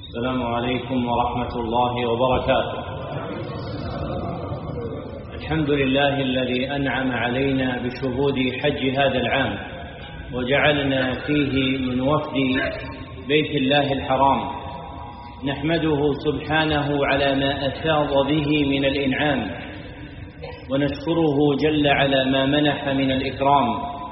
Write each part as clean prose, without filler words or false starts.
السلام عليكم ورحمة الله وبركاته. الحمد لله الذي أنعم علينا بشهود حج هذا العام وجعلنا فيه من وفد بيت الله الحرام، نحمده سبحانه على ما أفاض به من الإنعام، ونشكره جل على ما منح من الإكرام،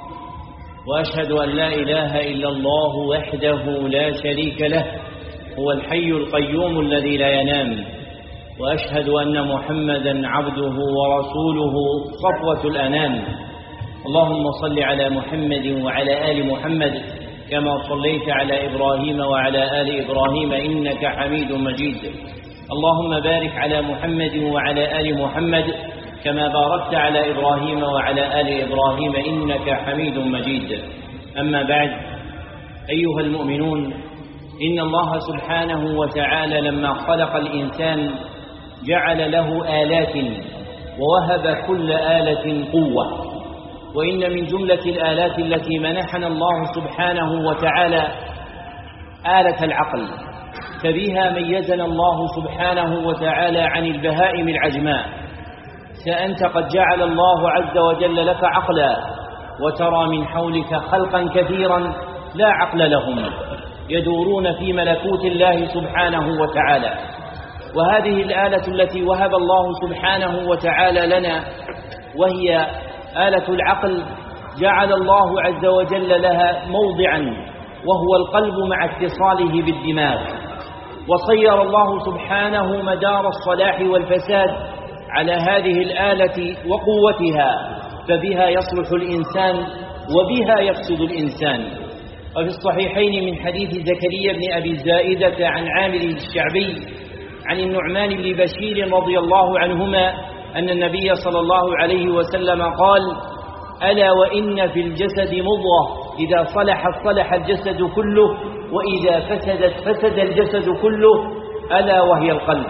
وأشهد أن لا إله إلا الله وحده لا شريك له، هو الحي القيوم الذي لا ينام، وأشهد أن محمدا عبده ورسوله صفوة الأنام. اللهم صل على محمد وعلى آل محمد كما صليت على إبراهيم وعلى آل إبراهيم إنك حميد مجيد. اللهم بارك على محمد وعلى آل محمد كما باركت على إبراهيم وعلى آل إبراهيم إنك حميد مجيد. أما بعد، أيها المؤمنون، إن الله سبحانه وتعالى لما خلق الإنسان جعل له آلات، ووهب كل آلة قوة. وإن من جملة الآلات التي منحنا الله سبحانه وتعالى آلة العقل، فبها ميزنا الله سبحانه وتعالى عن البهائم العجماء. فأنت قد جعل الله عز وجل لك عقلا، وترى من حولك خلقا كثيرا لا عقل لهم، يدورون في ملكوت الله سبحانه وتعالى. وهذه الآلة التي وهب الله سبحانه وتعالى لنا وهي آلة العقل، جعل الله عز وجل لها موضعا، وهو القلب مع اتصاله بالدماغ. وصير الله سبحانه مدار الصلاح والفساد على هذه الآلة وقوتها، فبها يصلح الإنسان وبها يفسد الإنسان. وفي الصحيحين من حديث زكريا بن أبي الزائدة عن عامر الشعبي عن النعمان بن بشير رضي الله عنهما أن النبي صلى الله عليه وسلم قال: ألا وإن في الجسد مضغة إذا صلحت صلح الجسد كله، وإذا فسدت فسد الجسد كله، ألا وهي القلب.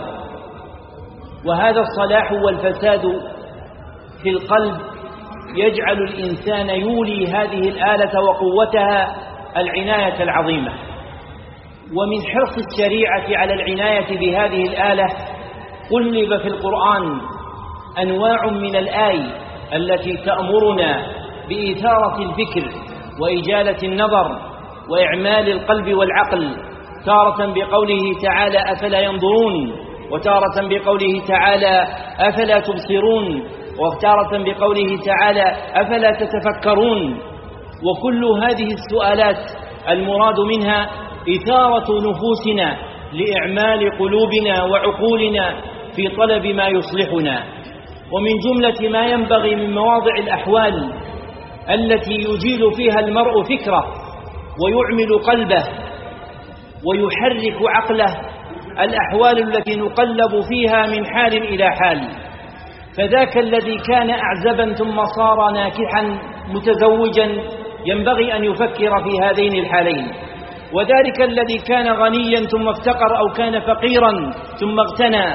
وهذا الصلاح والفساد في القلب يجعل الإنسان يولي هذه الآلة وقوتها العناية العظيمة. ومن حرص الشريعة على العناية بهذه الآلة قلب في القرآن أنواع من الآي التي تأمرنا بإثارة الفكر وإجالة النظر وإعمال القلب والعقل، تارة بقوله تعالى: أفلا ينظرون، وتارة بقوله تعالى: أفلا تبصرون، وتارة بقوله تعالى: أفلا تتفكرون. وكل هذه السؤالات المراد منها إثارة نفوسنا لإعمال قلوبنا وعقولنا في طلب ما يصلحنا. ومن جملة ما ينبغي من مواضع الأحوال التي يجيل فيها المرء فكره ويعمل قلبه ويحرك عقله الأحوال التي نقلب فيها من حال إلى حال. فذاك الذي كان أعزبا ثم صار ناكحا متزوجا ينبغي أن يفكر في هذين الحالين، وذلك الذي كان غنيا ثم افتقر أو كان فقيرا ثم اغتنى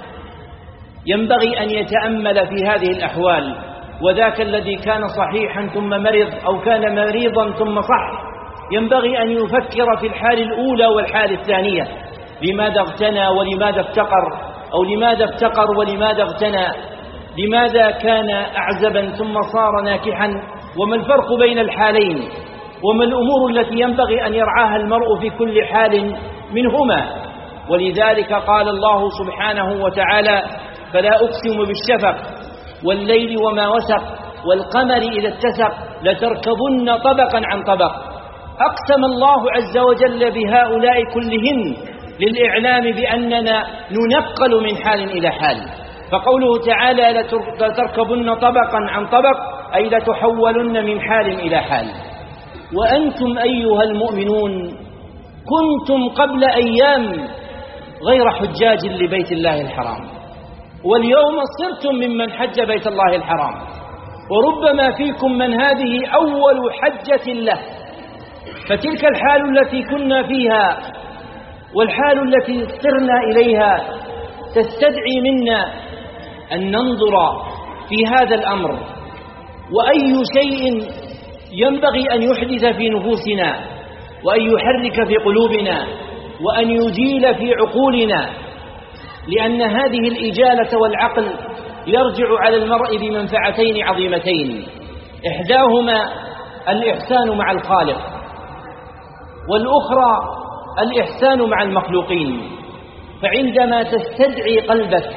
ينبغي أن يتأمل في هذه الأحوال، وذاك الذي كان صحيحا ثم مرض أو كان مريضا ثم صح ينبغي أن يفكر في الحال الأولى والحال الثانية، لماذا اغتنى ولماذا افتقر، أو لماذا افتقر ولماذا اغتنى، لماذا كان أعزبا ثم صار ناكحا، وما الفرق بين الحالين، وما الأمور التي ينبغي أن يرعاها المرء في كل حال منهما. ولذلك قال الله سبحانه وتعالى: فلا أقسم بالشفق والليل وما وسق والقمر إذا اتسق لتركبن طبقا عن طبق. أقسم الله عز وجل بهؤلاء كلهن للإعلام بأننا ننقل من حال إلى حال. فقوله تعالى: لتركبن طبقا عن طبق، أي لتحولن من حال إلى حال. وأنتم أيها المؤمنون كنتم قبل أيام غير حجاج لبيت الله الحرام، واليوم صرتم ممن حج بيت الله الحرام، وربما فيكم من هذه أول حجة له. فتلك الحال التي كنا فيها والحال التي سرنا إليها تستدعي منا أن ننظر في هذا الأمر، وأي شيء ينبغي أن يحدث في نفوسنا وأن يحرك في قلوبنا وأن يجيل في عقولنا، لأن هذه الإجالة والعقل يرجع على المرء بمنفعتين عظيمتين، إحداهما الإحسان مع الخالق، والأخرى الإحسان مع المخلوقين. فعندما تستدعي قلبك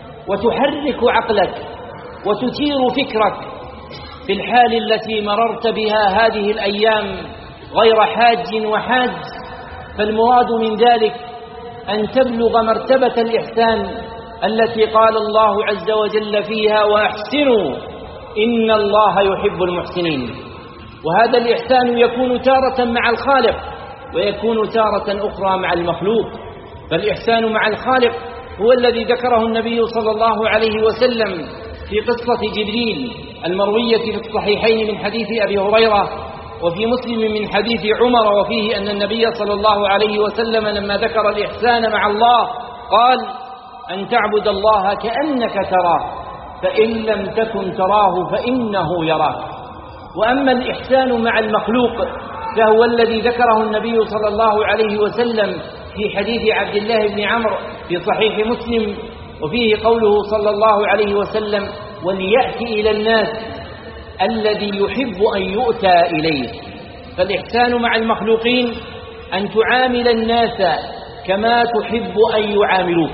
وتحرك عقلك وتثير فكرك في الحال التي مررت بها هذه الأيام غير حاج وحاج، فالمراد من ذلك أن تبلغ مرتبة الإحسان التي قال الله عز وجل فيها: وأحسنوا إن الله يحب المحسنين. وهذا الإحسان يكون تارة مع الخالق ويكون تارة أخرى مع المخلوق. فالإحسان مع الخالق هو الذي ذكره النبي صلى الله عليه وسلم في قصة جبريل المروية في الصحيحين من حديث أبي هريرة وفي مسلم من حديث عمر، وفيه أن النبي صلى الله عليه وسلم لما ذكر الإحسان مع الله قال: أن تعبد الله كأنك تراه، فإن لم تكن تراه فإنه يراك. وأما الإحسان مع المخلوق فهو الذي ذكره النبي صلى الله عليه وسلم في حديث عبد الله بن عمرو في صحيح مسلم، وفيه قوله صلى الله عليه وسلم: وليأتي إلى الناس الذي يحب أن يؤتى إليه. فالإحسان مع المخلوقين أن تعامل الناس كما تحب أن يعاملوك.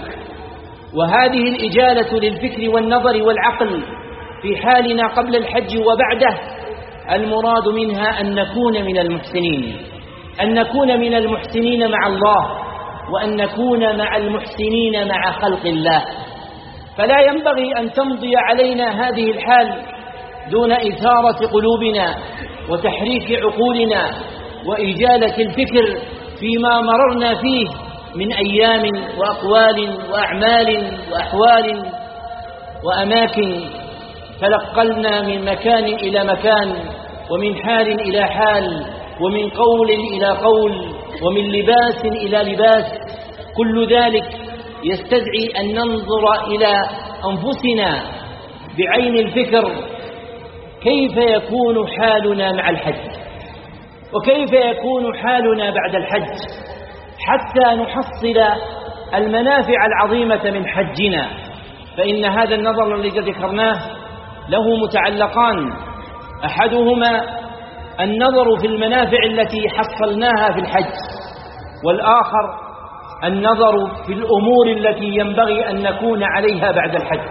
وهذه الإجالة للفكر والنظر والعقل في حالنا قبل الحج وبعده المراد منها أن نكون من المحسنين، أن نكون من المحسنين مع الله، وأن نكون مع المحسنين مع خلق الله. فلا ينبغي أن تمضي علينا هذه الحال دون إثارة قلوبنا وتحريك عقولنا وإجالة الفكر فيما مررنا فيه من أيام وأقوال وأعمال وأحوال وأماكن تلقلنا من مكان إلى مكان، ومن حال إلى حال، ومن قول إلى قول، ومن لباس إلى لباس. كل ذلك يستدعي أن ننظر إلى أنفسنا بعين الفكر، كيف يكون حالنا مع الحج، وكيف يكون حالنا بعد الحج، حتى نحصل المنافع العظيمة من حجنا. فإن هذا النظر الذي ذكرناه له متعلقان: أحدهما النظر في المنافع التي حصلناها في الحج، والآخر النظر في الأمور التي ينبغي أن نكون عليها بعد الحج.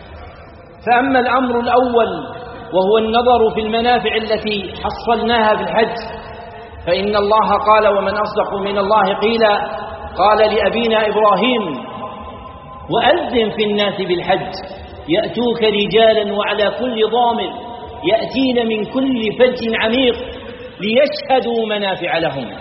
فأما الأمر الأول وهو النظر في المنافع التي حصلناها في الحج، فإن الله قال: ومن أصدق من الله قيلا، قال لأبينا إبراهيم: وأذن في الناس بالحج يأتوك رجالا وعلى كل ضامر يأتين من كل فج عميق ليشهدوا منافع لهم.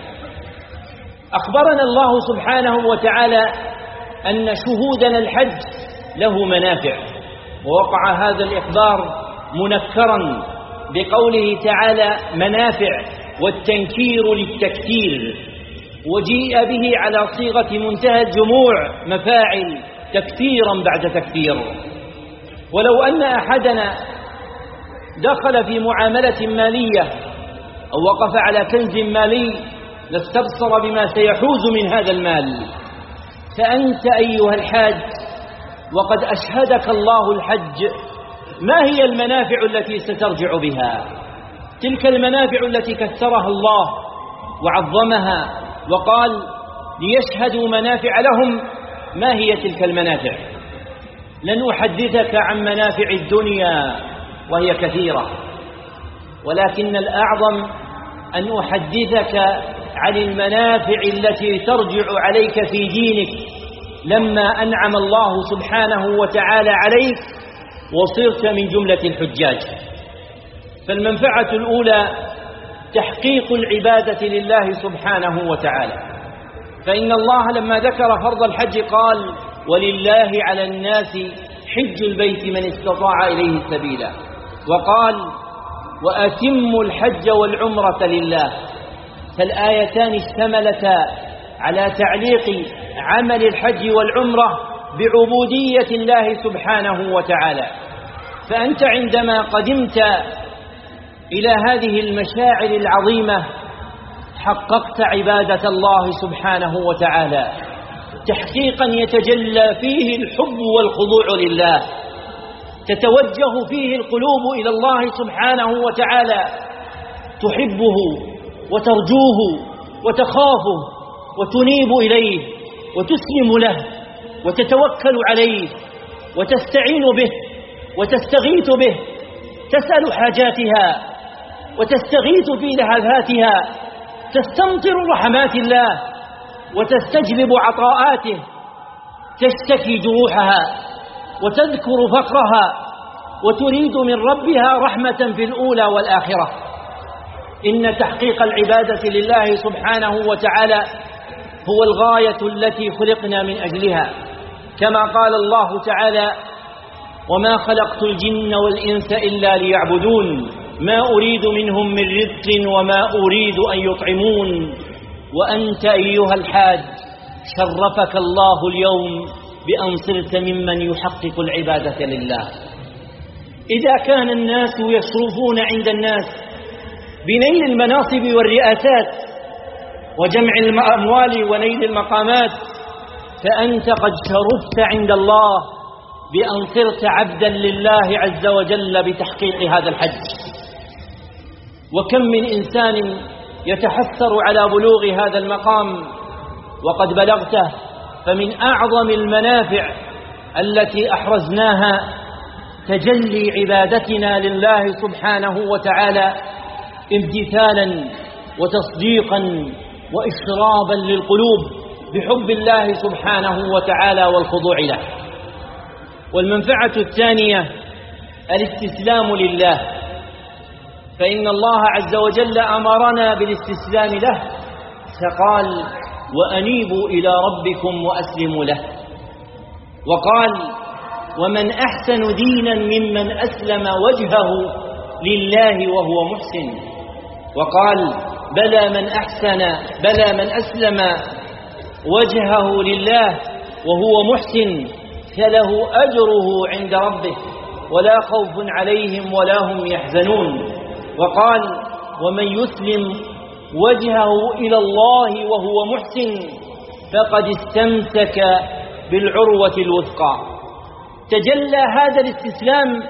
أخبرنا الله سبحانه وتعالى أن شهودنا الحج له منافع، ووقع هذا الإخبار منكرا بقوله تعالى منافع، والتنكير للتكثير، وجيء به على صيغة منتهى الجموع مفاعل تكثيرا بعد تكثير. ولو أن أحدنا دخل في معاملة مالية أو وقف على كنز مالي لاستبصر بما سيحوز من هذا المال. فأنت أيها الحاج وقد أشهدك الله الحج، ما هي المنافع التي سترجع بها؟ تلك المنافع التي كثرها الله وعظمها وقال ليشهدوا منافع لهم. ما هي تلك المنافع؟ لن أحدثك عن منافع الدنيا وهي كثيرة، ولكن الأعظم أن أحدثك عن المنافع التي ترجع عليك في دينك لما أنعم الله سبحانه وتعالى عليك وصرت من جملة الحجاج. فالمنفعة الأولى تحقيق العبادة لله سبحانه وتعالى، فإن الله لما ذكر فرض الحج قال: ولله على الناس حج البيت من استطاع إليه سبيلا، وقال: وأتموا الحج والعمرة لله. فالآيتان اشتملتا على تعليق عمل الحج والعمرة بعبودية الله سبحانه وتعالى. فأنت عندما قدمت إلى هذه المشاعر العظيمة حققت عبادة الله سبحانه وتعالى تحقيقا يتجلى فيه الحب والخضوع لله، تتوجه فيه القلوب إلى الله سبحانه وتعالى، تحبه وترجوه وتخافه وتنيب إليه وتسلم له وتتوكل عليه وتستعين به وتستغيث به، تسأل حاجاتها وتستغيث في لهفاتها، تستمطر رحمات الله وتستجلب عطاءاته، تشتكي جروحها وتذكر فقرها وتريد من ربها رحمة في الأولى والآخرة. إن تحقيق العبادة لله سبحانه وتعالى هو الغاية التي خلقنا من أجلها، كما قال الله تعالى: وما خلقت الجن والإنس إلا ليعبدون ما أريد منهم من رزق وما أريد أن يطعمون. وأنت أيها الحاج شرفك الله اليوم بأن صرت ممن يحقق العبادة لله. إذا كان الناس يصرفون عند الناس بنيل المناصب والرئاسات وجمع الأموال ونيل المقامات، فأنت قد شرفت عند الله بأن صرت عبدا لله عز وجل بتحقيق هذا الحج. وكم من إنسان يتحسر على بلوغ هذا المقام وقد بلغته، فمن أعظم المنافع التي أحرزناها تجلي عبادتنا لله سبحانه وتعالى امتثالا وتصديقا وإشرابا للقلوب بحب الله سبحانه وتعالى والخضوع له. والمنفعة الثانية الاستسلام لله، فإن الله عز وجل أمرنا بالاستسلام له، فقال: وأنيبوا إلى ربكم وأسلموا له. وقال: ومن أحسن دينا ممن أسلم وجهه لله وهو محسن. وقال: بلى من أسلم وجهه لله وهو محسن فله أجره عند ربه ولا خوف عليهم ولا هم يحزنون. وقال: ومن يسلم وجهه إلى الله وهو محسن فقد استمسك بالعروة الوثقى. تجلى هذا الاستسلام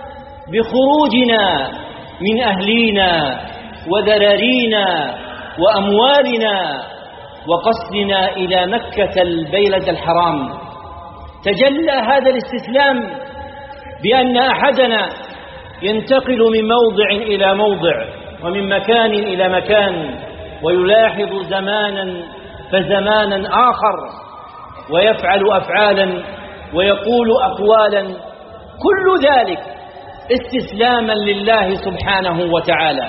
بخروجنا من أهلينا وذرارينا وأموالنا وقصدنا إلى مكة البلد الحرام. تجلى هذا الاستسلام بأن أحدنا ينتقل من موضع إلى موضع ومن مكان إلى مكان، ويلاحظ زمانا فزمانا آخر، ويفعل أفعالا ويقول أقوالا، كل ذلك استسلاما لله سبحانه وتعالى.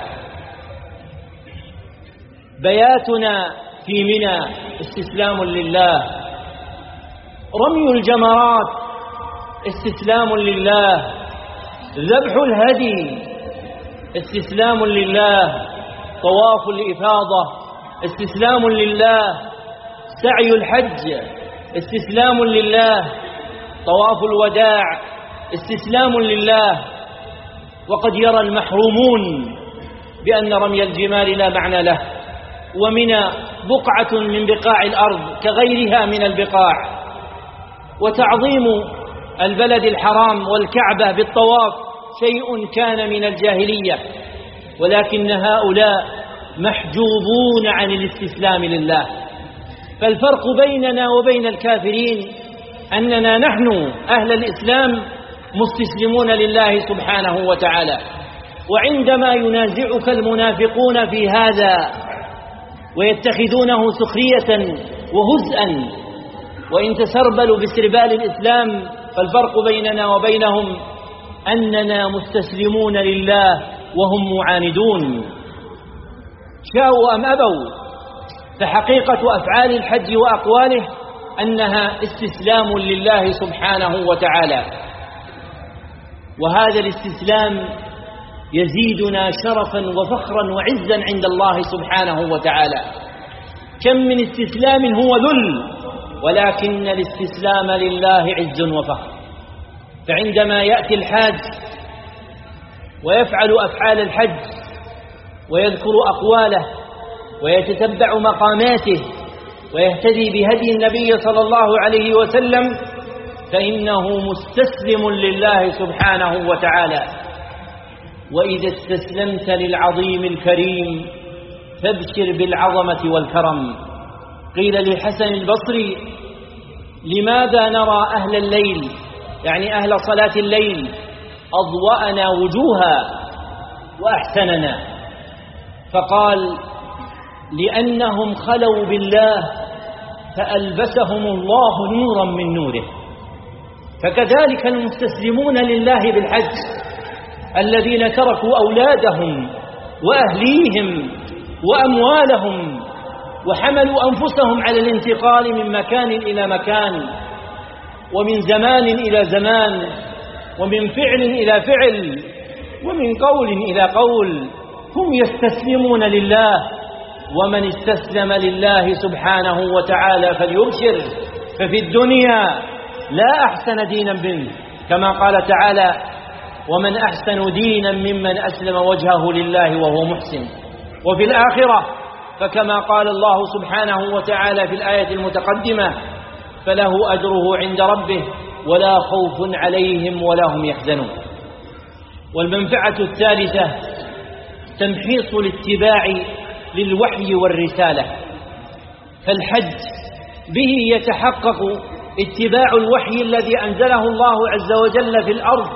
بياتنا في منى استسلام لله، رمي الجمرات استسلام لله، ذبح الهدي استسلام لله، طواف الإفاضة استسلام لله، سعي الحج استسلام لله، طواف الوداع استسلام لله. وقد يرى المحرومون بأن رمي الجمال لا معنى له، ومنى بقعة من بقاع الأرض كغيرها من البقاع، وتعظيم البلد الحرام والكعبة بالطواف شيء كان من الجاهلية، ولكن هؤلاء محجوبون عن الاستسلام لله. فالفرق بيننا وبين الكافرين أننا نحن أهل الإسلام مستسلمون لله سبحانه وتعالى. وعندما ينازعك المنافقون في هذا ويتخذونه سخرية وهزءا وإن تسربلوا بسربال الإسلام، فالفرق بيننا وبينهم أننا مستسلمون لله وهم معاندون، شاءوا أم أبوا. فحقيقة أفعال الحج وأقواله أنها استسلام لله سبحانه وتعالى، وهذا الاستسلام يزيدنا شرفا وفخرا وعزا عند الله سبحانه وتعالى. كم من استسلام هو ذل، ولكن الاستسلام لله عز وفخر. فعندما يأتي الحاج ويفعل أفعال الحج ويذكر أقواله ويتتبع مقاماته ويهتدي بهدي النبي صلى الله عليه وسلم فإنه مستسلم لله سبحانه وتعالى. وإذا استسلمت للعظيم الكريم فابشر بالعظمة والكرم. قيل للحسن البصري: لماذا نرى أهل الليل، يعني أهل صلاة الليل، أضوأنا وجوها وأحسننا؟ فقال: لأنهم خلوا بالله فألبسهم الله نورا من نوره. فكذلك المستسلمون لله بالحج الذين تركوا أولادهم وأهليهم وأموالهم وحملوا أنفسهم على الانتقال من مكان إلى مكان ومن زمان إلى زمان ومن فعل إلى فعل ومن قول إلى قول، هم يستسلمون لله. ومن استسلم لله سبحانه وتعالى فليبشر، ففي الدنيا لا أحسن دينا منه، كما قال تعالى: ومن أحسن دينا ممن أسلم وجهه لله وهو محسن. وفي الآخرة فكما قال الله سبحانه وتعالى في الآية المتقدمة: فله أجره عند ربه ولا خوف عليهم ولا هم يحزنون. والمنفعة الثالثة تمحيص الاتباع للوحي والرسالة. فالحج به يتحقق اتباع الوحي الذي أنزله الله عز وجل في الأرض،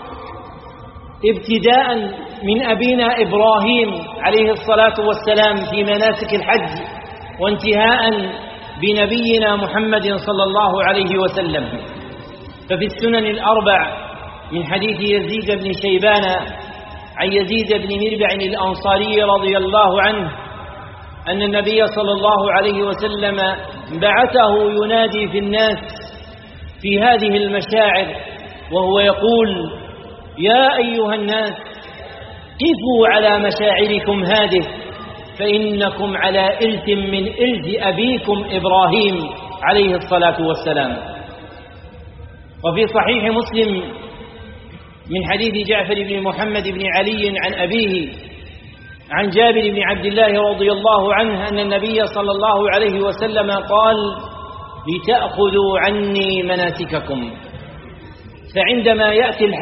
ابتداء من أبينا إبراهيم عليه الصلاة والسلام في مناسك الحج، وانتهاء بنبينا محمد صلى الله عليه وسلم. ففي السنن الأربع من حديث يزيد بن شيبان عن يزيد بن مربع الأنصاري رضي الله عنه أن النبي صلى الله عليه وسلم بعثه ينادي في الناس في هذه المشاعر وهو يقول: يا أيها الناس قفوا على مشاعركم هذه فإنكم على إرث من إرث أبيكم إبراهيم عليه الصلاة والسلام. وفي صحيح مسلم من حديث جعفر بن محمد بن علي عن أبيه عن جابر بن عبد الله رضي الله عنه أن النبي صلى الله عليه وسلم قال: لتأخذوا عني مناسككم. فعندما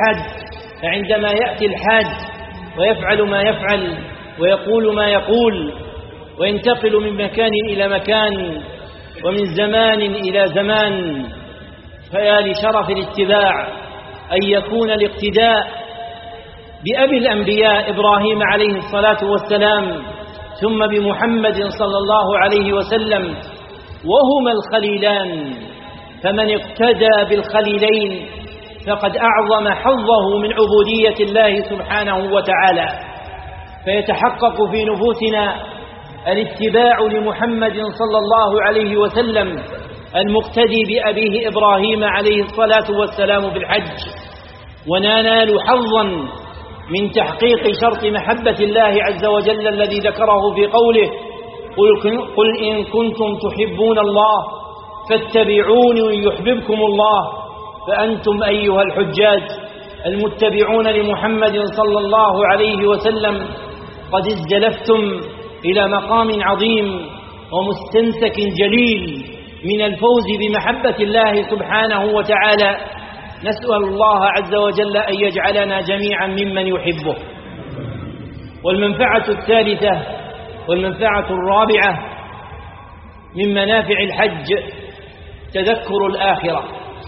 يأتي الحاج ويفعل ما يفعل ويقول ما يقول وينتقل من مكان إلى مكان ومن زمان إلى زمان، فيا لشرف الاتباع أن يكون الاقتداء بأبي الأنبياء إبراهيم عليه الصلاة والسلام ثم بمحمد صلى الله عليه وسلم، وهما الخليلان. فمن اقتدى بالخليلين فقد أعظم حظه من عبودية الله سبحانه وتعالى. فيتحقق في نفوسنا الاتباع لمحمد صلى الله عليه وسلم المقتدي بأبيه إبراهيم عليه الصلاة والسلام بالحج، وننال حظا من تحقيق شرط محبة الله عز وجل الذي ذكره في قوله: قل إن كنتم تحبون الله فاتبعوني يحببكم الله. فأنتم أيها الحجاج المتبعون لمحمد صلى الله عليه وسلم قد ازدلفتم إلى مقام عظيم ومستمسك جليل من الفوز بمحبة الله سبحانه وتعالى. نسأل الله عز وجل أن يجعلنا جميعا ممن يحبه. والمنفعة الثالثة والمنفعة الرابعة من منافع الحج تذكر الآخرة.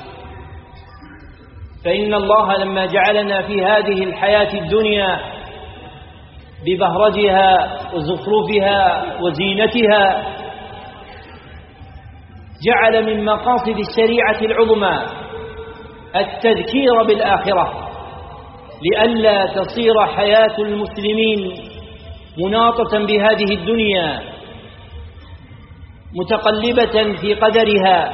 فإن الله لما جعلنا في هذه الحياة الدنيا ببهرجها وزخرفها وزينتها جعل من مقاصد الشريعة العظمى التذكير بالآخرة، لئلا تصير حياة المسلمين مناطة بهذه الدنيا متقلبة في قدرها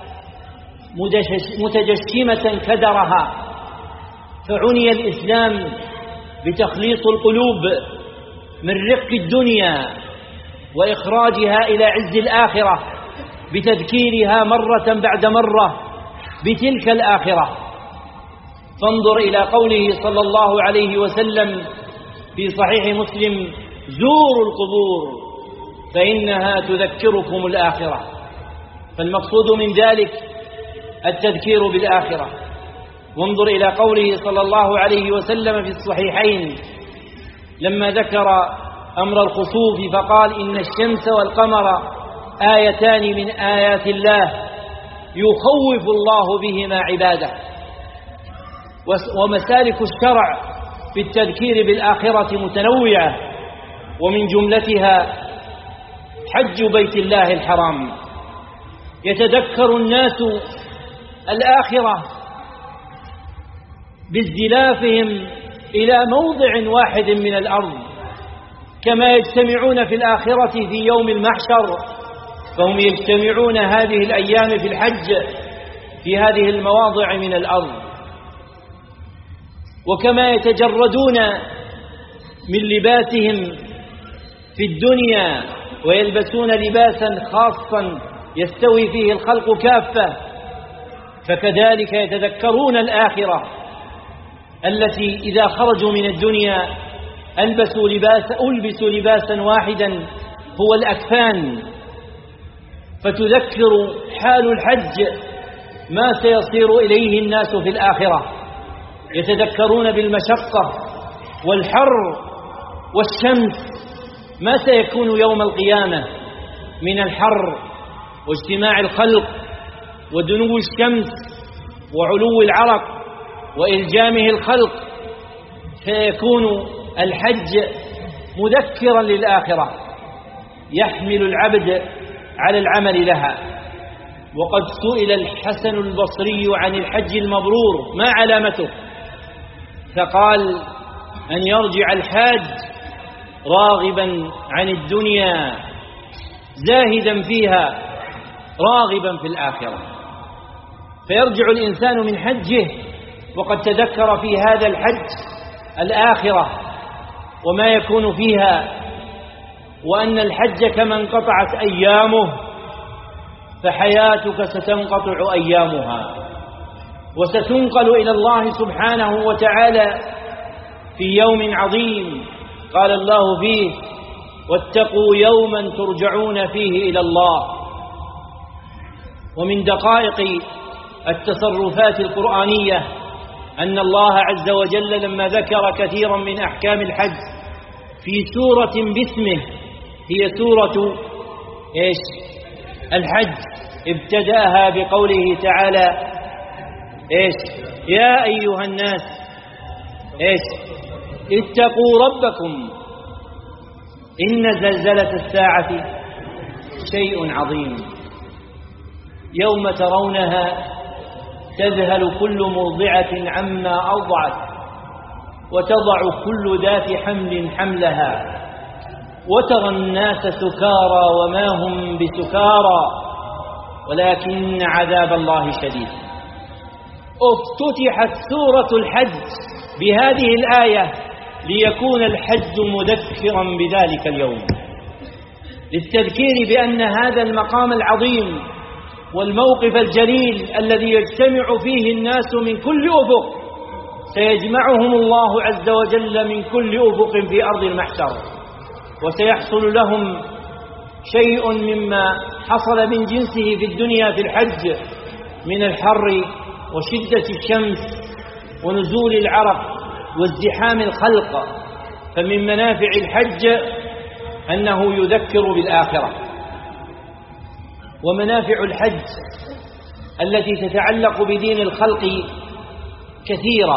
متجشمة كدرها. فعني الإسلام بتخليص القلوب من رق الدنيا وإخراجها إلى عز الآخرة بتذكيرها مرة بعد مرة بتلك الآخرة. فانظر إلى قوله صلى الله عليه وسلم في صحيح مسلم: زوروا القبور فإنها تذكركم الآخرة. فالمقصود من ذلك التذكير بالآخرة. وانظر إلى قوله صلى الله عليه وسلم في الصحيحين لما ذكر أمر الخسوف فقال: إن الشمس والقمر آيتان من آيات الله يخوف الله بهما عباده. ومسالك الشرع في التذكير بالآخرة متنوعة، ومن جملتها حج بيت الله الحرام. يتذكر الناس الآخرة بازدلافهم إلى موضع واحد من الأرض، كما يجتمعون في الآخرة في يوم المحشر، فهم يجتمعون هذه الأيام في الحج في هذه المواضع من الأرض. وكما يتجردون من لباسهم في الدنيا ويلبسون لباسا خاصا يستوي فيه الخلق كافة، فكذلك يتذكرون الآخرة التي إذا خرجوا من الدنيا ألبسوا لباسا واحدا هو الأكفان. فتذكر حال الحج ما سيصير إليه الناس في الآخرة. يتذكرون بالمشقة والحر والشمس ما سيكون يوم القيامة من الحر واجتماع الخلق ودنو الشمس وعلو العرق وإلجامه الخلق. سيكون الحج مذكرا للآخرة يحمل العبد على العمل لها. وقد سئل الحسن البصري عن الحج المبرور ما علامته، فقال: أن يرجع الحاج راغبا عن الدنيا زاهدا فيها راغبا في الآخرة. فيرجع الإنسان من حجه وقد تذكر في هذا الحج الآخرة وما يكون فيها، وأن الحج كما انقطعت أيامه فحياتك ستنقطع أيامها، وستنقل إلى الله سبحانه وتعالى في يوم عظيم قال الله فيه: واتقوا يوما ترجعون فيه إلى الله. ومن دقائق التصرفات القرآنية أن الله عز وجل لما ذكر كثيرا من أحكام الحج في سورة باسمه، هي سورة الحج، ابتدأها بقوله تعالى: يا أيها الناس اتقوا ربكم إن زلزلة الساعة شيء عظيم، يوم ترونها تذهل كل مرضعة عما أرضعت وتضع كل ذات حمل حملها وترى الناس سكارى وما هم بسكارى ولكن عذاب الله شديد. افتتحت سورة الحج بهذه الآية ليكون الحج مذكرا بذلك اليوم، للتذكير بأن هذا المقام العظيم والموقف الجليل الذي يجتمع فيه الناس من كل أفق سيجمعهم الله عز وجل من كل أفق في أرض المحشر، وسيحصل لهم شيء مما حصل من جنسه في الدنيا في الحج من الحر وشدة الشمس ونزول العرق وازدحام الخلق. فمن منافع الحج أنه يذكر بالآخرة. ومنافع الحج التي تتعلق بدين الخلق كثيرة،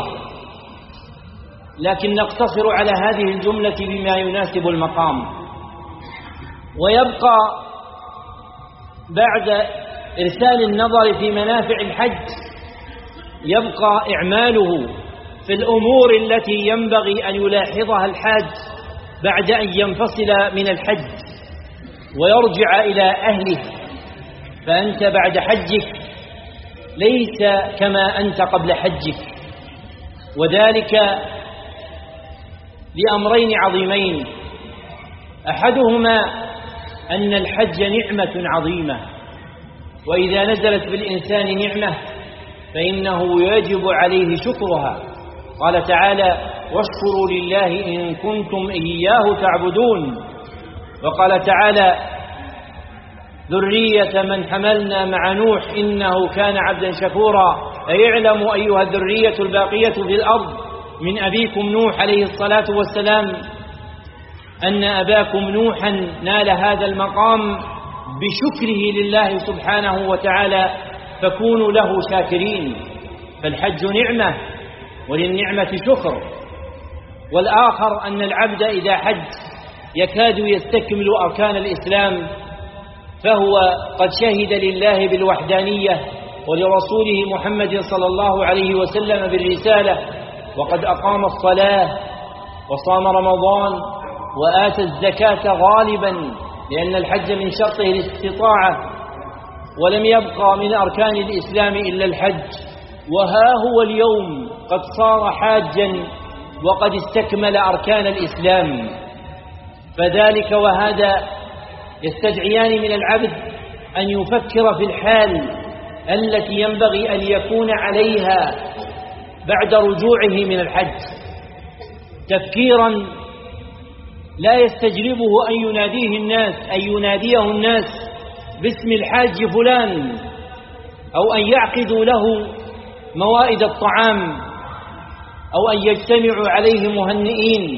لكن نقتصر على هذه الجملة بما يناسب المقام. ويبقى بعد إرسال النظر في منافع الحج يبقى إعماله في الأمور التي ينبغي أن يلاحظها الحاج بعد أن ينفصل من الحج ويرجع إلى أهله. فأنت بعد حجك ليس كما أنت قبل حجك، وذلك لأمرين عظيمين: أحدهما أن الحج نعمة عظيمة، وإذا نزلت بالإنسان نعمة فإنه يجب عليه شكرها. قال تعالى: واشكروا لله إن كنتم إياه تعبدون. وقال تعالى: ذرية من حملنا مع نوح إنه كان عبدا شكورا. أي اعلموا أيها الذرية الباقية في الأرض من أبيكم نوح عليه الصلاة والسلام أن أباكم نوحا نال هذا المقام بشكره لله سبحانه وتعالى، فكونوا له شاكرين. فالحج نعمة وللنعمة شكر. والآخر أن العبد إذا حج يكاد يستكمل أركان الإسلام، فهو قد شهد لله بالوحدانية ولرسوله محمد صلى الله عليه وسلم بالرسالة، وقد أقام الصلاة وصام رمضان وآتى الزكاة غالبا، لأن الحج من شرطه الاستطاعة، ولم يبقى من أركان الإسلام إلا الحج. وها هو اليوم قد صار حاجا وقد استكمل أركان الإسلام. فذلك وهذا يستدعيان من العبد أن يفكر في الحال التي ينبغي أن يكون عليها بعد رجوعه من الحج، تفكيرا لا يستجلبه أن يناديه الناس باسم الحاج فلان، أو أن يعقدوا له موائد الطعام، أو أن يجتمعوا عليه مهنئين.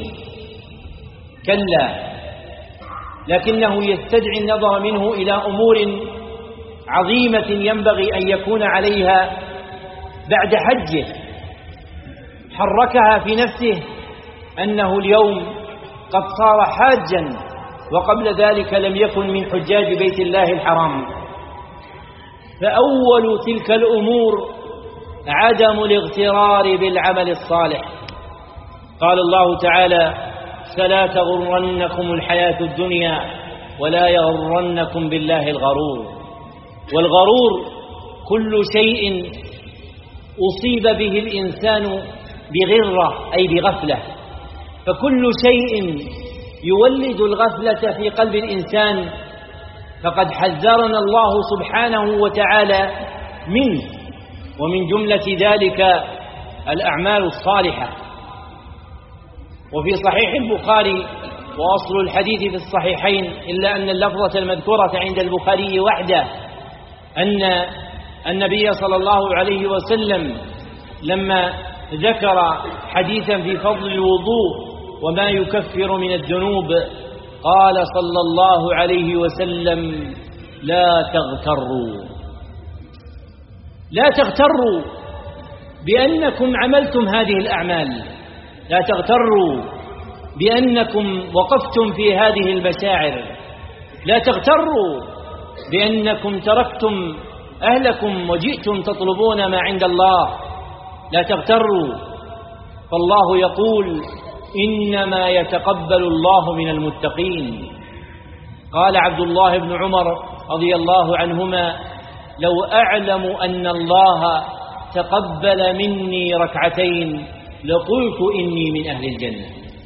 كلا، لكنه يستدعي النظر منه إلى أمور عظيمة ينبغي أن يكون عليها بعد حجه، حركها في نفسه أنه اليوم قد صار حاجا، وقبل ذلك لم يكن من حجاج بيت الله الحرام. فأول تلك الأمور عدم الاغترار بالعمل الصالح. قال الله تعالى: فلا تغرنكم الحياة الدنيا ولا يغرنكم بالله الغرور. والغرور كل شيء أصيب به الإنسان بغرة أي بغفلة، فكل شيء يولد الغفلة في قلب الإنسان فقد حذرنا الله سبحانه وتعالى منه، ومن جملة ذلك الأعمال الصالحة. وفي صحيح البخاري، وأصل الحديث في الصحيحين إلا أن اللفظة المذكورة عند البخاري وحده، أن النبي صلى الله عليه وسلم لما ذكر حديثا في فضل الوضوء وما يكفر من الذنوب قال صلى الله عليه وسلم: لا تغتروا بأنكم عملتم هذه الأعمال، لا تغتروا بأنكم وقفتم في هذه المشاعر، لا تغتروا بأنكم تركتم أهلكم وجئتم تطلبون ما عند الله، لا تغتروا، فالله يقول: إنما يتقبل الله من المتقين. قال عبد الله بن عمر رضي الله عنهما: لو أعلم أن الله تقبل مني ركعتين لقلت إني من أهل الجنة.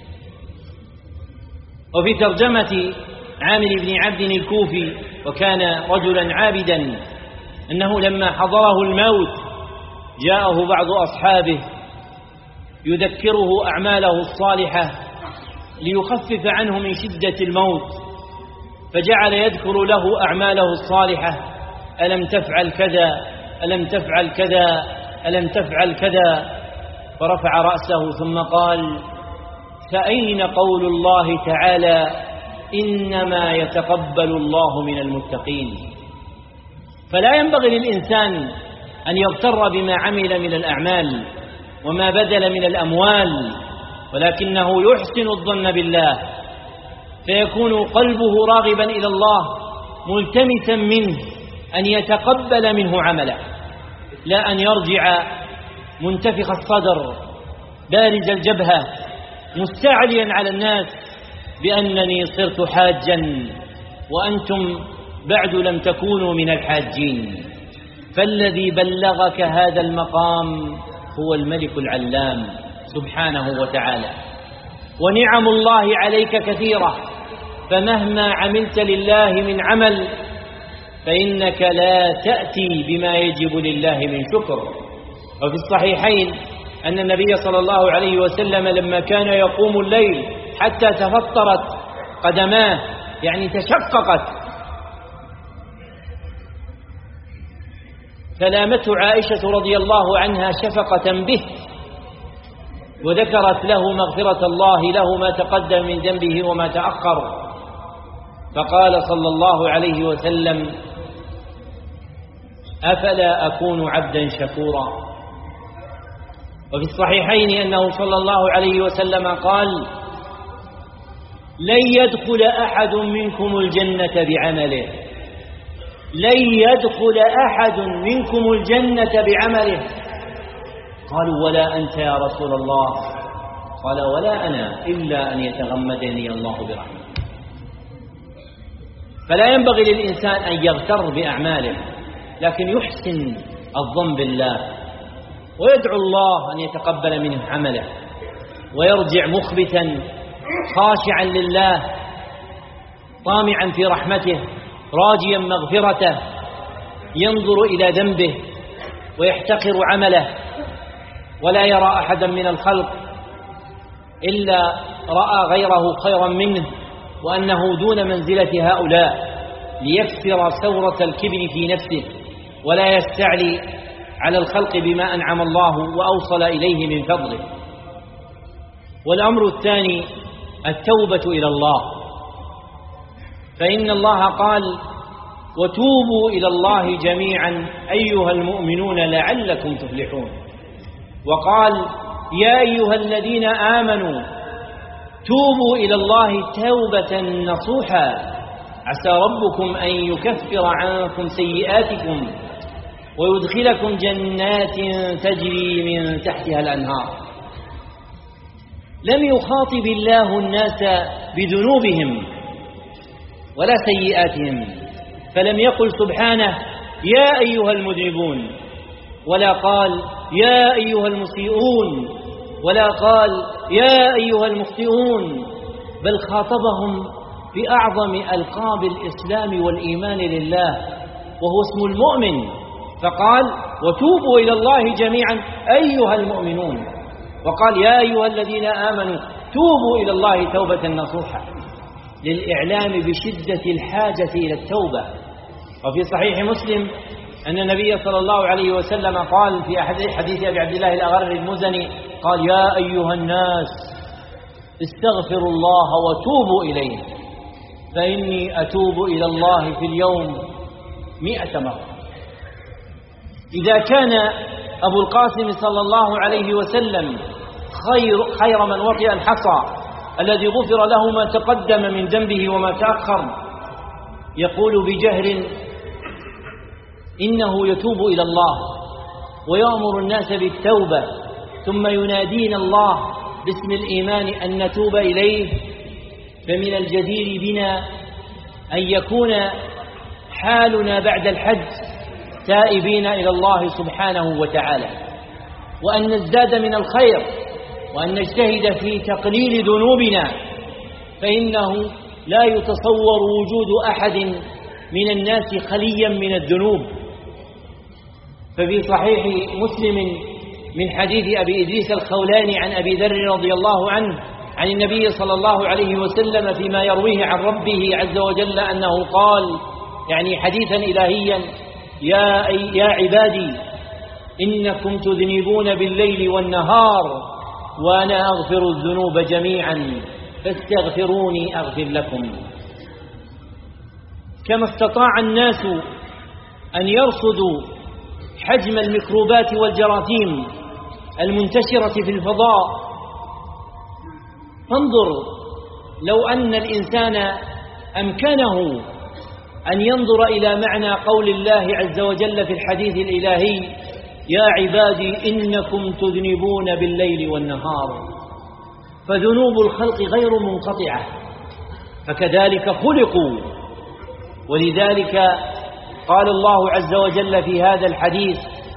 وفي ترجمة عامر بن عبد الكوفي، وكان رجلا عابدا، أنه لما حضره الموت جاءه بعض أصحابه يذكره أعماله الصالحة ليخفف عنه من شدة الموت، فجعل يذكر له أعماله الصالحة: ألم تفعل كذا، ألم تفعل كذا، ألم تفعل كذا. فرفع رأسه ثم قال: فأين قول الله تعالى: إنما يتقبل الله من المتقين؟ فلا ينبغي للإنسان أن يغتر بما عمل من الأعمال وما بذل من الأموال، ولكنه يحسن الظن بالله، فيكون قلبه راغبا إلى الله ملتمسا منه أن يتقبل منه عمله، لا أن يرجع منتفخ الصدر بارز الجبهة مستعليا على الناس بأنني صرت حاجا وأنتم بعد لم تكونوا من الحاجين. فالذي بلغك هذا المقام هو الملك العلام سبحانه وتعالى، ونعم الله عليك كثيرة، فمهما عملت لله من عمل فإنك لا تأتي بما يجب لله من شكر. وفي الصحيحين أن النبي صلى الله عليه وسلم لما كان يقوم الليل حتى تفطرت قدماه يعني تشققت. فلامته عائشة رضي الله عنها شفقة به، وذكرت له مغفرة الله له ما تقدم من ذنبه وما تأخر. فقال صلى الله عليه وسلم: أفلا أكون عبدا شكورا. وفي الصحيحين أنه صلى الله عليه وسلم قال: لن يدخل أحد منكم الجنة بعمله، لن يدخل أحد منكم الجنة بعمله. قالوا: ولا أنت يا رسول الله؟ قال: ولا أنا، إلا أن يتغمدني الله برحمته. فلا ينبغي للإنسان أن يغتر بأعماله، لكن يحسن الظن بالله ويدعو الله أن يتقبل منه عمله، ويرجع مخبتا خاشعا لله طامعا في رحمته راجيا مغفرته، ينظر إلى ذنبه ويحتقر عمله، ولا يرى أحدا من الخلق إلا رأى غيره خيرا منه وأنه دون منزلة هؤلاء، ليكسر ثورة الكبر في نفسه ولا يستعلي على الخلق بما أنعم الله وأوصل إليه من فضله. والأمر الثاني التوبة إلى الله، فإن الله قال: وتوبوا إلى الله جميعا أيها المؤمنون لعلكم تفلحون. وقال: يا أيها الذين آمنوا توبوا إلى الله توبة نصوحا عسى ربكم أن يكفر عنكم سيئاتكم ويدخلكم جنات تجري من تحتها الأنهار. لم يخاطب الله الناس بذنوبهم ولا سيئاتهم، فلم يقل سبحانه: يا أيها المذنبون، ولا قال: يا أيها المسيئون، ولا قال: يا أيها المخطئون، بل خاطبهم بأعظم ألقاب الإسلام والإيمان لله، وهو اسم المؤمن، فقال: وتوبوا إلى الله جميعا أيها المؤمنون، وقال: يا أيها الذين آمنوا توبوا إلى الله توبة نصوحا، للإعلام بشدة الحاجة إلى التوبة. وفي صحيح مسلم أن النبي صلى الله عليه وسلم قال في حديث أبي عبد الله الأغر المزني قال: يا أيها الناس استغفروا الله وتوبوا إليه، فإني أتوب إلى الله في اليوم 100 مرة. إذا كان أبو القاسم صلى الله عليه وسلم خير من وطئ الحصى الذي غفر له ما تقدم من ذنبه وما تأخر، يقول بجهر إنه يتوب إلى الله ويأمر الناس بالتوبة، ثم ينادينا الله باسم الإيمان أن نتوب إليه، فمن الجدير بنا أن يكون حالنا بعد الحج تائبين إلى الله سبحانه وتعالى، وأن نزداد من الخير، وأن نجتهد في تقليل ذنوبنا، فإنه لا يتصور وجود أحد من الناس خليا من الذنوب. ففي صحيح مسلم من حديث أبي إدريس الخولاني عن أبي ذر رضي الله عنه عن النبي صلى الله عليه وسلم فيما يرويه عن ربه عز وجل أنه قال، يعني حديثا إلهيا: يا عبادي إنكم تذنبون بالليل والنهار وأنا أغفر الذنوب جميعا فاستغفروني أغفر لكم. كما استطاع الناس أن يرصدوا حجم الميكروبات والجراثيم المنتشرة في الفضاء، فانظر لو أن الإنسان أمكنه أن ينظر إلى معنى قول الله عز وجل في الحديث الإلهي: يا عبادي إنكم تذنبون بالليل والنهار، فذنوب الخلق غير منقطعة، فكذلك خلقوا. ولذلك قال الله عز وجل في هذا الحديث: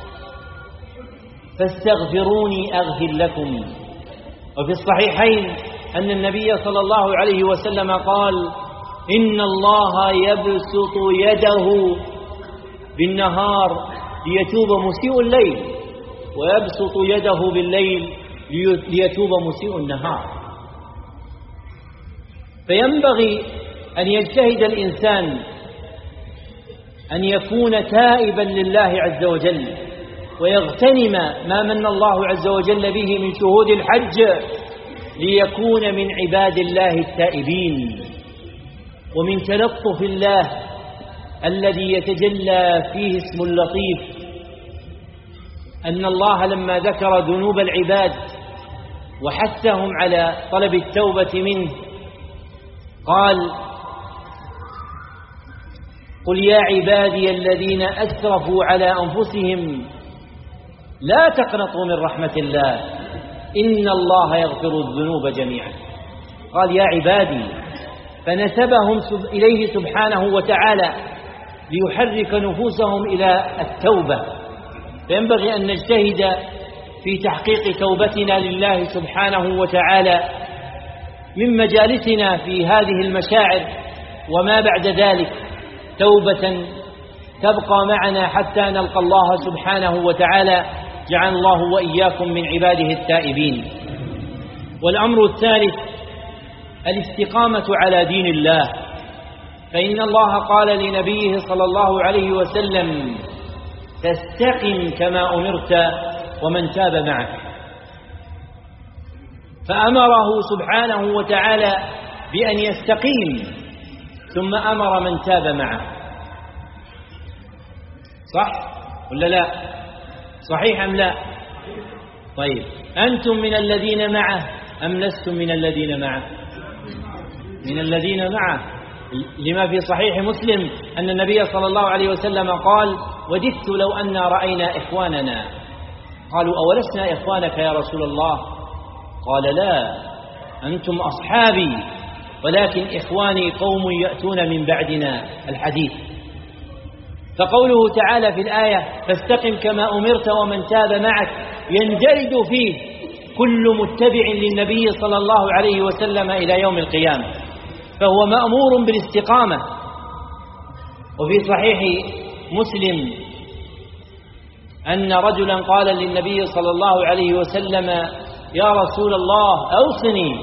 فاستغفروني أغفر لكم. وفي الصحيحين أن النبي صلى الله عليه وسلم قال: إن الله يبسط يده بالنهار ليتوب مسيء الليل، ويبسط يده بالليل ليتوب مسيء النهار. فينبغي أن يجتهد الإنسان أن يكون تائبا لله عز وجل ويغتنم ما من الله عز وجل به من شهود الحج ليكون من عباد الله التائبين ومن تلطف الله الذي يتجلى فيه اسم اللطيف. أن الله لما ذكر ذنوب العباد وحثهم على طلب التوبة منه قال: قل يا عبادي الذين أسرفوا على أنفسهم لا تقنطوا من رحمة الله إن الله يغفر الذنوب جميعا. قال يا عبادي، فنسبهم إليه سبحانه وتعالى ليحرك نفوسهم إلى التوبة. فينبغي أن نجتهد في تحقيق توبتنا لله سبحانه وتعالى من مجالسنا في هذه المشاعر وما بعد ذلك، توبة تبقى معنا حتى نلقى الله سبحانه وتعالى. جعل الله وإياكم من عباده التائبين. والأمر الثالث الاستقامة على دين الله، فإن الله قال لنبيه صلى الله عليه وسلم: فاستقم كما أمرت ومن تاب معك. فأمره سبحانه وتعالى بأن يستقيم، ثم أمر من تاب معه. صح ولا لا؟ صحيح أم لا؟ طيب، أنتم من الذين معه أم لستم من الذين معه؟ من الذين معه، لما في صحيح مسلم أن النبي صلى الله عليه وسلم قال: وددت لو أن رأينا إخواننا. قالوا: أولسنا إخوانك يا رسول الله؟ قال: لا، أنتم أصحابي، ولكن إخواني قوم يأتون من بعدنا. الحديث. فقوله تعالى في الآية: فاستقم كما أمرت ومن تاب معك، يندرج فيه كل متبع للنبي صلى الله عليه وسلم إلى يوم القيامة، فهو مأمور بالاستقامة. وفي صحيح مسلم أن رجلا قال للنبي صلى الله عليه وسلم: يا رسول الله أوصني.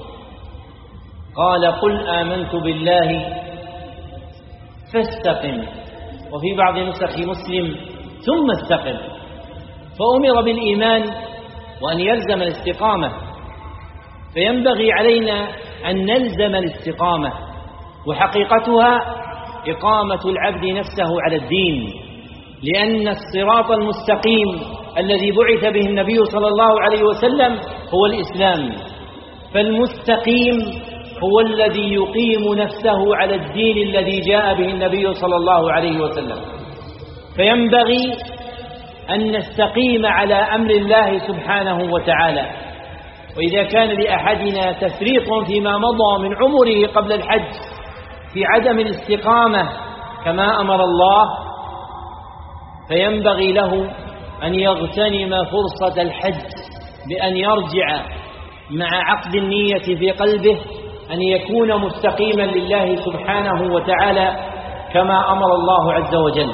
قال: قل آمنت بالله فاستقم. وفي بعض نسخ مسلم: ثم استقم. فأمر بالإيمان وأن يلزم الاستقامة. فينبغي علينا أن نلزم الاستقامة، وحقيقتها إقامة العبد نفسه على الدين، لأن الصراط المستقيم الذي بعث به النبي صلى الله عليه وسلم هو الإسلام. فالمستقيم هو الذي يقيم نفسه على الدين الذي جاء به النبي صلى الله عليه وسلم. فينبغي أن نستقيم على أمر الله سبحانه وتعالى. وإذا كان لأحدنا تفريط فيما مضى من عمره قبل الحج في عدم الاستقامة كما أمر الله، فينبغي له أن يغتنم فرصة الحج بأن يرجع مع عقد النية في قلبه أن يكون مستقيما لله سبحانه وتعالى كما أمر الله عز وجل.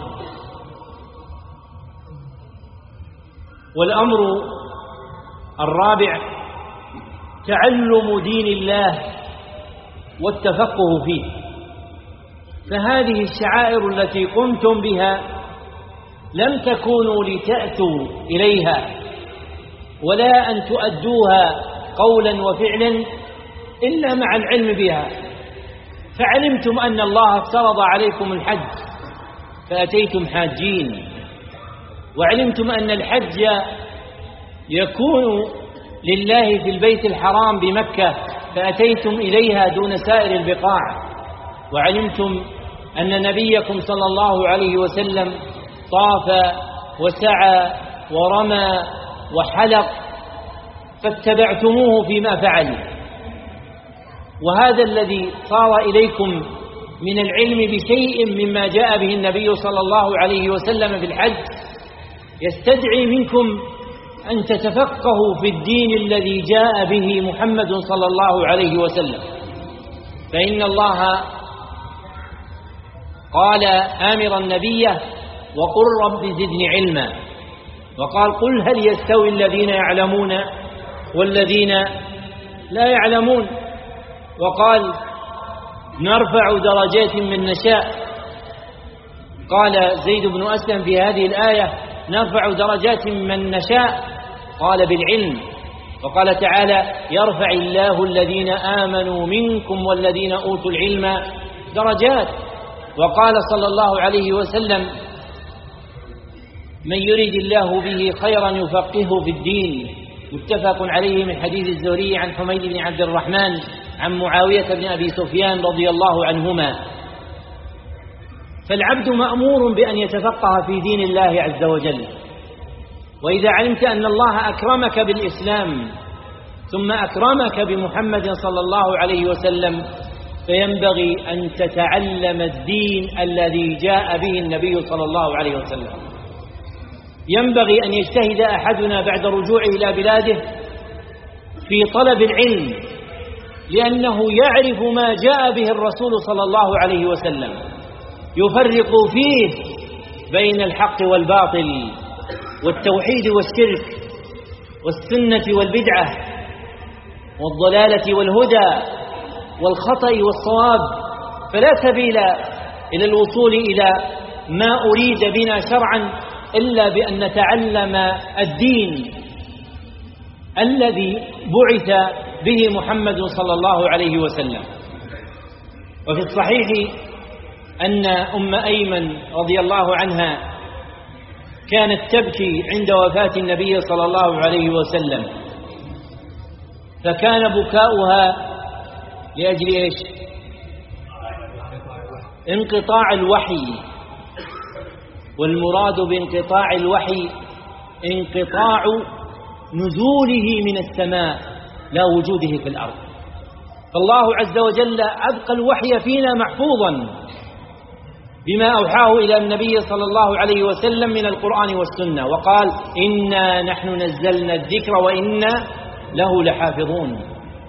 والأمر الرابع تعلم دين الله والتفقه فيه. فهذه الشعائر التي قمتم بها لم تكونوا لتأتوا إليها ولا أن تؤدوها قولا وفعلا إلا مع العلم بها. فعلمتم أن الله افترض عليكم الحج فأتيتم حاجين، وعلمتم أن الحج يكون لله في البيت الحرام بمكة فأتيتم إليها دون سائر البقاع، وعلمتم أن نبيكم صلى الله عليه وسلم طاف وسعى ورمى وحلق فاتبعتموه فيما فعل. وهذا الذي صار إليكم من العلم بشيء مما جاء به النبي صلى الله عليه وسلم في الحج يستدعي منكم أن تتفقهوا في الدين الذي جاء به محمد صلى الله عليه وسلم. فإن الله قال آمرا نبيه: وقل رب زدني علما. وقال: قل هل يستوي الذين يعلمون والذين لا يعلمون. وقال: نرفع درجات من نشاء. قال زيد بن أسلم في هذه الآية: نرفع درجات من نشاء، قال بالعلم. وقال تعالى: يرفع الله الذين آمنوا منكم والذين أوتوا العلم درجات. وقال صلى الله عليه وسلم: من يريد الله به خيرا يفقهه في الدين. متفق عليه من حديث الزهري عن حميد بن عبد الرحمن عن معاوية بن أبي سفيان رضي الله عنهما. فالعبد مأمور بأن يتفقه في دين الله عز وجل. وإذا علمت أن الله أكرمك بالإسلام ثم أكرمك بمحمد صلى الله عليه وسلم، فينبغي أن تتعلم الدين الذي جاء به النبي صلى الله عليه وسلم. ينبغي أن يجتهد أحدنا بعد رجوعه إلى بلاده في طلب العلم، لأنه يعرف ما جاء به الرسول صلى الله عليه وسلم، يفرق فيه بين الحق والباطل والتوحيد والشرك والسنة والبدعة والضلالة والهدى والخطأ والصواب. فلا سبيل إلى الوصول إلى ما أريد بنا شرعا إلا بأن نتعلم الدين الذي بعث به محمد صلى الله عليه وسلم. وفي الصحيح أن أم أيمن رضي الله عنها كانت تبكي عند وفاة النبي صلى الله عليه وسلم، فكان بكاؤها لأجل إيش؟ انقطاع الوحي. والمراد بانقطاع الوحي انقطاع نزوله من السماء لا وجوده في الأرض. فالله عز وجل أبقى الوحي فينا محفوظا بما أوحاه إلى النبي صلى الله عليه وسلم من القرآن والسنة، وقال: إنا نحن نزلنا الذكر وإنا له لحافظون.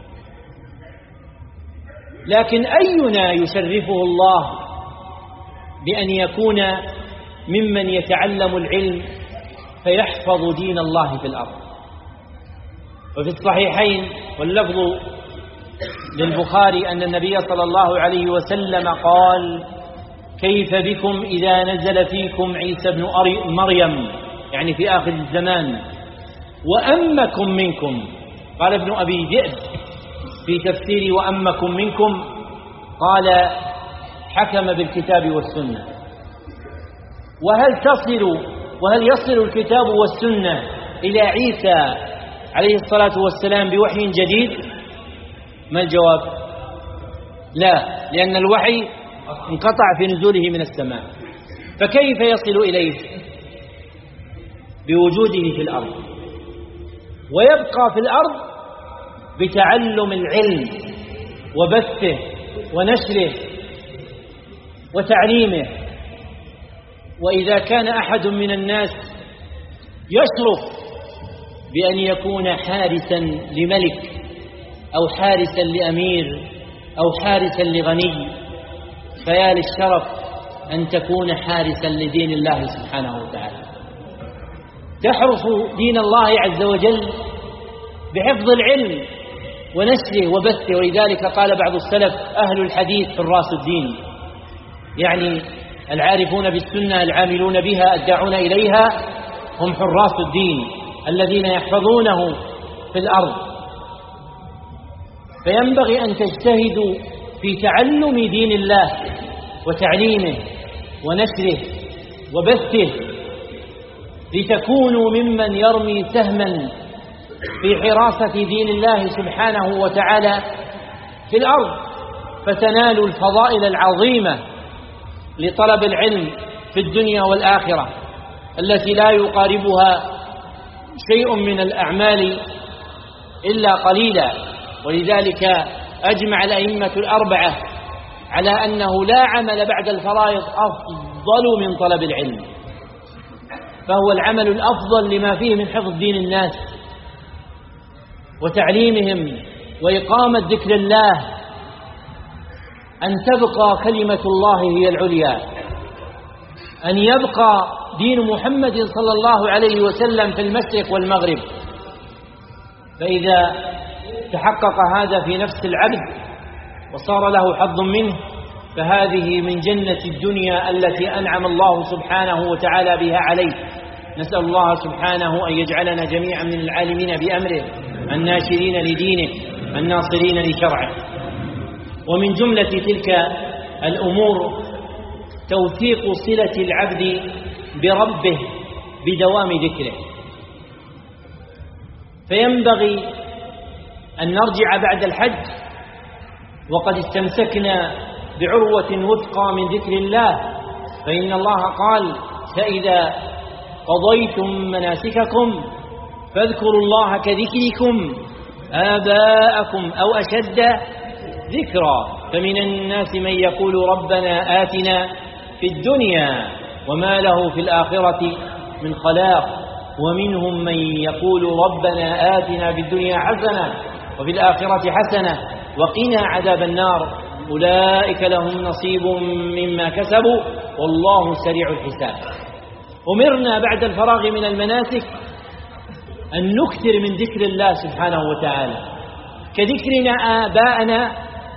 لكن أينا يشرفه الله بأن يكون ممن يتعلم العلم فيحفظ دين الله في الأرض؟ وفي الصحيحين واللفظ للبخاري أن النبي صلى الله عليه وسلم قال: كيف بكم إذا نزل فيكم عيسى بن مريم، يعني في آخر الزمان، وأمكم منكم. قال ابن أبي ذئب في تفسير وأمكم منكم، قال: حكم بالكتاب والسنة. وهل يصل الكتاب والسنة إلى عيسى عليه الصلاة والسلام بوحي جديد؟ ما الجواب؟ لا، لأن الوحي انقطع في نزوله من السماء. فكيف يصل إليه؟ بوجوده في الأرض، ويبقى في الأرض بتعلم العلم وبثه ونشره وتعليمه. وإذا كان أحد من الناس يشرف بأن يكون حارسا لملك أو حارسا لأمير أو حارسا لغني، فيا للشرف أن تكون حارسا لدين الله سبحانه وتعالى، تحرس دين الله عز وجل بحفظ العلم ونشره وبثه. ولذلك قال بعض السلف: أهل الحديث حراس الدين، يعني العارفون بالسنة العاملون بها الداعون إليها هم حراس الدين الذين يحفظونه في الأرض. فينبغي أن تجتهدوا في تعلم دين الله وتعليمه ونشره وبثه، لتكونوا ممن يرمي سهما في حراسة دين الله سبحانه وتعالى في الأرض، فتنالوا الفضائل العظيمة لطلب العلم في الدنيا والآخرة التي لا يقاربها شيء من الأعمال إلا قليلا. ولذلك أجمع الأئمة الأربعة على أنه لا عمل بعد الفرائض أفضل من طلب العلم، فهو العمل الأفضل لما فيه من حفظ دين الناس وتعليمهم وإقامة ذكر الله، أن تبقى كلمة الله هي العليا، أن يبقى دين محمد صلى الله عليه وسلم في المشرق والمغرب. فإذا تحقق هذا في نفس العبد وصار له حظ منه، فهذه من جنة الدنيا التي أنعم الله سبحانه وتعالى بها عليه. نسأل الله سبحانه أن يجعلنا جميعا من العالمين بأمره، الناشرين لدينه، الناصرين لشرعه. ومن جملة تلك الأمور توثيق صلة العبد بربه بدوام ذكره. فينبغي أن نرجع بعد الحج وقد استمسكنا بعروة وثقى من ذكر الله، فإن الله قال: فإذا قضيتم مناسككم فاذكروا الله كذكركم آباءكم أو أشد ذكرا. فمن الناس من يقول ربنا آتنا في الدنيا وما له في الآخرة من خلاق، ومنهم من يقول ربنا آتنا في الدنيا حسنة وفي الآخرة حسنة وقنا عذاب النار، أولئك لهم نصيب مما كسبوا والله سريع الحساب. أمرنا بعد الفراغ من المناسك أن نكثر من ذكر الله سبحانه وتعالى كذكرنا آباءنا،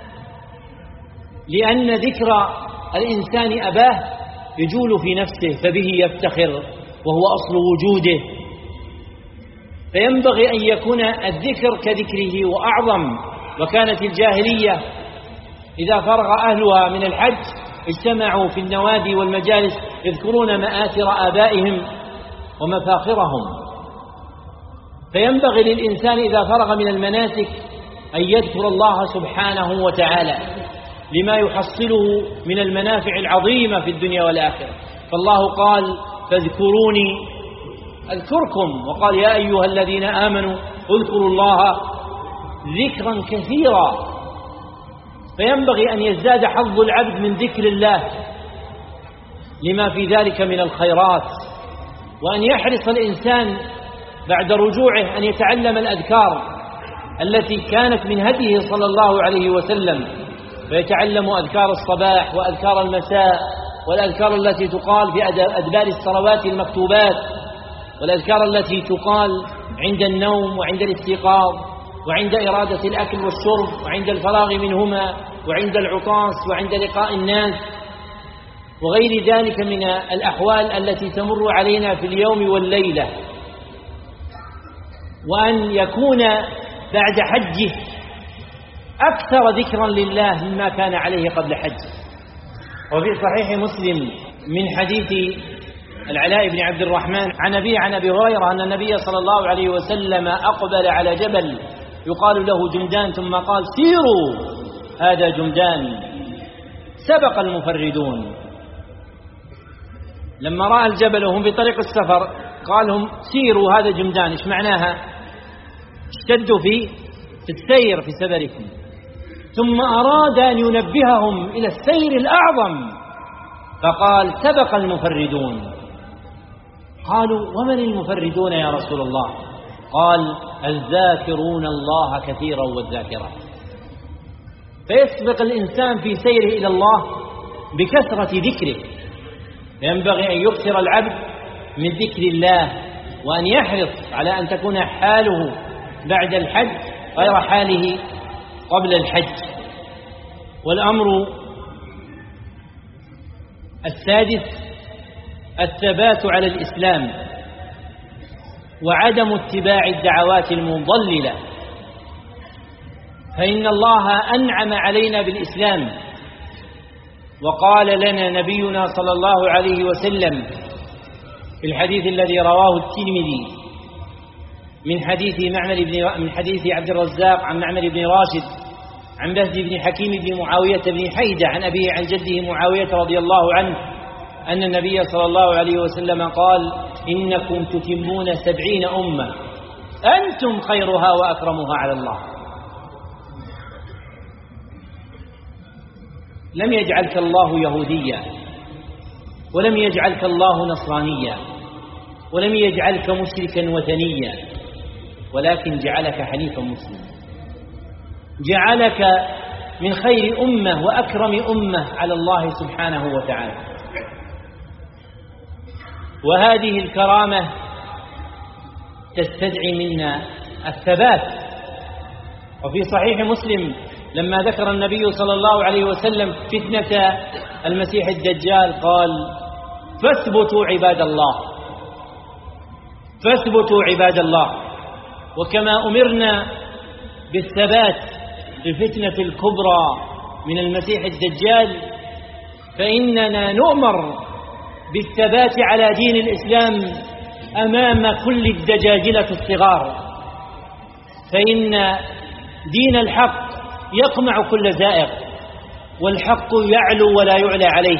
لأن ذكر الإنسان أباه يجول في نفسه فبه يفتخر وهو أصل وجوده، فينبغي أن يكون الذكر كذكره وأعظم. وكانت الجاهلية إذا فرغ أهلها من الحج اجتمعوا في النوادي والمجالس يذكرون مآثر آبائهم ومفاخرهم. فينبغي للإنسان إذا فرغ من المناسك أن يذكر الله سبحانه وتعالى لما يحصله من المنافع العظيمة في الدنيا والآخرة. فالله قال: فاذكروني أذكركم، وقال: يا أيها الذين آمنوا اذكروا الله ذكرا كثيرا. فينبغي أن يزداد حظ العبد من ذكر الله لما في ذلك من الخيرات، وأن يحرص الإنسان بعد رجوعه أن يتعلم الأذكار التي كانت من هديه صلى الله عليه وسلم، فيتعلم أذكار الصباح وأذكار المساء والأذكار التي تقال في أدبار الصلوات المكتوبات، والأذكار التي تقال عند النوم وعند الاستيقاظ وعند إرادة الأكل والشرب وعند الفراغ منهما وعند العطاس وعند لقاء الناس وغير ذلك من الأحوال التي تمر علينا في اليوم والليلة. وأن يكون بعد حجه أكثر ذكرا لله مما كان عليه قبل حجه. وفي صحيح مسلم من حديث العلاء بن عبد الرحمن عن أبي هريرة أن النبي صلى الله عليه وسلم أقبل على جبل يقال له جمدان ثم قال: سيروا هذا جمدان سبق المفردون. لما رأى الجبل وهم في طريق السفر قال لهم: سيروا هذا جمدان. إيش معناها؟ اشتدوا في السير في سفركم. ثم أراد أن ينبههم إلى السير الأعظم فقال: سبق المفردون. قالوا: ومن المفردون يا رسول الله؟ قال: الذاكرون الله كثيرا والذاكرات. فيسبق الإنسان في سيره إلى الله بكثرة ذكره. ينبغي أن يكثر العبد من ذكر الله، وأن يحرص على أن تكون حاله بعد الحج غير حاله قبل الحج. والأمر السادس الثبات على الإسلام وعدم اتباع الدعوات المضللة، فإن الله أنعم علينا بالإسلام، وقال لنا نبينا صلى الله عليه وسلم في الحديث الذي رواه الترمذي من حديث عبد الرزاق عن معمر بن راشد عن بهز بن حكيم بن معاوية بن حيدة عن أبيه عن جده معاوية رضي الله عنه أن النبي صلى الله عليه وسلم قال: إنكم تتمون 70 أمة أنتم خيرها وأكرمها على الله. لم يجعلك الله يهوديا، ولم يجعلك الله نصرانيا، ولم يجعلك مشركا وثنيا، ولكن جعلك حنيفا مسلما، جعلك من خير أمة وأكرم أمة على الله سبحانه وتعالى. وهذه الكرامة تستدعي منا الثبات. وفي صحيح مسلم لما ذكر النبي صلى الله عليه وسلم فتنة المسيح الدجال قال: فاثبتوا عباد الله، فاثبتوا عباد الله. وكما أمرنا بالثبات في الفتنة الكبرى من المسيح الدجال، فإننا نؤمر بالثبات على دين الإسلام أمام كل الدجاجلة الصغار، فإن دين الحق يقمع كل زائغ، والحق يعلو ولا يعلى عليه،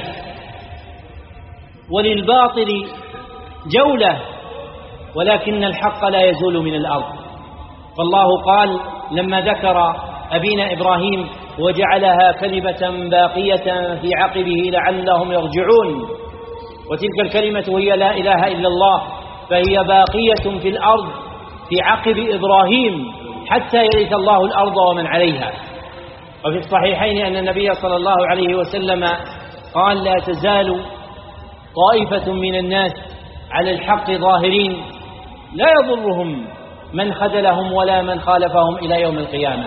وللباطل جولة ولكن الحق لا يزول من الأرض. فالله قال لما ذكر أبينا إبراهيم: وجعلها كلمة باقية في عقبه لعلهم يرجعون. وتلك الكلمة هي لا إله إلا الله، فهي باقية في الأرض في عقب إبراهيم حتى يرث الله الأرض ومن عليها. وفي الصحيحين أن النبي صلى الله عليه وسلم قال: لا تزال طائفة من الناس على الحق ظاهرين لا يضرهم من خذلهم ولا من خالفهم إلى يوم القيامة.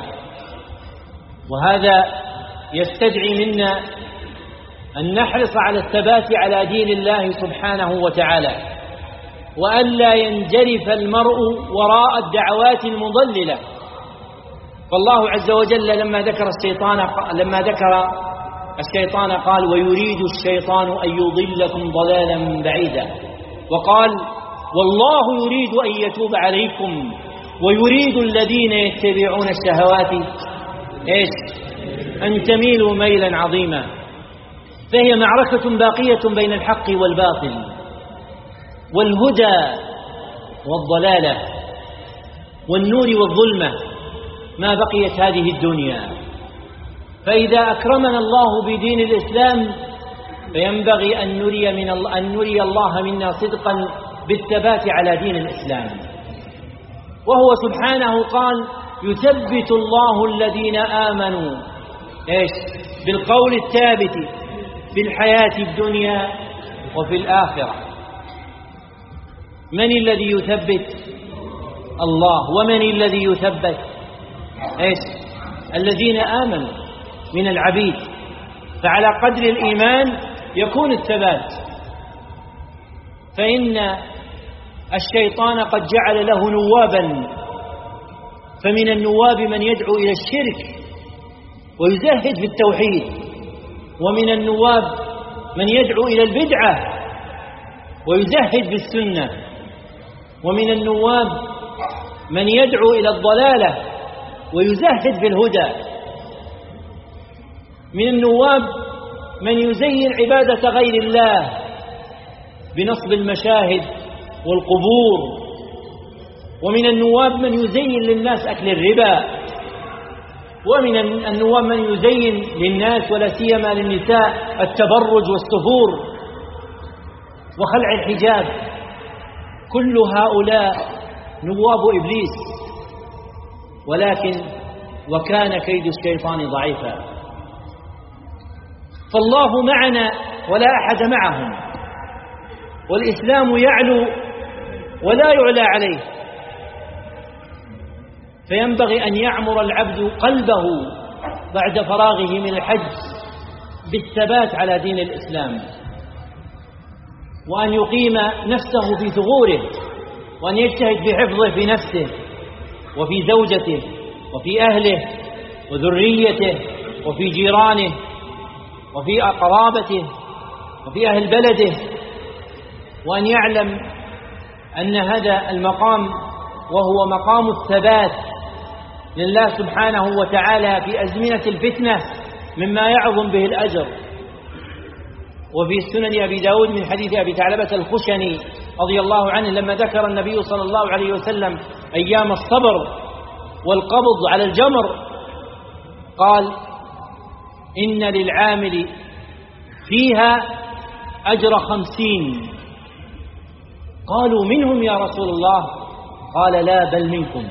وهذا يستدعي منا أن نحرص على الثبات على دين الله سبحانه وتعالى، وألا ينجرف المرء وراء الدعوات المضللة. فالله عز وجل لما ذكر الشيطان قال: ويريد الشيطان أن يضلكم ضلالا بعيدا. وقال: والله يريد أن يتوب عليكم ويريد الذين يتبعون الشهوات أن تميلوا ميلا عظيما. فهي معركة باقية بين الحق والباطل والهدى والضلالة والنور والظلمة ما بقيت هذه الدنيا. فإذا أكرمنا الله بدين الإسلام فينبغي أن نري الله منا صدقا بالثبات على دين الإسلام. وهو سبحانه قال: يثبت الله الذين آمنوا بالقول الثابت في الحياة الدنيا وفي الآخرة. من الذي يثبت؟ الله. ومن الذي يثبت؟ الذين آمنوا من العبيد. فعلى قدر الإيمان يكون الثبات. فإن الشيطان قد جعل له نوابا، فمن النواب من يدعو إلى الشرك ويزهد في التوحيد، ومن النواب من يدعو إلى البدعة ويزهد في السنة، ومن النواب من يدعو إلى الضلالة ويزهد في الهدى. من النواب من يزين عبادة غير الله بنصب المشاهد والقبور، ومن النواب من يزين للناس أكل الربا، ومن النواب من يزين للناس ولا سيما للنساء التبرج والسفور وخلع الحجاب. كل هؤلاء نواب إبليس، ولكن وكان كيد الشيطان ضعيفا. فالله معنا ولا أحد معهم، والإسلام يعلو ولا يعلى عليه. فينبغي أن يعمر العبد قلبه بعد فراغه من الحج بالثبات على دين الإسلام، وأن يقيم نفسه في ثغوره، وأن يجتهد بحفظه في نفسه وفي زوجته وفي أهله وذريته وفي جيرانه وفي قرابته وفي أهل بلده، وأن يعلم أن هذا المقام وهو مقام الثبات لله سبحانه وتعالى في أزمنة الفتنة مما يعظم به الأجر. وفي سنن أبي داود من حديث أبي ثعلبة الخشني رضي الله عنه لما ذكر النبي صلى الله عليه وسلم أيام الصبر والقبض على الجمر قال: إن للعامل فيها أجر 50. قالوا: منهم يا رسول الله؟ قال: لا، بل منكم.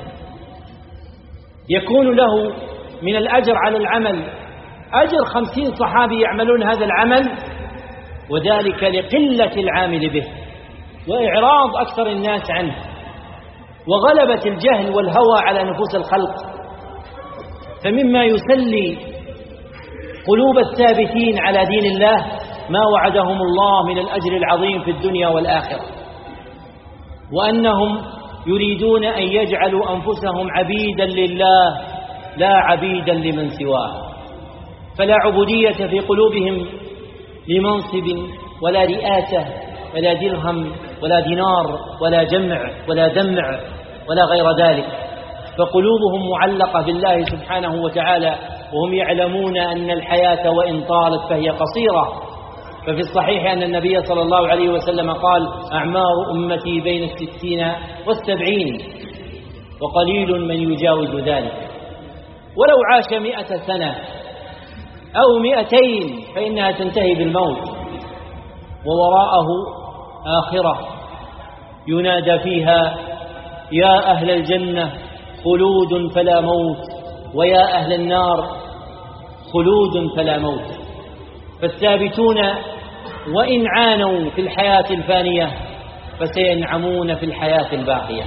يكون له من الأجر على العمل أجر 50 صحابي يعملون هذا العمل، وذلك لقلة العامل به وإعراض أكثر الناس عنه وغلبة الجهل والهوى على نفوس الخلق. فمما يسلي قلوب الثابتين على دين الله ما وعدهم الله من الأجر العظيم في الدنيا والآخرة، وأنهم يريدون أن يجعلوا أنفسهم عبيدا لله لا عبيدا لمن سواه، فلا عبودية في قلوبهم لمنصب ولا رئاسة ولا درهم ولا دينار ولا جمع ولا دمع ولا غير ذلك، فقلوبهم معلقة بالله سبحانه وتعالى، وهم يعلمون أن الحياة وإن طالت فهي قصيرة. ففي الصحيح أن النبي صلى الله عليه وسلم قال: أعمار أمتي بين 60 و70، وقليل من يجاوز ذلك، ولو عاش 100 سنة أو 200 فإنها تنتهي بالموت، ووراءه آخرة ينادى فيها: يا أهل الجنة خلود فلا موت، ويا أهل النار خلود فلا موت. فالثابتون وإن عانوا في الحياة الفانية فسينعمون في الحياة الباقية،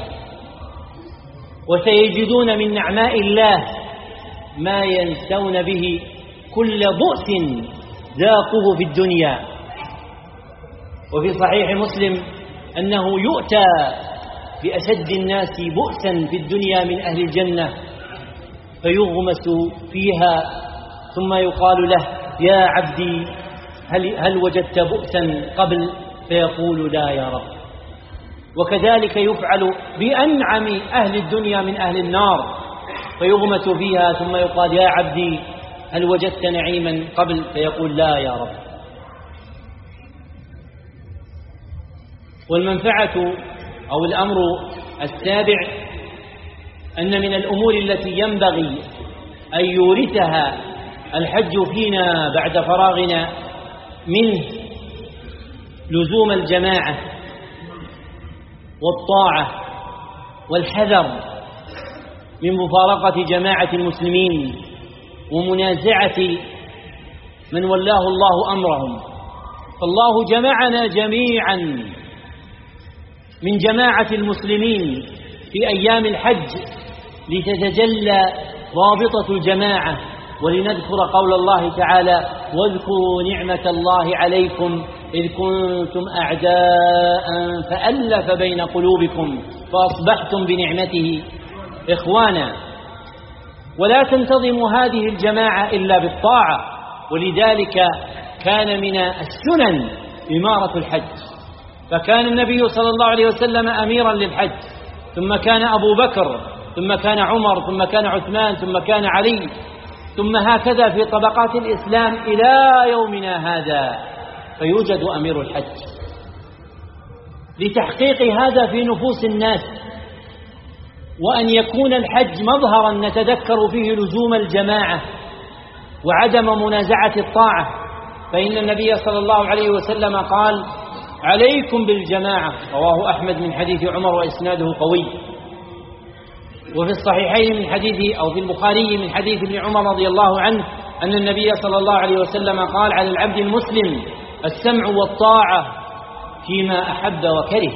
وسيجدون من نعماء الله ما ينسون به كل بؤس ذاقوه في الدنيا. وفي صحيح مسلم أنه يؤتى بأشد الناس بؤسا في الدنيا من أهل الجنة فيغمس فيها، ثم يقال له: يا عبدي هل وجدت بؤسا قبل؟ فيقول: لا يا رب. وكذلك يفعل بأنعم أهل الدنيا من أهل النار، فيغمس فيها ثم يقال: يا عبدي هل وجدت نعيما قبل؟ فيقول: لا يا رب. والمنفعة أو الأمر السابع أن من الأمور التي ينبغي أن يورثها الحج فينا بعد فراغنا منه لزوم الجماعة والطاعة والحذر من مفارقة جماعة المسلمين ومنازعة من ولاه الله أمرهم. فالله جمعنا جميعا من جماعة المسلمين في أيام الحج لتتجلى رابطة الجماعة، ولنذكر قول الله تعالى: واذكروا نعمة الله عليكم إذ كنتم أعداء فألف بين قلوبكم فأصبحتم بنعمته إخوانا. ولا تنتظم هذه الجماعة إلا بالطاعة، ولذلك كان من السنن إمارة الحج، فكان النبي صلى الله عليه وسلم أميرا للحج، ثم كان أبو بكر، ثم كان عمر، ثم كان عثمان، ثم كان علي، ثم هكذا في طبقات الإسلام إلى يومنا هذا، فيوجد أمير الحج لتحقيق هذا في نفوس الناس، وأن يكون الحج مظهرا نتذكر فيه لزوم الجماعة وعدم منازعة الطاعة. فإن النبي صلى الله عليه وسلم قال: عليكم بالجماعة، رواه أحمد من حديث عمر وإسناده قوي. وفي الصحيحين من حديث أو في البخاري من حديث ابن عمر رضي الله عنه أن النبي صلى الله عليه وسلم قال: على العبد المسلم السمع والطاعة فيما أحب وكره.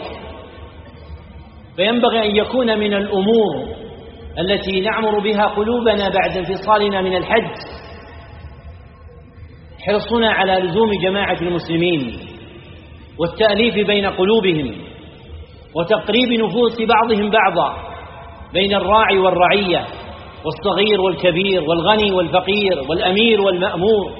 فينبغي أن يكون من الأمور التي نعمر بها قلوبنا بعد انفصالنا من الحج حرصنا على لزوم جماعة المسلمين والتأليف بين قلوبهم وتقريب نفوس بعضهم بعضا، بين الراعي والرعية والصغير والكبير والغني والفقير والأمير والمأمور،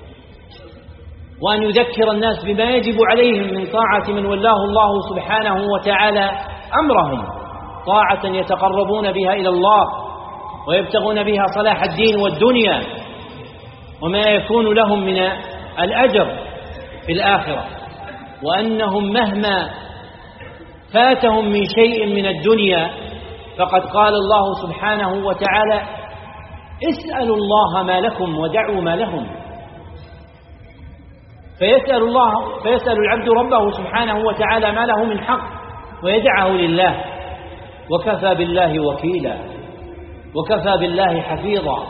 وأن يذكر الناس بما يجب عليهم من طاعة من ولاه الله سبحانه وتعالى أمرهم، طاعة يتقربون بها إلى الله ويبتغون بها صلاح الدين والدنيا وما يكون لهم من الأجر في الآخرة، وأنهم مهما فاتهم من شيء من الدنيا فقد قال الله سبحانه وتعالى: اسألوا الله ما لكم ودعوا ما لهم. فيسأل العبد ربه سبحانه وتعالى ما له من حق ويدعه لله، وكفى بالله وكيلا وكفى بالله حفيظا.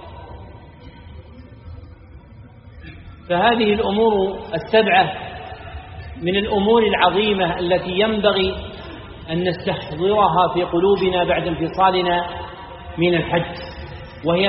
فهذه الأمور السبعة من الأمور العظيمة التي ينبغي أن نستحضرها في قلوبنا بعد انفصالنا من الحج، وهي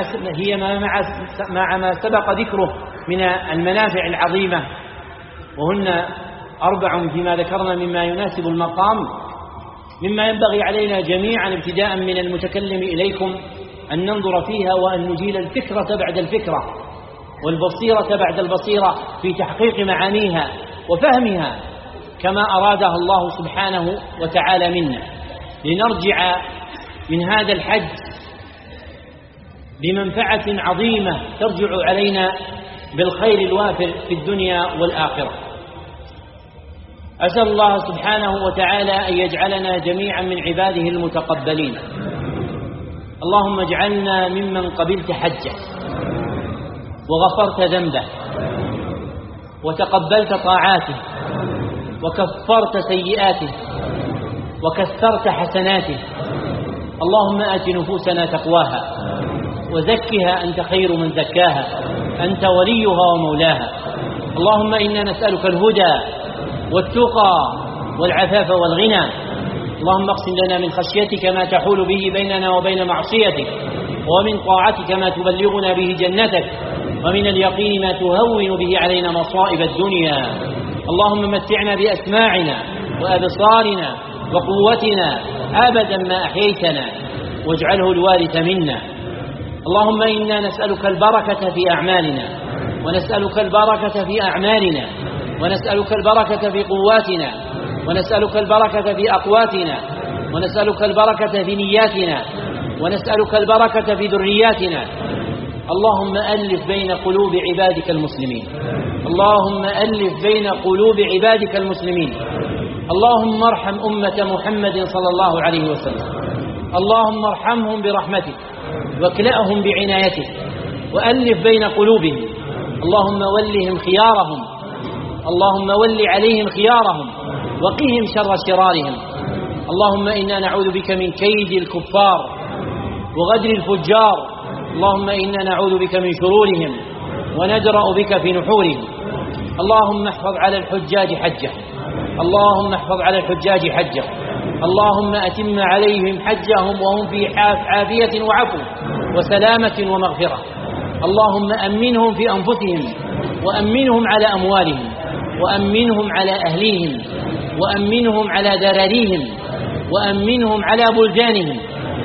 مع ما سبق ذكره من المنافع العظيمة، وهن 4 فيما ذكرنا مما يناسب المقام، مما ينبغي علينا جميعا ابتداء من المتكلم إليكم أن ننظر فيها وأن نجيل الفكرة بعد الفكرة والبصيرة بعد البصيرة في تحقيق معانيها وفهمها كما أرادها الله سبحانه وتعالى منا، لنرجع من هذا الحج بمنفعة عظيمة ترجع علينا بالخير الوافر في الدنيا والآخرة. أسأل الله سبحانه وتعالى أن يجعلنا جميعا من عباده المتقبلين. اللهم اجعلنا ممن قبلت حجه وغفرت ذنبه وتقبلت طاعاته وكفرت سيئاته وكثرت حسناته. اللهم آت نفوسنا تقواها وزكها أنت خير من زكاها، أنت وليها ومولاها. اللهم إنا نسألك الهدى والتقى والعفاف والغنى. اللهم اقسم لنا من خشيتك ما تحول به بيننا وبين معصيتك، ومن طاعتك ما تبلغنا به جنتك، ومن اليقين ما تهون به علينا مصائب الدنيا. اللهم متعنا بأسماعنا وأبصارنا وقوتنا أبدا ما أحييتنا، واجعله الوارث منا. اللهم إنا نسألك البركة في أعمالنا، ونسألك البركة في أعمالنا، ونسألك البركة في قواتنا، ونسألك البركة في أقواتنا، ونسألك البركة في نياتنا، ونسألك البركة في ذرياتنا. اللهم ألف بين قلوب عبادك المسلمين، اللهم ألف بين قلوب عبادك المسلمين. اللهم ارحم أمة محمد صلى الله عليه وسلم، اللهم ارحمهم برحمتك واكلأهم بعنايتك وألف بين قلوبهم. اللهم ولهم خيارهم، اللهم ول عليهم خيارهم وقهم شر شرارهم. اللهم إنا نعوذ بك من كيد الكفار وغدر الفجار. اللهم إنا نعوذ بك من شرورهم وندرأ بك في نحورهم. اللهم احفظ على الحجاج حجه، اللهم احفظ على الحجاج حجه. اللهم أتم عليهم حجهم وهم في عافية وعفو وسلامة ومغفرة. اللهم أمنهم في أنفسهم، وأمنهم على أموالهم، وأمنهم على أهليهم، وأمنهم على ذراريهم، وأمنهم على بلدانهم.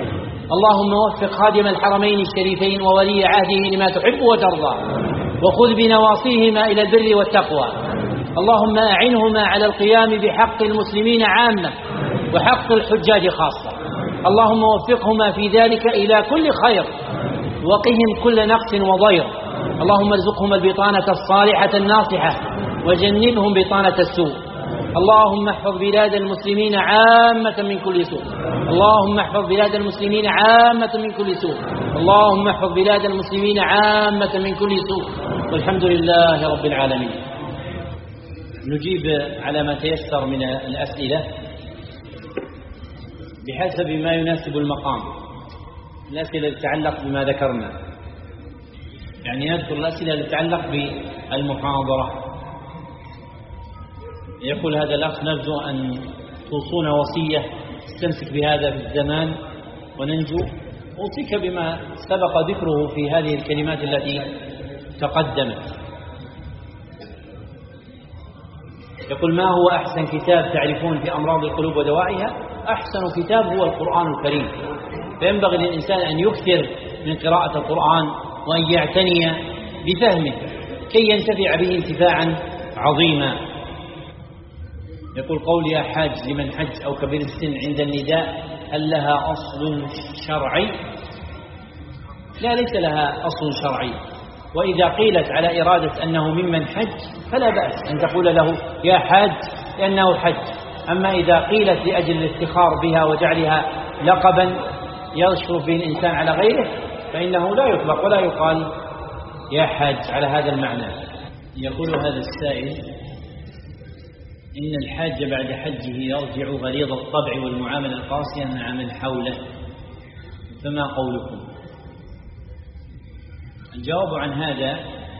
اللهم وفق خادم الحرمين الشريفين وولي عهده لما تحب وترضى، وخذ بنواصيهما إلى البر والتقوى. اللهم أعنهما على القيام بحق المسلمين عامة وحق الحجاج خاصة. اللهم وفقهما في ذلك إلى كل خير، وقهم كل نقص وضير. اللهم ارزقهما البطانة الصالحة الناصحة، وجنبهم بطانة السوء. اللهم احفظ بلاد المسلمين عامة من كل سوء، اللهم احفظ بلاد المسلمين عامة من كل سوء، اللهم احفظ بلاد المسلمين عامة من كل سوء. والحمد لله رب العالمين. نجيب على ما تيسر من الأسئلة بحسب ما يناسب المقام. الأسئلة تتعلق بما ذكرنا، يعني نذكر الأسئلة التي تتعلق بالمحاضرة. يقول هذا الأخ: نرجو أن توصونا وصية تستمسك بهذا في الزمان وننجو. أوصيك بما سبق ذكره في هذه الكلمات التي تقدمت. يقول: ما هو أحسن كتاب تعرفون في أمراض القلوب ودوائها؟ أحسن كتاب هو القرآن الكريم، فينبغي للإنسان أن يكثر من قراءة القرآن وأن يعتني بفهمه كي ينتفع به انتفاعا عظيما. يقول: قول يا حاج لمن حج أو كبير السن عند النداء هل لها أصل شرعي؟ لا، ليس لها أصل شرعي. وإذا قيلت على إرادة أنه ممن حج فلا بأس أن تقول له يا حاج لأنه حج. أما إذا قيلت لأجل الافتخار بها وجعلها لقبا يشرف به الإنسان على غيره فإنه لا يطلق ولا يقال يا حاج على هذا المعنى. يقول هذا السائل: إن الحاج بعد حجه يرجع غليظ الطبع والمعاملة القاسية مع من حوله، فما قولكم؟ الجواب عن هذا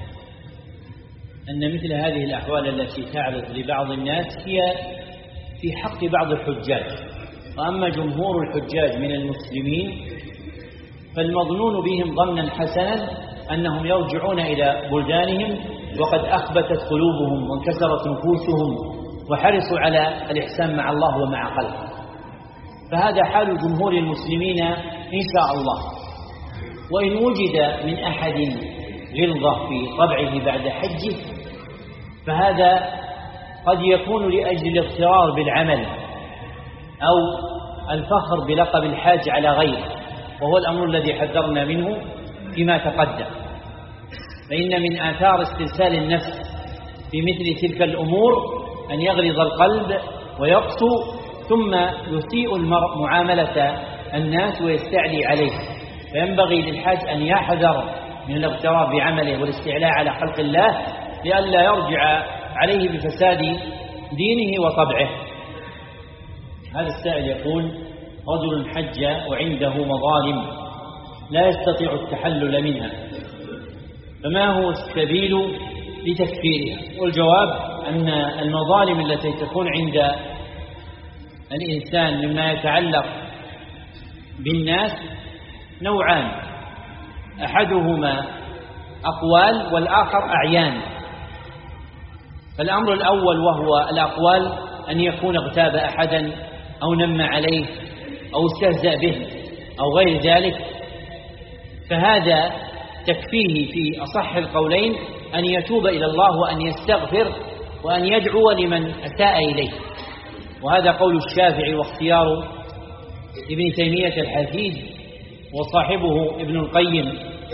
أن مثل هذه الأحوال التي تعرض لبعض الناس هي في حق بعض الحجاج، وأما جمهور الحجاج من المسلمين فالمظنون بهم ظنا حسنا أنهم يرجعون إلى بلدانهم وقد أخبتت قلوبهم وانكسرت نفوسهم وحرصوا على الإحسان مع الله ومع خلقه. فهذا حال جمهور المسلمين إن شاء الله. وإن وجد من أحد غلظة في طبعه بعد حجه فهذا قد يكون لأجل الاغترار بالعمل أو الفخر بلقب الحاج على غيره، وهو الأمر الذي حذرنا منه فيما تقدم. فإن من آثار استرسال النفس في مثل تلك الأمور أن يغلظ القلب ويقسو، ثم يسيء المرء معاملة الناس ويستعلي عليه. فينبغي للحاج أن يحذر من الاغترار بعمله والاستعلاء على خلق الله لئلا يرجع عليه بفساد دينه وطبعه. هذا السائل يقول: رجل حج وعنده مظالم لا يستطيع التحلل منها، فما هو السبيل لتكفيرها؟ والجواب أن المظالم التي تكون عند الإنسان مما يتعلق بالناس نوعان: أحدهما أقوال والآخر أعيان. فالأمر الأول وهو الأقوال أن يكون اغتاب أحدا أو نم عليه أو استهزأ به أو غير ذلك، فهذا تكفيه في أصح القولين أن يتوب إلى الله وأن يستغفر وأن يدعو لمن أساء إليه. وهذا قول الشافعي واختيار ابن تيمية الحفيد وصاحبه ابن القيم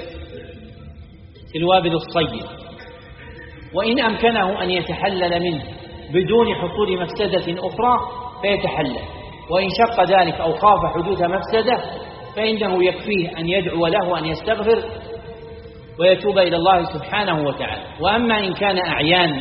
في الوابل الصيب. وإن أمكنه أن يتحلل منه بدون حصول مفسدة أخرى فيتحلل، وإن شق ذلك أو خاف حدوث مفسدة فإنه يكفيه أن يدعو له وأن يستغفر ويتوب إلى الله سبحانه وتعالى. وأما إن كان أعيان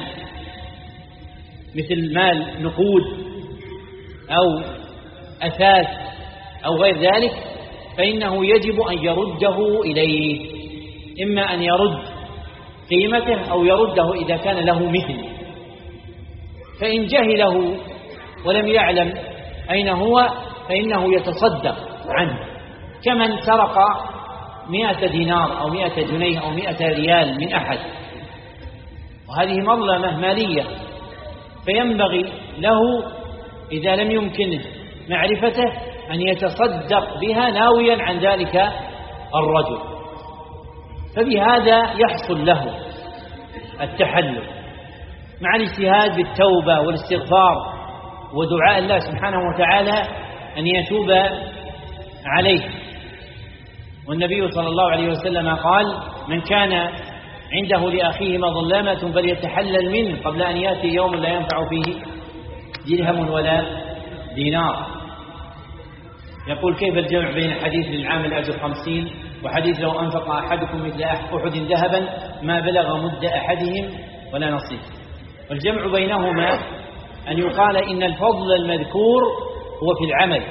مثل مال نقود أو أثاث أو غير ذلك فإنه يجب أن يرده إليه، إما أن يرد قيمته أو يرده إذا كان له مثل. فإن جهله ولم يعلم أين هو فإنه يتصدق عنه، كمن سرق 100 دينار أو 100 جنيه أو 100 ريال من أحد، وهذه مظلمة مالية، فينبغي له إذا لم يمكنه معرفته أن يتصدق بها ناويا عن ذلك الرجل، فبهذا يحصل له التحلل مع الاجتهاد بالتوبة والاستغفار ودعاء الله سبحانه وتعالى أن يتوب عليه. والنبي صلى الله عليه وسلم قال: من كان عنده لأخيه مظلمة فليتحلل منه قبل أن يأتي يوم لا ينفع فيه درهم ولا دينار. يقول: كيف الجمع بين حديث للعام الأجر 50 وحديث لو أنفق أحدكم مثل أحد ذهبا ما بلغ مد أحدهم ولا نصيب؟ والجمع بينهما أن يقال إن الفضل المذكور هو في العمل،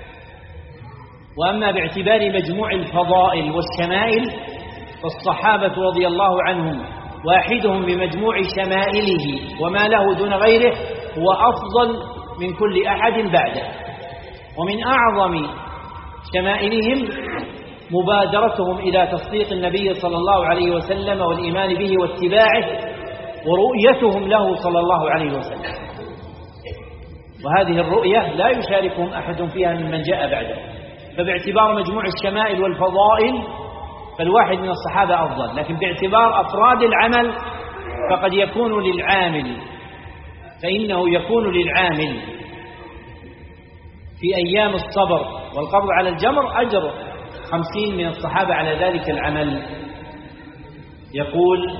وأما باعتبار مجموع الفضائل والشمائل فالصحابة رضي الله عنهم واحدهم بمجموع شمائله وما له دون غيره هو أفضل من كل أحد بعده. ومن أعظم شمائلهم مبادرتهم إلى تصديق النبي صلى الله عليه وسلم والإيمان به واتباعه ورؤيتهم له صلى الله عليه وسلم، وهذه الرؤية لا يشاركهم أحد فيها ممن جاء بعده. فباعتبار مجموع الشمائل والفضائل فالواحد من الصحابة أفضل، لكن باعتبار أفراد العمل فقد يكون للعامل، فإنه يكون للعامل في أيام الصبر والقبض على الجمر أجر 50 من الصحابة على ذلك العمل. يقول: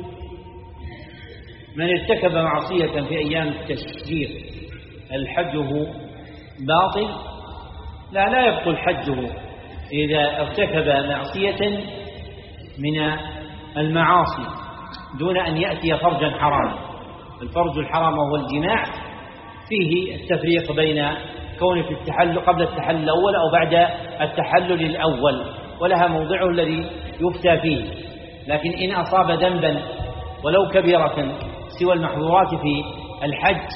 من ارتكب معصية في أيام التشريق الحجه باطل؟ لا يبطل حجه إذا ارتكب معصية من المعاصي دون أن يأتي فرجا حراما. الفرج الحرام وهو الجماع فيه التفريق بين كونه في التحلل قبل التحلل الأول أو بعد التحلل الأول، ولها موضعه الذي يفتى فيه. لكن إن أصاب ذنبا ولو كبيرة سوى المحظورات في الحج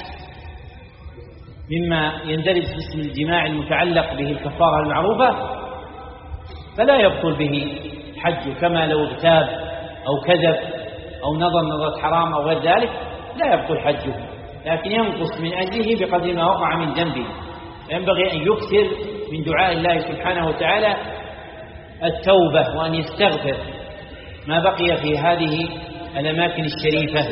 مما يندرج في اسم الجماع المتعلق به الكفارة المعروفة فلا يبطل به حجه، كما لو اغتاب أو كذب أو نظرة حرام أو غير ذلك لا يبطل حجه، لكن ينقص من أجله بقدر ما وقع من ذنبه. فينبغي أن يكثر من دعاء الله سبحانه وتعالى التوبة، وأن يستغفر ما بقي في هذه الأماكن الشريفة.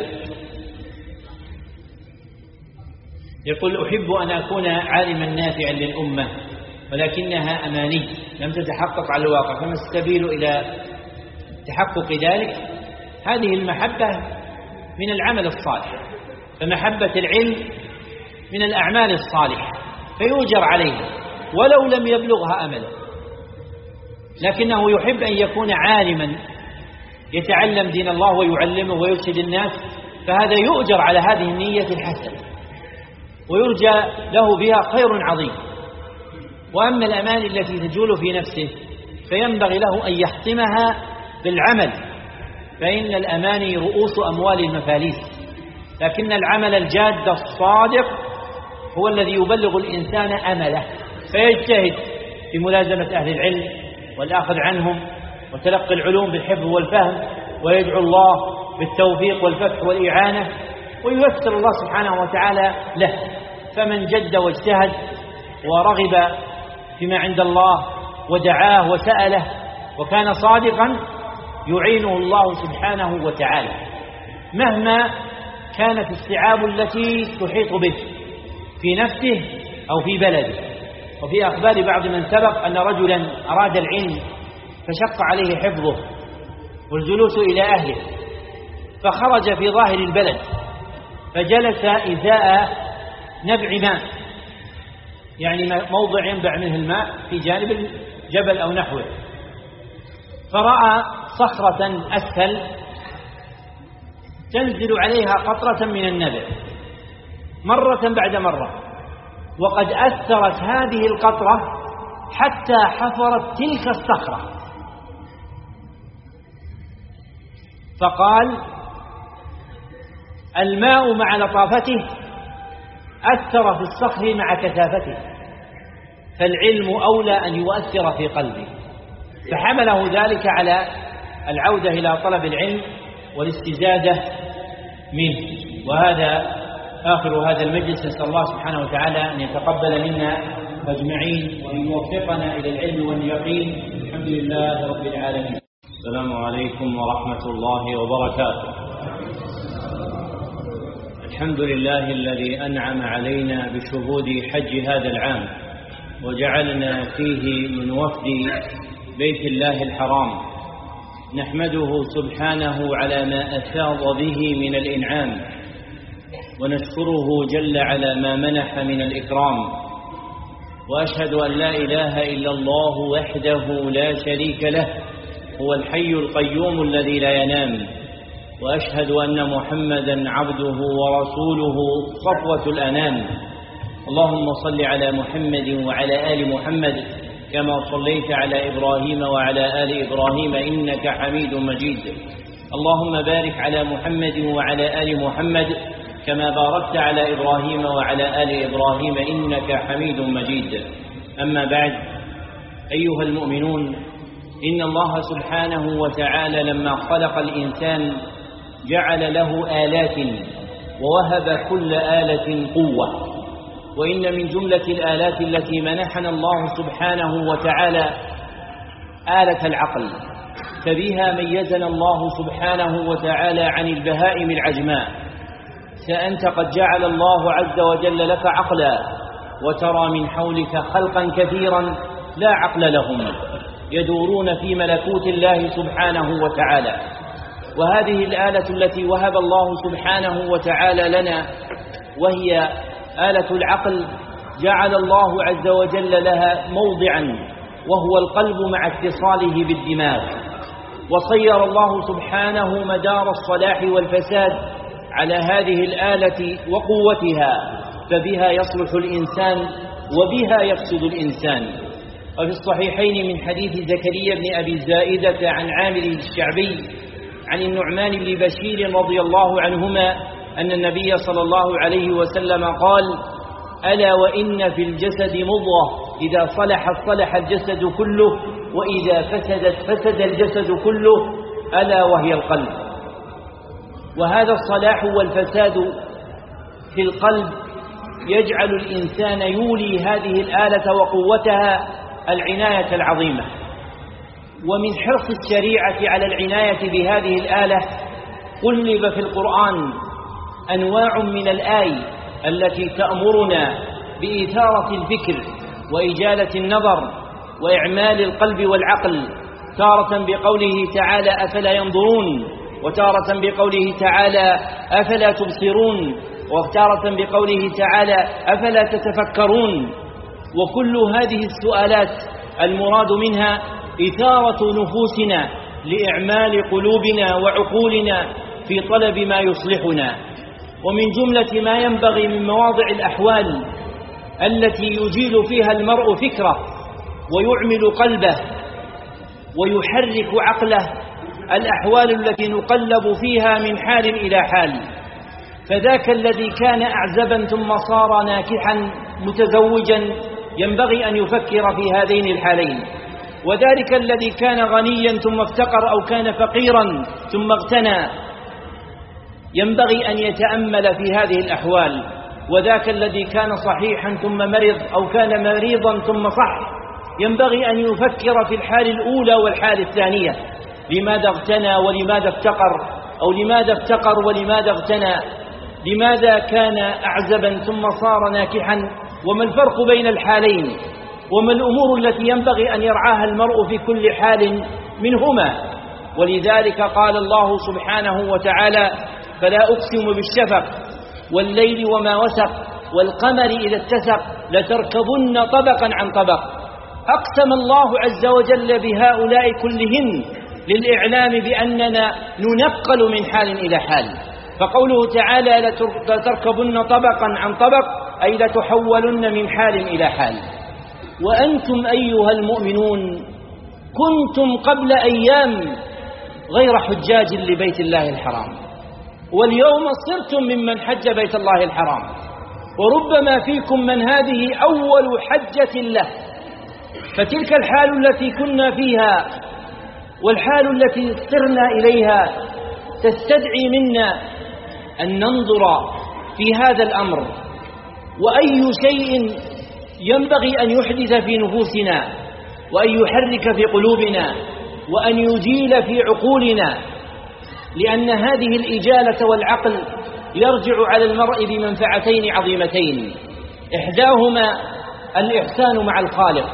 يقول: أحب أن أكون عالما نافعا للأمة ولكنها أماني لم تتحقق على الواقع، فما السبيل إلى تحقق ذلك؟ هذه المحبة من العمل الصالح، فمحبة العلم من الأعمال الصالحة فيؤجر عليها ولو لم يبلغها أمله، لكنه يحب أن يكون عالما يتعلم دين الله ويعلمه ويرشد الناس، فهذا يؤجر على هذه النية الحسنة ويرجى له بها خير عظيم. وأما الأمان التي تجول في نفسه فينبغي له أن يحطمها بالعمل، فإن الأماني رؤوس أموال المفاليس، لكن العمل الجاد الصادق هو الذي يبلغ الإنسان أمله، فيجتهد في ملازمة أهل العلم والأخذ عنهم وتلقي العلوم بالحفظ والفهم، ويدعو الله بالتوفيق والفتح والإعانة، وييسر الله سبحانه وتعالى له. فمن جد واجتهد ورغب فيما عند الله ودعاه وسأله وكان صادقا يعينه الله سبحانه وتعالى مهما كانت الصعاب التي تحيط به في نفسه أو في بلده. وفي أخبار بعض من سبق أن رجلا أراد العلم فشق عليه حفظه والجلوس إلى أهله، فخرج في ظاهر البلد فجلس إزاء نبع ماء، يعني موضع ينبع منه الماء في جانب الجبل أو نحوه، فرأى صخرة أسفل تنزل عليها قطرة من النبع مرة بعد مرة، وقد أثرت هذه القطرة حتى حفرت تلك الصخرة، فقال: الماء مع لطافته أثر في الصخر مع كثافته، فالعلم أولى أن يؤثر في قلبه. فحمله ذلك على العودة إلى طلب العلم والاستزادة منه. وهذا آخر هذا المجلس، نسأل الله سبحانه وتعالى أن يتقبل منا أجمعين وأن يوفقنا إلى العلم واليقين. الحمد لله رب العالمين. السلام عليكم ورحمة الله وبركاته. الحمد لله الذي أنعم علينا بشهود حج هذا العام وجعلنا فيه من وفد بيت الله الحرام، نحمده سبحانه على ما أفاض به من الإنعام، ونشكره جل على ما منح من الإكرام، وأشهد أن لا إله إلا الله وحده لا شريك له، هو الحي القيوم الذي لا ينام، وأشهد أن محمدا عبده ورسوله صفوة الأنام. اللهم صل على محمد وعلى آل محمد كما صليت على إبراهيم وعلى آل إبراهيم إنك حميد مجيد. اللهم بارك على محمد وعلى آل محمد كما باركت على إبراهيم وعلى آل إبراهيم إنك حميد مجيد. أما بعد، أيها المؤمنون، إن الله سبحانه وتعالى لما خلق الإنسان جعل له آلات ووهب كل آلة قوة، وإن من جملة الآلات التي منحنا الله سبحانه وتعالى آلة العقل، فبها ميزنا الله سبحانه وتعالى عن البهائم العجماء. فأنت قد جعل الله عز وجل لك عقلا، وترى من حولك خلقا كثيرا لا عقل لهم يدورون في ملكوت الله سبحانه وتعالى. وهذه الآلة التي وهب الله سبحانه وتعالى لنا وهي آلة العقل، جعل الله عز وجل لها موضعا وهو القلب مع اتصاله بالدماغ، وصير الله سبحانه مدار الصلاح والفساد على هذه الآلة وقوتها، فبها يصلح الإنسان وبها يفسد الإنسان. وفي الصحيحين من حديث زكريا بن أبي زائدة عن عامر الشعبي عن النعمان بن بشير رضي الله عنهما أن النبي صلى الله عليه وسلم قال: ألا وإن في الجسد مضغة إذا صلحت صلح الجسد كله، وإذا فسدت فسد الجسد كله، ألا وهي القلب. وهذا الصلاح والفساد في القلب يجعل الإنسان يولي هذه الآلة وقوتها العناية العظيمة. ومن حرص الشريعة على العناية بهذه الآلة قلب في القرآن أنواع من الآي التي تأمرنا بإثارة الفكر وإجالة النظر وإعمال القلب والعقل، تارة بقوله تعالى أفلا ينظرون، وتارة بقوله تعالى أفلا تبصرون، وتارة بقوله تعالى أفلا تتفكرون. وكل هذه السؤالات المراد منها إثارة نفوسنا لإعمال قلوبنا وعقولنا في طلب ما يصلحنا. ومن جملة ما ينبغي من مواضع الأحوال التي يجيل فيها المرء فكره ويعمل قلبه ويحرك عقله الأحوال التي نقلب فيها من حال إلى حال. فذاك الذي كان أعزبا ثم صار ناكحا متزوجا ينبغي أن يفكر في هذين الحالين، وذلك الذي كان غنيا ثم افتقر أو كان فقيرا ثم اغتنى ينبغي أن يتأمل في هذه الأحوال، وذاك الذي كان صحيحا ثم مرض أو كان مريضا ثم صح ينبغي أن يفكر في الحال الأولى والحال الثانية، لماذا اغتنى ولماذا افتقر، أو لماذا افتقر ولماذا اغتنى، لماذا كان أعزبا ثم صار ناكحا، وما الفرق بين الحالين، وما الأمور التي ينبغي أن يرعاها المرء في كل حال منهما. ولذلك قال الله سبحانه وتعالى فلا أقسم بالشفق والليل وما وسق والقمر إذا اتسق لتركبن طبقا عن طبق. أقسم الله عز وجل بهؤلاء كلهن للإعلام بأننا ننقل من حال إلى حال. فقوله تعالى لتركبن طبقا عن طبق أي لتحولن من حال إلى حال. وأنتم أيها المؤمنون كنتم قبل أيام غير حجاج لبيت الله الحرام، واليوم صرتم ممن حج بيت الله الحرام، وربما فيكم من هذه أول حجة له. فتلك الحال التي كنا فيها والحال التي سرنا إليها تستدعي منا أن ننظر في هذا الأمر، وأي شيء ينبغي أن يحدث في نفوسنا وأن يحرك في قلوبنا وأن يجيل في عقولنا، لأن هذه الإجالة والعقل يرجع على المرء بمنفعتين عظيمتين، إحداهما الإحسان مع الخالق،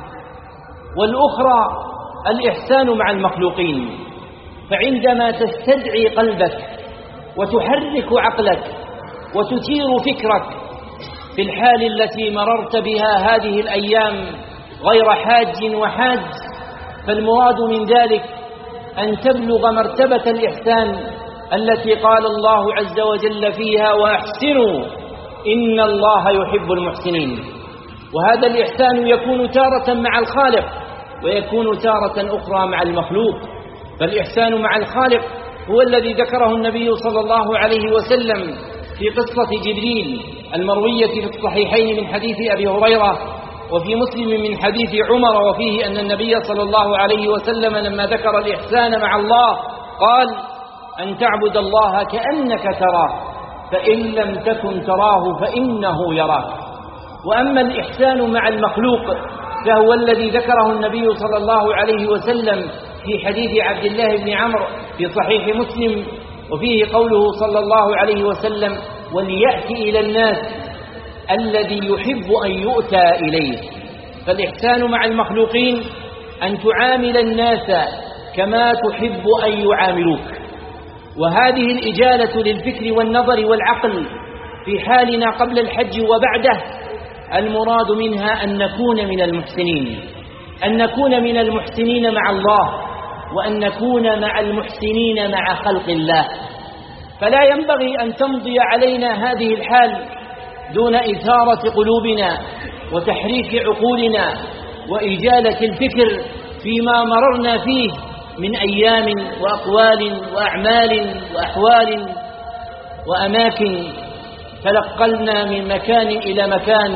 والأخرى الإحسان مع المخلوقين. فعندما تستدعي قلبك وتحرك عقلك وتثير فكرك في الحال التي مررت بها هذه الأيام غير حاج وحاج، فالمراد من ذلك أن تبلغ مرتبة الإحسان التي قال الله عز وجل فيها وأحسنوا إن الله يحب المحسنين. وهذا الإحسان يكون تارة مع الخالق ويكون تارة أخرى مع المخلوق. فالإحسان مع الخالق هو الذي ذكره النبي صلى الله عليه وسلم في قصة جبريل المروية في الصحيحين من حديث أبي هريرة وفي مسلم من حديث عمر، وفيه أن النبي صلى الله عليه وسلم لما ذكر الإحسان مع الله قال أن تعبد الله كأنك تراه فإن لم تكن تراه فإنه يراك. وأما الإحسان مع المخلوق فهو الذي ذكره النبي صلى الله عليه وسلم في حديث عبد الله بن عمرو في صحيح مسلم، وفيه قوله صلى الله عليه وسلم وليأتي إلى الناس الذي يحب أن يؤتى إليه. فالإحسان مع المخلوقين أن تعامل الناس كما تحب أن يعاملوك. وهذه الإجالة للفكر والنظر والعقل في حالنا قبل الحج وبعده المراد منها أن نكون من المحسنين، أن نكون من المحسنين مع الله، وأن نكون مع المحسنين مع خلق الله. فلا ينبغي أن تمضي علينا هذه الحال دون إثارة قلوبنا وتحريك عقولنا وإجالة الفكر فيما مررنا فيه من أيام وأقوال وأعمال وأحوال وأماكن تلقلنا من مكان إلى مكان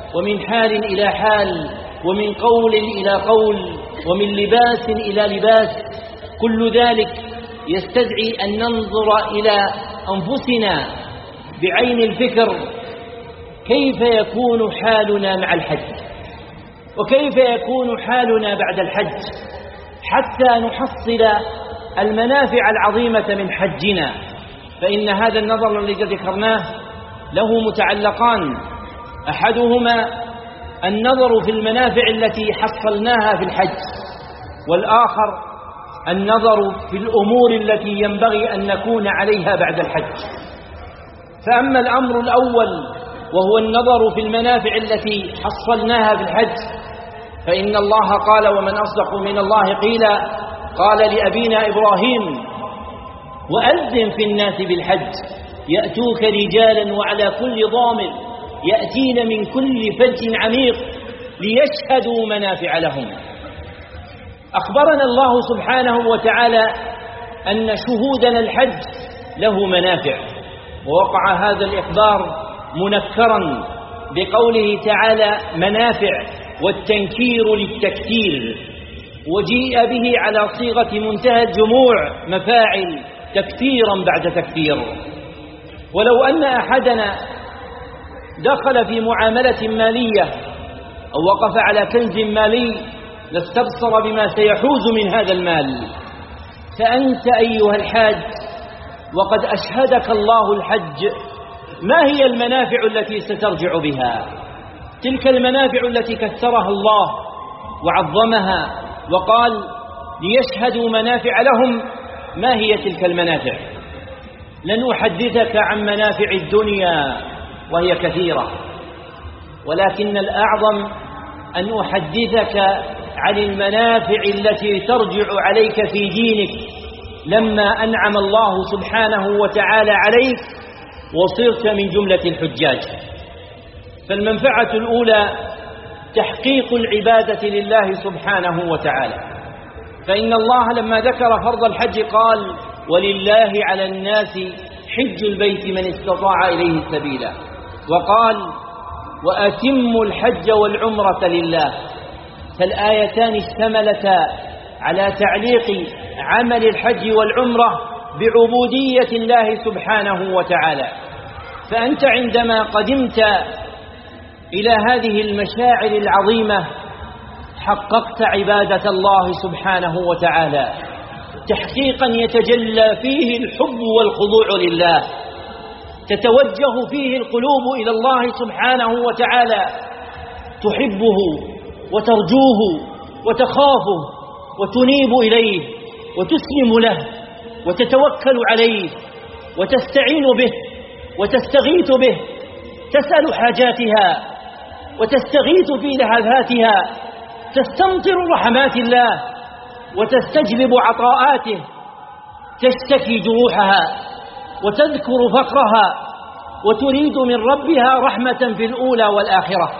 ومن حال إلى حال، ومن قول إلى قول، ومن لباس إلى لباس. كل ذلك يستدعي أن ننظر إلى أنفسنا بعين الفكر، كيف يكون حالنا مع الحج، وكيف يكون حالنا بعد الحج، حتى نحصل المنافع العظيمة من حجنا. فإن هذا النظر الذي ذكرناه له متعلقان، أحدهما النظر في المنافع التي حصلناها في الحج، والآخر النظر في الأمور التي ينبغي أن نكون عليها بعد الحج. فأما الأمر الأول وهو النظر في المنافع التي حصلناها في الحج، فإن الله قال: ومن أصدق من الله قيلا، قال لأبينا إبراهيم: وأذن في الناس بالحج يأتوك رجالا وعلى كل ضامر يأتين من كل فج عميق ليشهدوا منافع لهم. أخبرنا الله سبحانه وتعالى أن شهودنا الحج له منافع، ووقع هذا الإخبار منكرا بقوله تعالى منافع، والتنكير للتكثير، وجيء به على صيغة منتهى الجموع، مفاعل، تكثيرا بعد تكثير. ولو أن أحدنا دخل في معاملة مالية أو وقف على كنز مالي لاستبصر بما سيحوز من هذا المال. فأنت أيها الحاج وقد أشهدك الله الحج، ما هي المنافع التي سترجع بها؟ تلك المنافع التي كثرها الله وعظمها وقال ليشهدوا منافع لهم، ما هي تلك المنافع؟ لن أحدثك عن منافع الدنيا وهي كثيرة، ولكن الأعظم أن أحدثك عن المنافع التي ترجع عليك في دينك لما أنعم الله سبحانه وتعالى عليك وصرت من جملة الحجاج. فالمنفعة الأولى تحقيق العبادة لله سبحانه وتعالى، فإن الله لما ذكر فرض الحج قال: ولله على الناس حج البيت من استطاع إليه سبيلا، وقال: وأتموا الحج والعمرة لله. فالآيتان اشتملتا على تعليق عمل الحج والعمرة بعبودية الله سبحانه وتعالى. فأنت عندما قدمت إلى هذه المشاعر العظيمة حققت عبادة الله سبحانه وتعالى تحقيقا يتجلى فيه الحب والخضوع لله، تتوجه فيه القلوب إلى الله سبحانه وتعالى، تحبه وترجوه وتخافه وتنيب إليه وتسلم له وتتوكل عليه وتستعين به وتستغيث به، تسأل حاجاتها وتستغيث في لحظاتها، تستمطر رحمات الله وتستجلب عطاءاته، تشتكي جروحها وتذكر فقرها وتريد من ربها رحمة في الأولى والآخرة.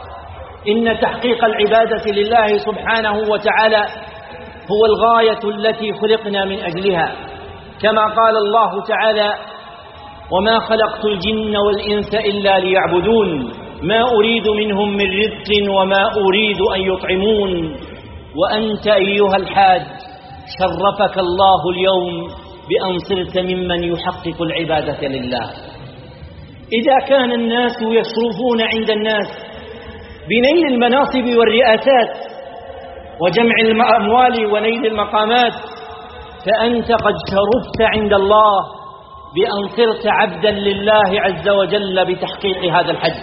إن تحقيق العبادة لله سبحانه وتعالى هو الغاية التي خلقنا من أجلها، كما قال الله تعالى: وما خلقت الجن والإنس إلا ليعبدون ما أريد منهم من رزق وما أريد أن يطعمون. وأنت أيها الحاج شرفك الله اليوم بأن صرت ممن يحقق العبادة لله. إذا كان الناس يصرفون عند الناس بنيل المناصب والرئاسات وجمع الأموال ونيل المقامات، فأنت قد شرفت عند الله بأن صرت عبدا لله عز وجل بتحقيق هذا الحج.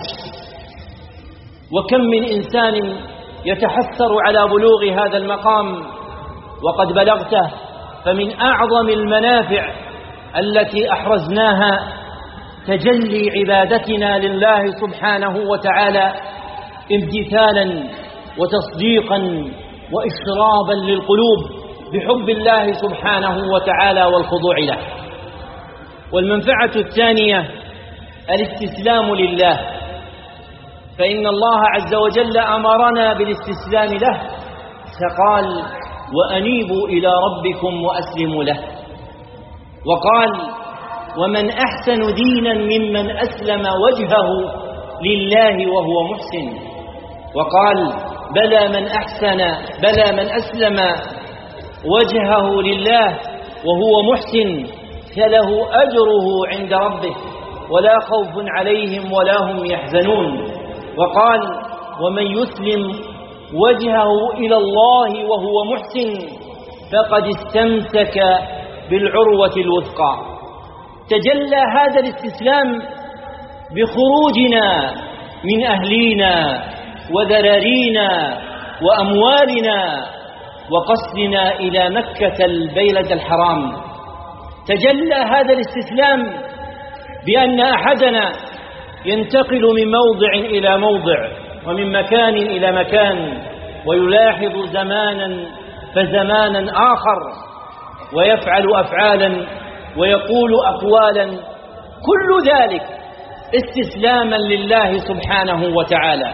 وكم من إنسان يتحسر على بلوغ هذا المقام وقد بلغته، فمن أعظم المنافع التي أحرزناها تجلي عبادتنا لله سبحانه وتعالى امتثالا وتصديقا وإشرابا للقلوب بحب الله سبحانه وتعالى والخضوع له. والمنفعة الثانية الاستسلام لله، فإن الله عز وجل أمرنا بالاستسلام له، فقال: وأنيبوا إلى ربكم وأسلموا له. وقال: ومن أحسن دينا ممن أسلم وجهه لله وهو محسن. وقال بلى من أسلم وجهه لله وهو محسن فله أجره عند ربه ولا خوف عليهم ولا هم يحزنون. وقال ومن يسلم وجهه إلى الله وهو محسن فقد استمسك بالعروة الوثقى. تجلى هذا الاستسلام بخروجنا من أهلينا وذرارينا وأموالنا وقصدنا إلى مكة البلد الحرام. تجلى هذا الاستسلام بأن أحدنا ينتقل من موضع إلى موضع ومن مكان إلى مكان ويلاحظ زمانا فزمانا آخر ويفعل أفعالا ويقول أقوالا، كل ذلك استسلاما لله سبحانه وتعالى.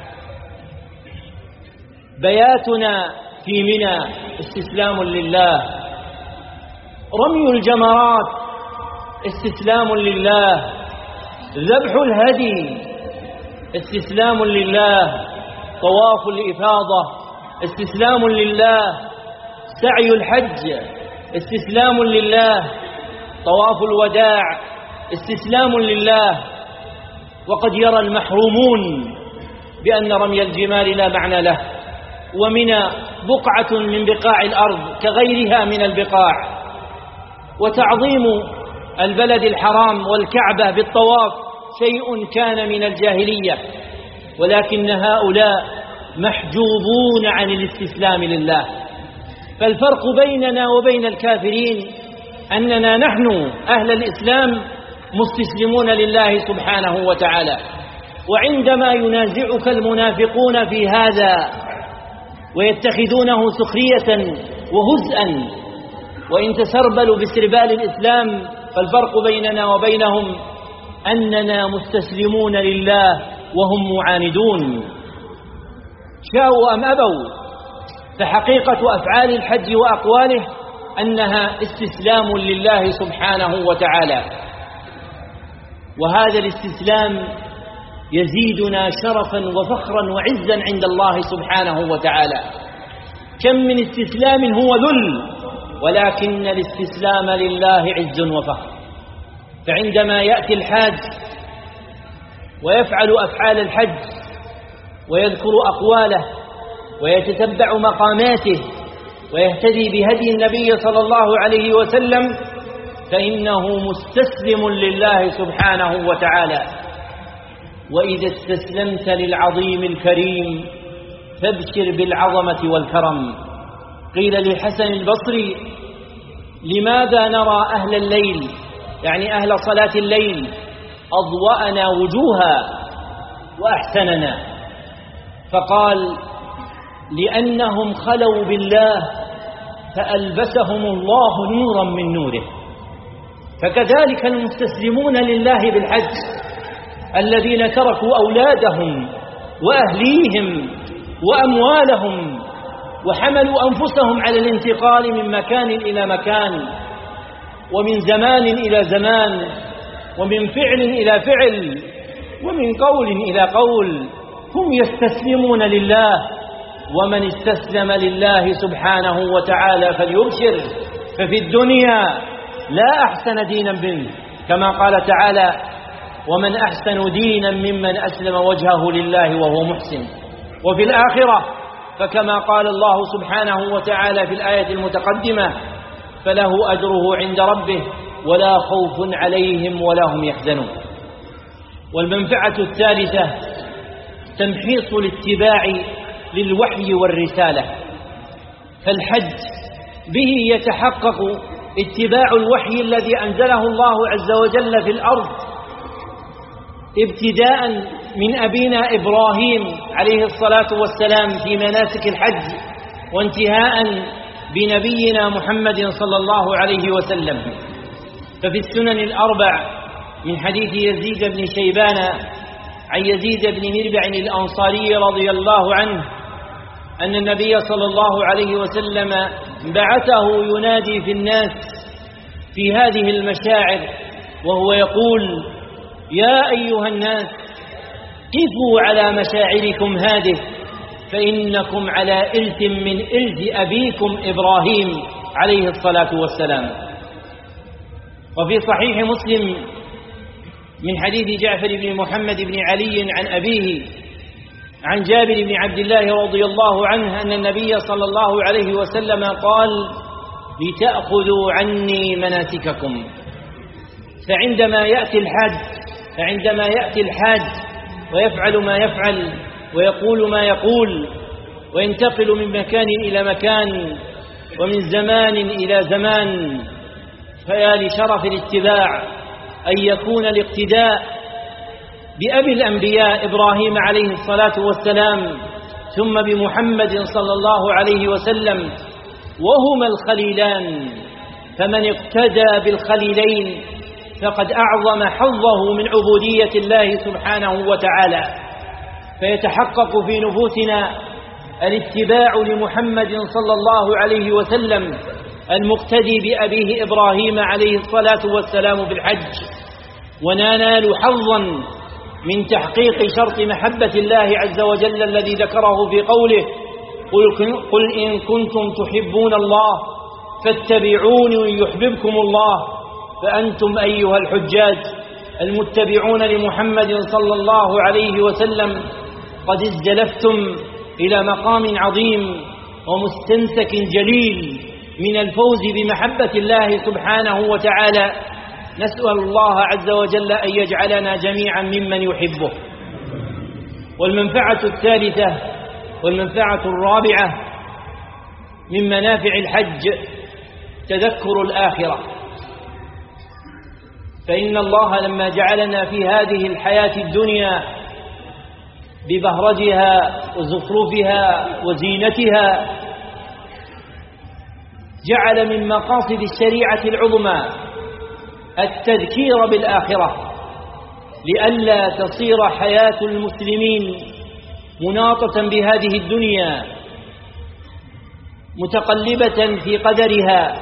بياتنا في منى استسلام لله، رمي الجمرات استسلام لله، ذبح الهدي استسلام لله، طواف الإفاضة استسلام لله، سعي الحج استسلام لله، طواف الوداع استسلام لله. وقد يرى المحرومون بأن رمي الجمال لا معنى له، ومنى بقعة من بقاع الأرض كغيرها من البقاع، وتعظيم البلد الحرام والكعبة بالطواف شيء كان من الجاهلية، ولكن هؤلاء محجوبون عن الاستسلام لله. فالفرق بيننا وبين الكافرين أننا نحن أهل الإسلام مستسلمون لله سبحانه وتعالى. وعندما ينازعك المنافقون في هذا ويتخذونه سخرية وهزءا وإن تسربلوا بسربال الإسلام، فالفرق بيننا وبينهم أننا مستسلمون لله وهم معاندون، شاءوا أم أبوا. فحقيقة أفعال الحج وأقواله أنها استسلام لله سبحانه وتعالى، وهذا الاستسلام يزيدنا شرفا وفخرا وعزا عند الله سبحانه وتعالى. كم من استسلام هو ذل، ولكن الاستسلام لله عز وفخر. فعندما يأتي الحاج ويفعل أفعال الحج ويذكر أقواله ويتتبع مقاماته ويهتدي بهدي النبي صلى الله عليه وسلم، فإنه مستسلم لله سبحانه وتعالى. وإذا استسلمت للعظيم الكريم فابشر بالعظمة والكرم. قيل للحسن البصري لماذا نرى أهل الليل، يعني أهل صلاة الليل، أضوأنا وجوها وأحسننا؟ فقال لأنهم خلوا بالله فألبسهم الله نورا من نوره. فكذلك المستسلمون لله بالحج الذين تركوا أولادهم وأهليهم وأموالهم وحملوا أنفسهم على الانتقال من مكان إلى مكان ومن زمان إلى زمان ومن فعل إلى فعل ومن قول إلى قول، هم يستسلمون لله. ومن استسلم لله سبحانه وتعالى فليبشر، ففي الدنيا لا أحسن دينا منه، كما قال تعالى ومن أحسن دينا ممن أسلم وجهه لله وهو محسن. وفي الآخرة فكما قال الله سبحانه وتعالى في الآية المتقدمة فله أجره عند ربه ولا خوف عليهم ولا هم يحزنون. والمنفعة الثالثة تمحيص الاتباع للوحي والرسالة. فالحج به يتحقق اتباع الوحي الذي أنزله الله عز وجل في الأرض، ابتداء من أبينا إبراهيم عليه الصلاة والسلام في مناسك الحج، وانتهاء بنبينا محمد صلى الله عليه وسلم. ففي السنن الأربع من حديث يزيد بن شيبان عن يزيد بن مربع الأنصاري رضي الله عنه أن النبي صلى الله عليه وسلم بعثه ينادي في الناس في هذه المشاعر وهو يقول يا أيها الناس قفوا على مشاعركم هذه، فإنكم على إرث من إرث أبيكم إبراهيم عليه الصلاة والسلام. وفي صحيح مسلم من حديث جعفر بن محمد بن علي عن أبيه عن جابر بن عبد الله رضي الله عنه أن النبي صلى الله عليه وسلم قال: لتأخذوا عني مناسككم. فعندما يأتي الحاج ويفعل ما يفعل ويقول ما يقول وينتقل من مكان إلى مكان ومن زمان إلى زمان، فيا لشرف الاتباع أن يكون الاقتداء بأبي الأنبياء إبراهيم عليه الصلاة والسلام ثم بمحمد صلى الله عليه وسلم، وهما الخليلان. فمن اقتدى بالخليلين فقد أعظم حظه من عبودية الله سبحانه وتعالى. فيتحقق في نفوسنا الاتباع لمحمد صلى الله عليه وسلم المقتدي بأبيه إبراهيم عليه الصلاة والسلام بالحج، وننال حظا من تحقيق شرط محبة الله عز وجل الذي ذكره في قوله: قل إن كنتم تحبون الله فاتبعوني يحببكم الله. فأنتم أيها الحجاج المتبعون لمحمد صلى الله عليه وسلم قد ازدلفتم إلى مقام عظيم ومستنسك جليل من الفوز بمحبة الله سبحانه وتعالى. نسأل الله عز وجل أن يجعلنا جميعا ممن يحبه. والمنفعة الثالثة والمنفعة الرابعة من منافع الحج تذكر الآخرة. فإن الله لما جعلنا في هذه الحياة الدنيا ببهرجها وزخرفها وزينتها جعل من مقاصد الشريعة العظمى التذكير بالآخرة، لئلا تصير حياة المسلمين مناطة بهذه الدنيا متقلبة في قدرها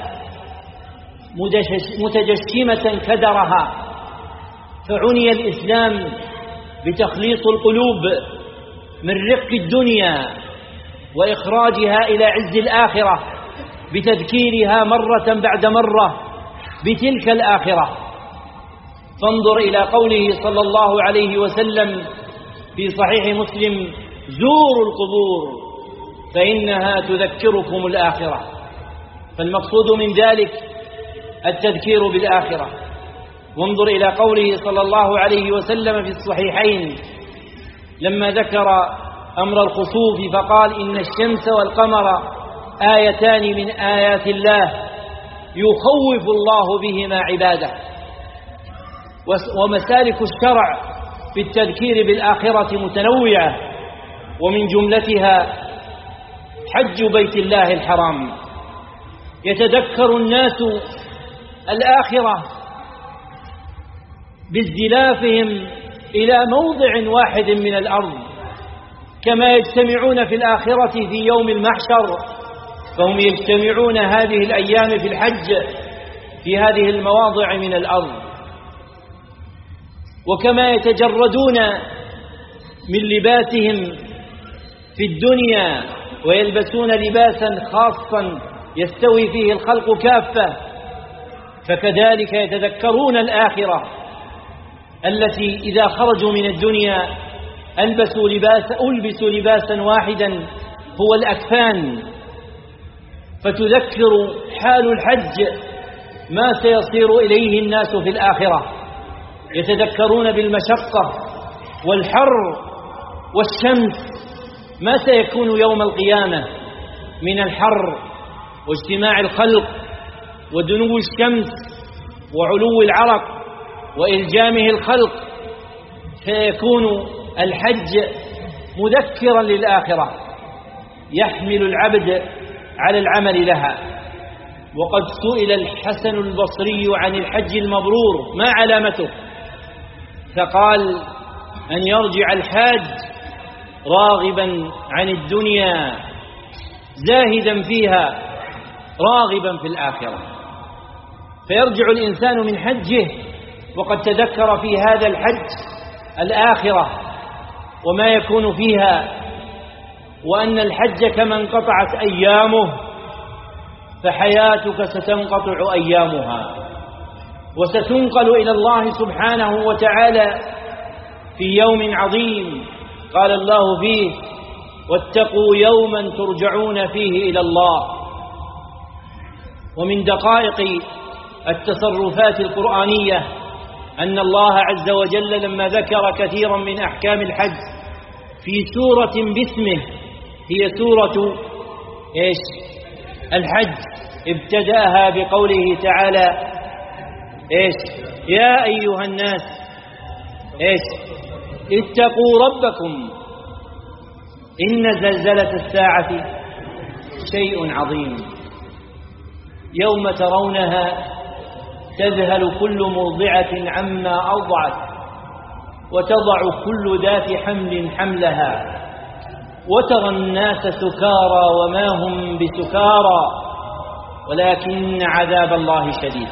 متجشمة كدرها. فعني الإسلام بتخليص القلوب من رق الدنيا وإخراجها إلى عز الآخرة بتذكيرها مرة بعد مرة بتلك الآخرة. فانظر إلى قوله صلى الله عليه وسلم في صحيح مسلم: زوروا القبور فإنها تذكركم الآخرة. فالمقصود من ذلك التذكير بالآخرة. وانظر إلى قوله صلى الله عليه وسلم في الصحيحين لما ذكر أمر الخسوف فقال: إن الشمس والقمر آيتان من آيات الله يخوف الله بهما عباده. ومسالك الشرع في التذكير بالآخرة متنوعة، ومن جملتها حج بيت الله الحرام. يتذكر الناس الآخرة بازدلافهم إلى موضع واحد من الأرض، كما يجتمعون في الآخرة في يوم المحشر، فهم يجتمعون هذه الأيام في الحج في هذه المواضع من الأرض. وكما يتجردون من لباسهم في الدنيا ويلبسون لباسا خاصا يستوي فيه الخلق كافة، فكذلك يتذكرون الآخرة التي إذا خرجوا من الدنيا ألبسوا لباسا واحدا هو الأكفان. فتذكر حال الحج ما سيصير إليه الناس في الآخرة. يتذكرون بالمشقة والحر والشمس ما سيكون يوم القيامة من الحر واجتماع الخلق ودنو الشمس وعلو العرق وإلجامه الخلق. فيكون الحج مذكرا للآخرة يحمل العبد على العمل لها. وقد سئل الحسن البصري عن الحج المبرور ما علامته، فقال: أن يرجع الحاج راغبا عن الدنيا زاهدا فيها راغبا في الآخرة. فيرجع الإنسان من حجه وقد تذكر في هذا الحج الآخرة، وما يكون فيها، وأن الحج كما انقطعت أيامه فحياتك ستنقطع أيامها، وستنقل إلى الله سبحانه وتعالى في يوم عظيم قال الله فيه: واتقوا يوما ترجعون فيه إلى الله. ومن دقائق التصرفات القرآنية أن الله عز وجل لما ذكر كثيرا من أحكام الحج في سورة باسمه، هي سورة الحج، ابتدأها بقوله تعالى: يا أيها الناس اتقوا ربكم إن زلزلة الساعة شيء عظيم، يوم ترونها تذهل كل مرضعة عما أرضعت وتضع كل ذات حمل حملها وترى الناس سكارى وما هم بسكارى ولكن عذاب الله شديد.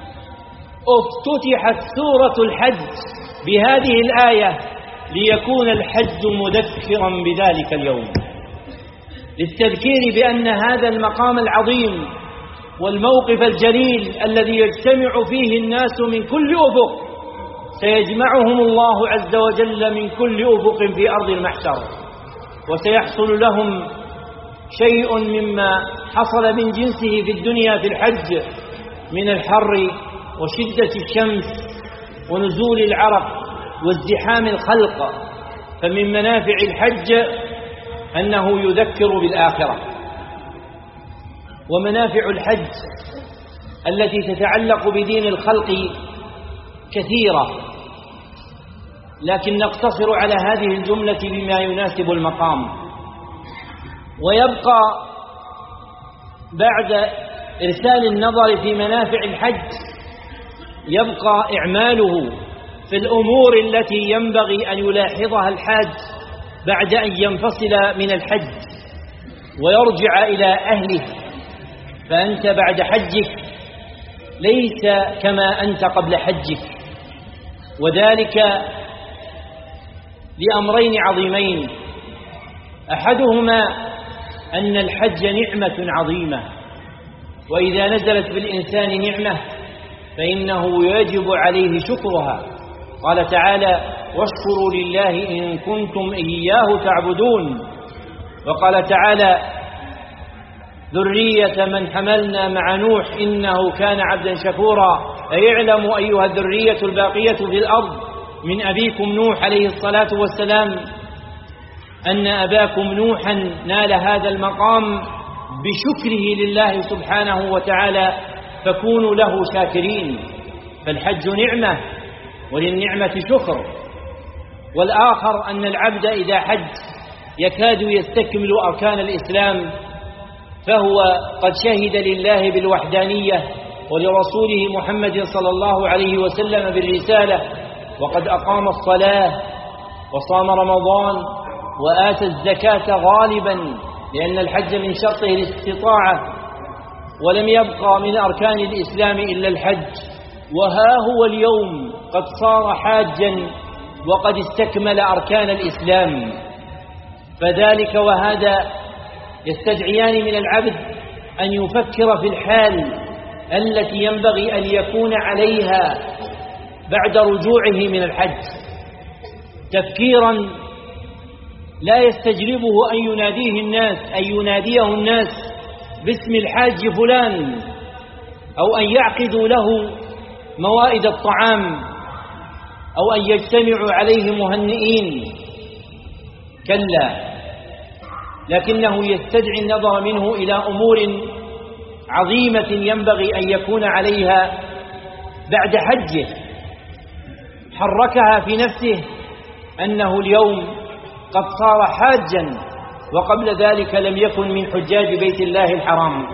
افتتحت سورة الحج بهذه الآية ليكون الحج مذكرا بذلك اليوم، للتذكير بأن هذا المقام العظيم والموقف الجليل الذي يجتمع فيه الناس من كل أفق سيجمعهم الله عز وجل من كل أفق في أرض المحشر، وسيحصل لهم شيء مما حصل من جنسه في الدنيا في الحج من الحر وشدة الشمس ونزول العرق وازدحام الخلق. فمن منافع الحج أنه يذكر بالآخرة. ومنافع الحج التي تتعلق بدين الخلق كثيرة، لكن نقتصر على هذه الجملة بما يناسب المقام. ويبقى بعد إرسال النظر في منافع الحج يبقى إعماله في الأمور التي ينبغي أن يلاحظها الحاج بعد أن ينفصل من الحج ويرجع إلى أهله. فأنت بعد حجك ليس كما أنت قبل حجك، وذلك لأمرين عظيمين: أحدهما أن الحج نعمة عظيمة، وإذا نزلت بالإنسان نعمة فإنه يجب عليه شكرها. قال تعالى: واشكروا لله إن كنتم إياه تعبدون. وقال تعالى: ذرية من حملنا مع نوح إنه كان عبدا شكورا. أي اعلموا أيها الذرية الباقية في الأرض من أبيكم نوح عليه الصلاة والسلام أن أباكم نوحا نال هذا المقام بشكره لله سبحانه وتعالى، فكونوا له شاكرين. فالحج نعمة وللنعمة شكر. والآخر أن العبد إذا حج يكاد يستكمل أركان الإسلام، فهو قد شهد لله بالوحدانية ولرسوله محمد صلى الله عليه وسلم بالرسالة، وقد أقام الصلاة وصام رمضان وآتى الزكاة غالبا، لأن الحج من شرطه الاستطاعة، ولم يبقى من أركان الإسلام إلا الحج. وها هو اليوم قد صار حاجا وقد استكمل أركان الإسلام. فذلك وهذا يستدعيان من العبد أن يفكر في الحال التي ينبغي أن يكون عليها بعد رجوعه من الحج، تفكيرا لا يستجلبه أن يناديه الناس باسم الحاج فلان، أو أن يعقدوا له موائد الطعام، أو أن يجتمعوا عليه مهنئين. كلا، لكنه يستدعي النظر منه إلى أمور عظيمة ينبغي أن يكون عليها بعد حجه، حركها في نفسه أنه اليوم قد صار حاجا، وقبل ذلك لم يكن من حجاج بيت الله الحرام.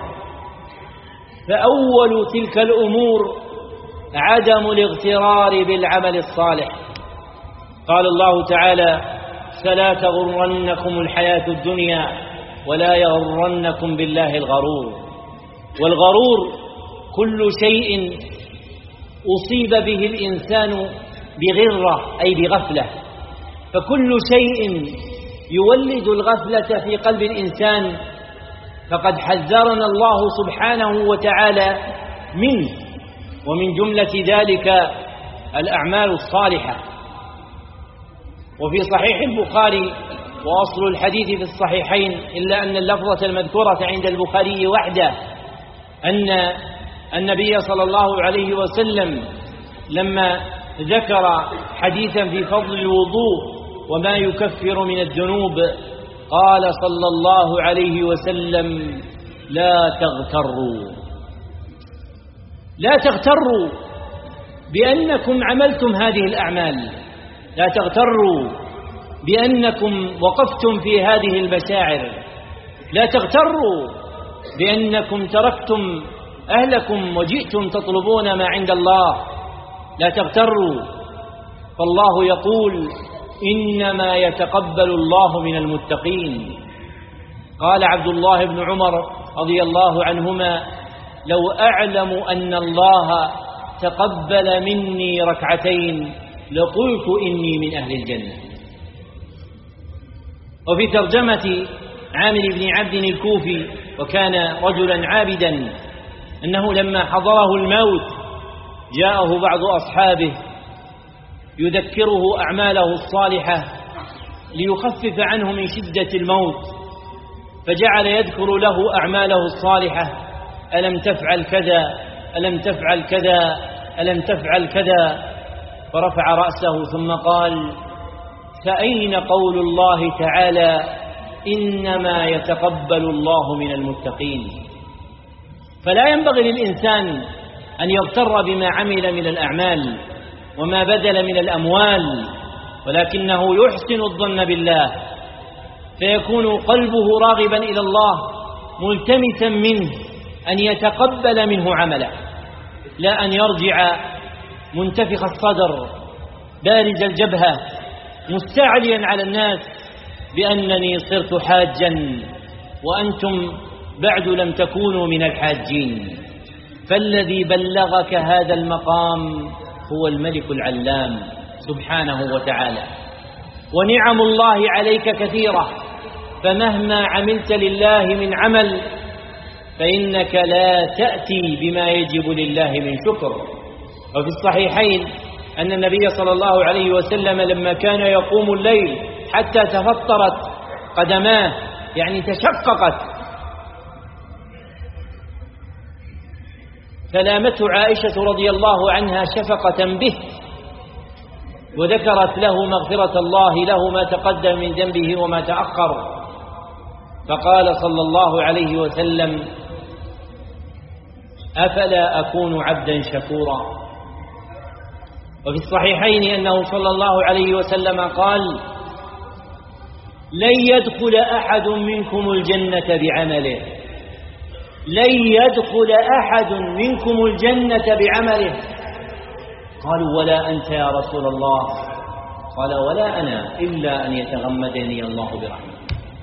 فأول تلك الأمور عدم الاغترار بالعمل الصالح. قال الله تعالى: فلا تغرنكم الحياة الدنيا ولا يغرنكم بالله الغرور. والغرور كل شيء أصيب به الإنسان بغرة أي بغفلة، فكل شيء يولد الغفلة في قلب الإنسان فقد حذرنا الله سبحانه وتعالى منه، ومن جملة ذلك الأعمال الصالحة. وفي صحيح البخاري، وأصل الحديث في الصحيحين إلا أن اللفظة المذكورة عند البخاري وحده، أن النبي صلى الله عليه وسلم لما ذكر حديثا في فضل الوضوء وما يكفر من الذنوب قال صلى الله عليه وسلم: لا تغتروا بأنكم عملتم هذه الأعمال، لا تغتروا بأنكم وقفتم في هذه المشاعر، لا تغتروا بأنكم تركتم أهلكم وجئتم تطلبون ما عند الله، لا تغتروا، فالله يقول: إنما يتقبل الله من المتقين. قال عبد الله بن عمر رضي الله عنهما: لو أعلم أن الله تقبل مني ركعتين لقلت إني من أهل الجنة. وفي ترجمة عامر بن عبد الكوفي، وكان رجلا عابدا، أنه لما حضره الموت جاءه بعض أصحابه يذكره أعماله الصالحة ليخفف عنه من شدة الموت، فجعل يذكر له أعماله الصالحة: ألم تفعل كذا، ألم تفعل كذا، ألم تفعل كذا. فرفع رأسه ثم قال: فأين قول الله تعالى: إنما يتقبل الله من المتقين؟ فلا ينبغي للإنسان أن يغتر بما عمل من الأعمال وما بذل من الأموال، ولكنه يحسن الظن بالله، فيكون قلبه راغبا إلى الله ملتمسا منه أن يتقبل منه عمله، لا أن يرجع منتفخ الصدر بارز الجبهة مستعليا على الناس بأنني صرت حاجا وأنتم بعد لم تكونوا من الحاجين. فالذي بلغك هذا المقام هو الملك العلام سبحانه وتعالى، ونعم الله عليك كثيرة، فمهما عملت لله من عمل فإنك لا تأتي بما يجب لله من شكر. وفي الصحيحين أن النبي صلى الله عليه وسلم لما كان يقوم الليل حتى تفطرت قدماه، يعني تشققت، فلامته عائشة رضي الله عنها شفقة به، وذكرت له مغفرة الله له ما تقدم من ذنبه وما تأخر، فقال صلى الله عليه وسلم: أفلا أكون عبدا شكورا. وفي الصحيحين أنه صلى الله عليه وسلم قال: لن يدخل أحد منكم الجنة بعمله، لن يدخل أحد منكم الجنة بعمله. قالوا: ولا أنت يا رسول الله؟ قال: ولا أنا إلا أن يتغمدني الله برحمته.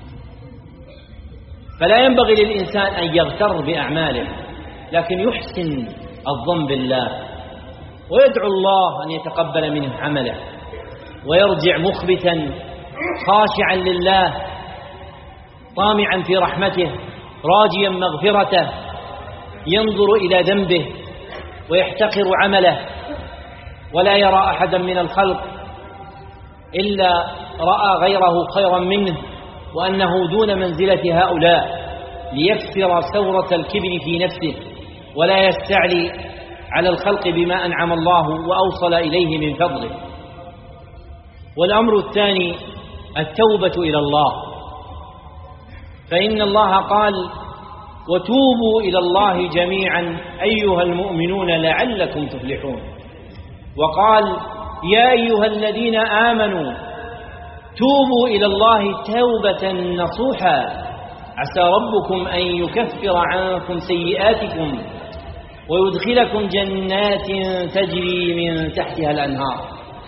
فلا ينبغي للإنسان أن يغتر بأعماله، لكن يحسن الظن بالله ويدعو الله أن يتقبل منه عمله، ويرجع مخبتا خاشعا لله طامعا في رحمته راجيا مغفرته، ينظر إلى ذنبه ويحتقر عمله، ولا يرى أحدا من الخلق إلا رأى غيره خيرا منه وأنه دون منزلة هؤلاء، ليكسر ثورة الكبر في نفسه ولا يستعلي على الخلق بما أنعم الله وأوصل إليه من فضله. والأمر الثاني التوبة إلى الله، فإن الله قال: وتوبوا إلى الله جميعا أيها المؤمنون لعلكم تفلحون. وقال: يا أيها الذين آمنوا توبوا إلى الله توبة نصوحا عسى ربكم أن يكفر عنكم سيئاتكم ويدخلكم جنات تجري من تحتها الأنهار.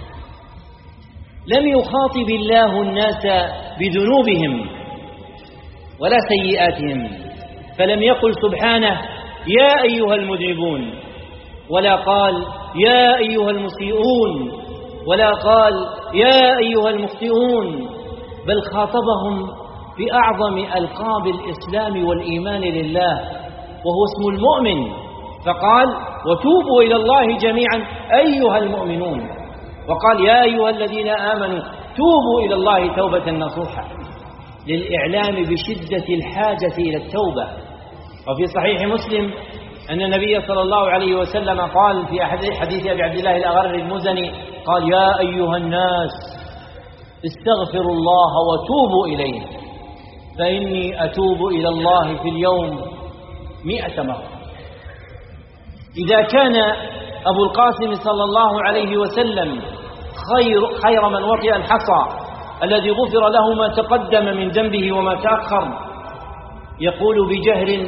لم يخاطب الله الناس بذنوبهم ولا سيئاتهم، فلم يقل سبحانه: يا أيها المذنبون، ولا قال: يا أيها المسيئون، ولا قال: يا أيها المخطئون، بل خاطبهم بأعظم ألقاب الإسلام والإيمان لله وهو اسم المؤمن، فقال وتوبوا إلى الله جميعا أيها المؤمنون، وقال يا أيها الذين آمنوا توبوا إلى الله توبة نصوحا، للإعلام بشدة الحاجة إلى التوبة. وفي صحيح مسلم أن النبي صلى الله عليه وسلم قال في حديث أبي عبد الله الأغر المزني قال يا أيها الناس استغفروا الله وتوبوا إليه فإني أتوب إلى الله في اليوم 100 مرة. إذا كان أبو القاسم صلى الله عليه وسلم خير من وطئ الحصى الذي غفر له ما تقدم من ذنبه وما تأخر، يقول بجهر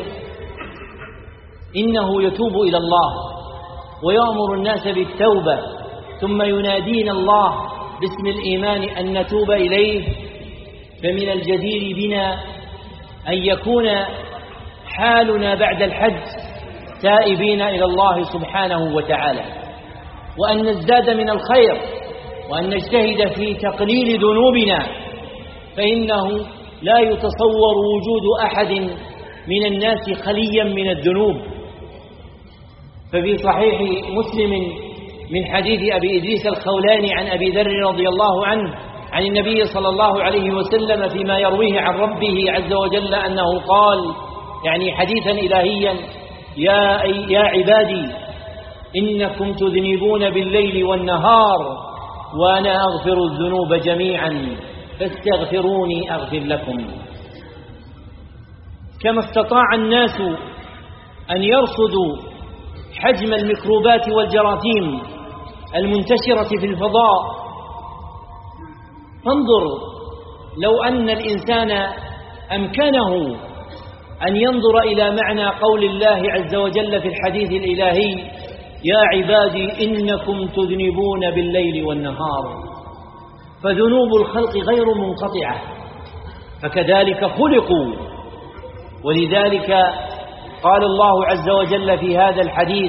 إنه يتوب إلى الله ويأمر الناس بالتوبة، ثم ينادينا الله باسم الإيمان أن نتوب إليه، فمن الجدير بنا أن يكون حالنا بعد الحج تائبين إلى الله سبحانه وتعالى، وأن نزداد من الخير، وأن نجتهد في تقليل ذنوبنا، فإنه لا يتصور وجود أحد من الناس خليا من الذنوب. ففي صحيح مسلم من حديث أبي إدريس الخولاني عن أبي ذر رضي الله عنه عن النبي صلى الله عليه وسلم فيما يرويه عن ربه عز وجل أنه قال، يعني حديثا إلهيا: يا عبادي إنكم تذنبون بالليل والنهار وأنا أغفر الذنوب جميعا فاستغفروني أغفر لكم. كما استطاع الناس أن يرصدوا حجم الميكروبات والجراثيم المنتشرة في الفضاء، فانظر لو أن الإنسان أمكنه أن ينظر إلى معنى قول الله عز وجل في الحديث الإلهي: يا عبادي إنكم تذنبون بالليل والنهار، فذنوب الخلق غير منقطعة، فكذلك خلقوا. ولذلك قال الله عز وجل في هذا الحديث: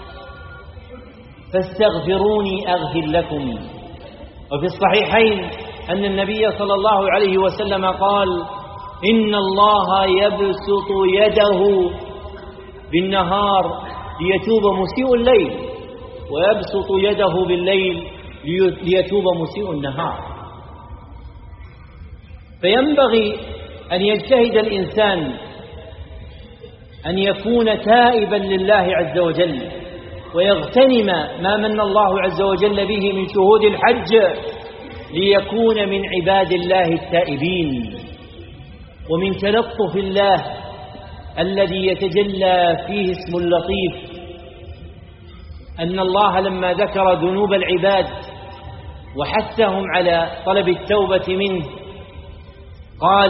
فاستغفروني أغفر لكم. وفي الصحيحين أن النبي صلى الله عليه وسلم قال: إن الله يبسط يده بالنهار ليتوب مسيء الليل، ويبسط يده بالليل ليتوب مسيء النهار. فينبغي أن يجتهد الإنسان أن يكون تائبا لله عز وجل، ويغتنم ما من الله عز وجل به من شهود الحج ليكون من عباد الله التائبين، ومن تلطف الله الذي يتجلى فيه اسم اللطيف، أن الله لما ذكر ذنوب العباد وحثهم على طلب التوبة منه قال: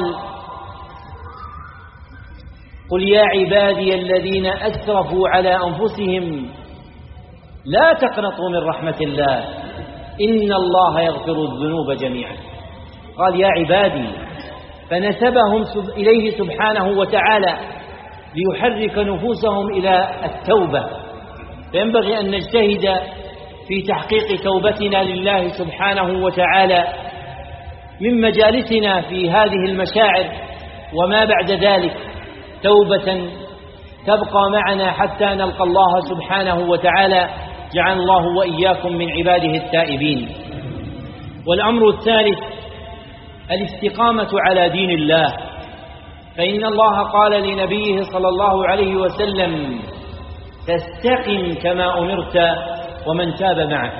قل يا عبادي الذين أسرفوا على أنفسهم لا تقنطوا من رحمة الله إن الله يغفر الذنوب جميعا. قال يا عبادي، فنسبهم إليه سبحانه وتعالى ليحرك نفوسهم إلى التوبة. فينبغي أن نجتهد في تحقيق توبتنا لله سبحانه وتعالى من مجالسنا في هذه المشاعر، وما بعد ذلك توبة تبقى معنا حتى نلقى الله سبحانه وتعالى. جعل الله وإياكم من عباده التائبين. والأمر الثالث الاستقامة على دين الله، فإن الله قال لنبيه صلى الله عليه وسلم: فاستقم كما أمرت ومن تاب معك.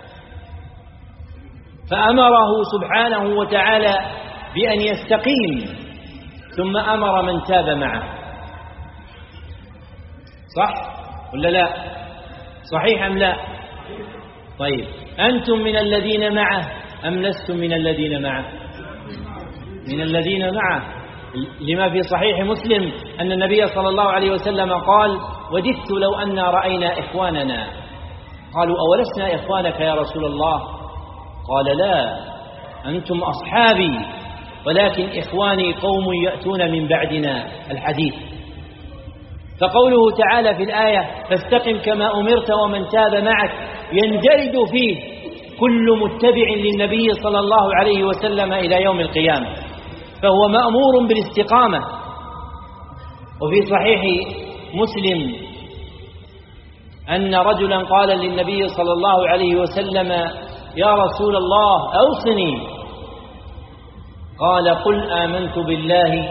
فأمره سبحانه وتعالى بأن يستقيم، ثم أمر من تاب معه. صح ولا لا؟ صحيح أم لا؟ طيب، أنتم من الذين معه أم لستم من الذين معه؟ من الذين معه، لما في صحيح مسلم أن النبي صلى الله عليه وسلم قال: وددت لو أن رأينا إخواننا. قالوا: أولسنا إخوانك يا رسول الله؟ قال: لا، أنتم أصحابي، ولكن إخواني قوم يأتون من بعدنا. الحديث. فقوله تعالى في الآية: فاستقم كما أمرت ومن تاب معك، يندرج فيه كل متبع للنبي صلى الله عليه وسلم إلى يوم القيامة، فهو مأمور بالاستقامة. وفي صحيح مسلم أن رجلا قال للنبي صلى الله عليه وسلم: يا رسول الله أوصني. قال: قل آمنت بالله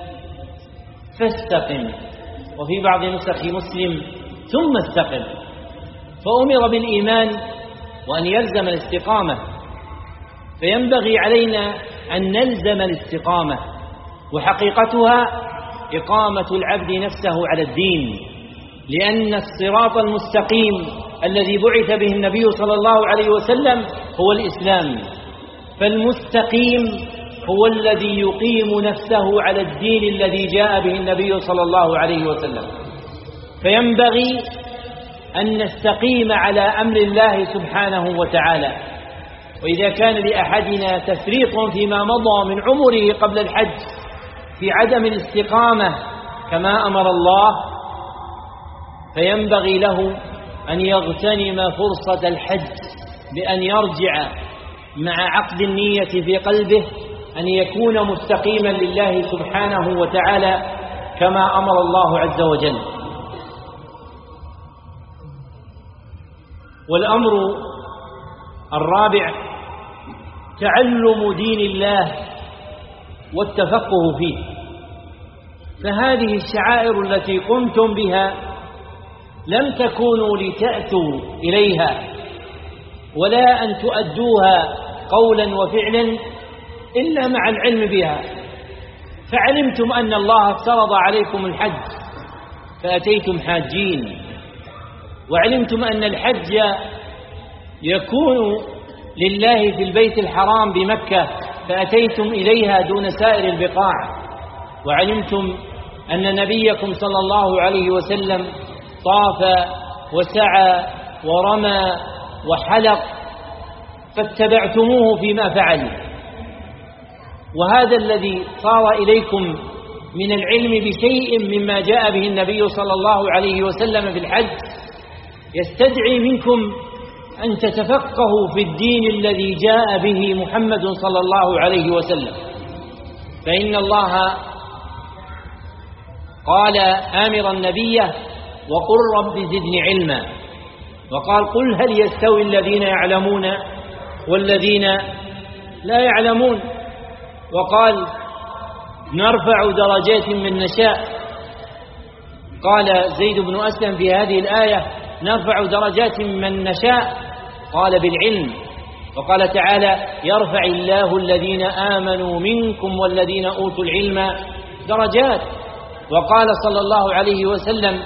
فاستقم. وفي بعض نسخ مسلم: ثم استقم. فأمر بالإيمان وأن يلزم الاستقامة، فينبغي علينا أن نلزم الاستقامة، وحقيقتها إقامة العبد نفسه على الدين، لأن الصراط المستقيم الذي بعث به النبي صلى الله عليه وسلم هو الإسلام، فالمستقيم هو الذي يقيم نفسه على الدين الذي جاء به النبي صلى الله عليه وسلم. فينبغي أن نستقيم على أمر الله سبحانه وتعالى. وإذا كان لأحدنا تفريط فيما مضى من عمره قبل الحج في عدم الاستقامة كما أمر الله، فينبغي له أن يغتنم فرصة الحج بأن يرجع مع عقد النية في قلبه أن يكون مستقيما لله سبحانه وتعالى كما أمر الله عز وجل. والأمر الرابع تعلم دين الله والتفقه فيه. فهذه الشعائر التي قمتم بها لم تكونوا لتأتوا إليها ولا أن تؤدوها قولا وفعلا إلا مع العلم بها. فعلمتم أن الله افترض عليكم الحج فأتيتم حاجين، وعلمتم أن الحج يكون لله في البيت الحرام بمكة فأتيتم إليها دون سائر البقاع، وعلمتم أن نبيكم صلى الله عليه وسلم طاف وسعى ورمى وحلق فاتبعتموه فيما فعل. وهذا الذي صار إليكم من العلم بشيء مما جاء به النبي صلى الله عليه وسلم في الحج يستدعي منكم أن تتفقهوا في الدين الذي جاء به محمد صلى الله عليه وسلم. فإن الله قال آمرا نبيه: وقل رب زدني علما. وقال: قل هل يستوي الذين يعلمون والذين لا يعلمون. وقال: نرفع درجات من نشاء. قال زيد بن أسلم في هذه الآية: نرفع درجات من نشاء، قال بالعلم. وقال تعالى: يرفع الله الذين آمنوا منكم والذين أوتوا العلم درجات. وقال صلى الله عليه وسلم: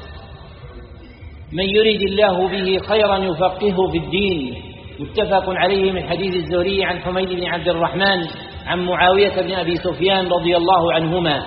من يريد الله به خيرا يفقهه في الدين. متفق عليه من حديث الزهري عن حميد بن عبد الرحمن عن معاوية بن أبي سفيان رضي الله عنهما.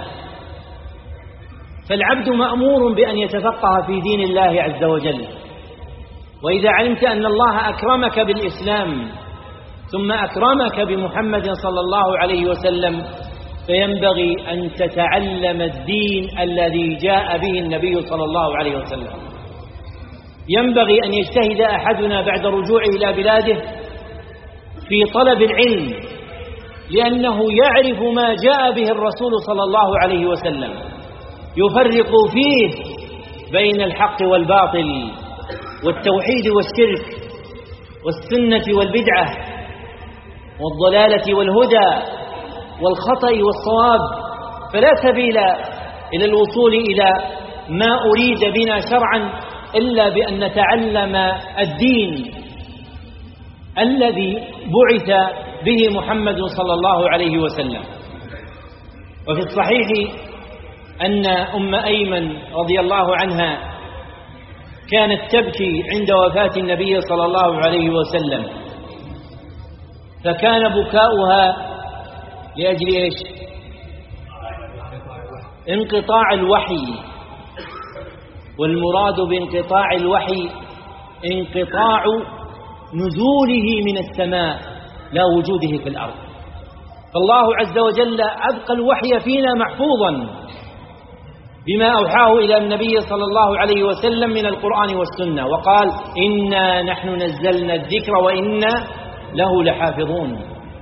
فالعبد مأمور بأن يتفقه في دين الله عز وجل. وإذا علمت أن الله أكرمك بالإسلام ثم أكرمك بمحمد صلى الله عليه وسلم فينبغي أن تتعلم الدين الذي جاء به النبي صلى الله عليه وسلم. ينبغي أن يجتهد أحدنا بعد رجوعه إلى بلاده في طلب العلم، لأنه يعرف ما جاء به الرسول صلى الله عليه وسلم، يفرق فيه بين الحق والباطل والتوحيد والشرك والسنة والبدعة والضلالة والهدى والخطأ والصواب. فلا سبيل إلى الوصول إلى ما أريد بنا شرعا إلا بأن نتعلم الدين الذي بعث به محمد صلى الله عليه وسلم. وفي الصحيح أن أم أيمن رضي الله عنها كانت تبكي عند وفاة النبي صلى الله عليه وسلم، فكان بكاؤها لأجل إيش؟ انقطاع الوحي. والمراد بانقطاع الوحي انقطاع نزوله من السماء لا وجوده في الأرض. فالله عز وجل أبقى الوحي فينا محفوظا، بما أوحاه إلى النبي صلى الله عليه وسلم من القرآن والسنة، وقال إنا نحن نزلنا الذكر وإنا له لحافظون.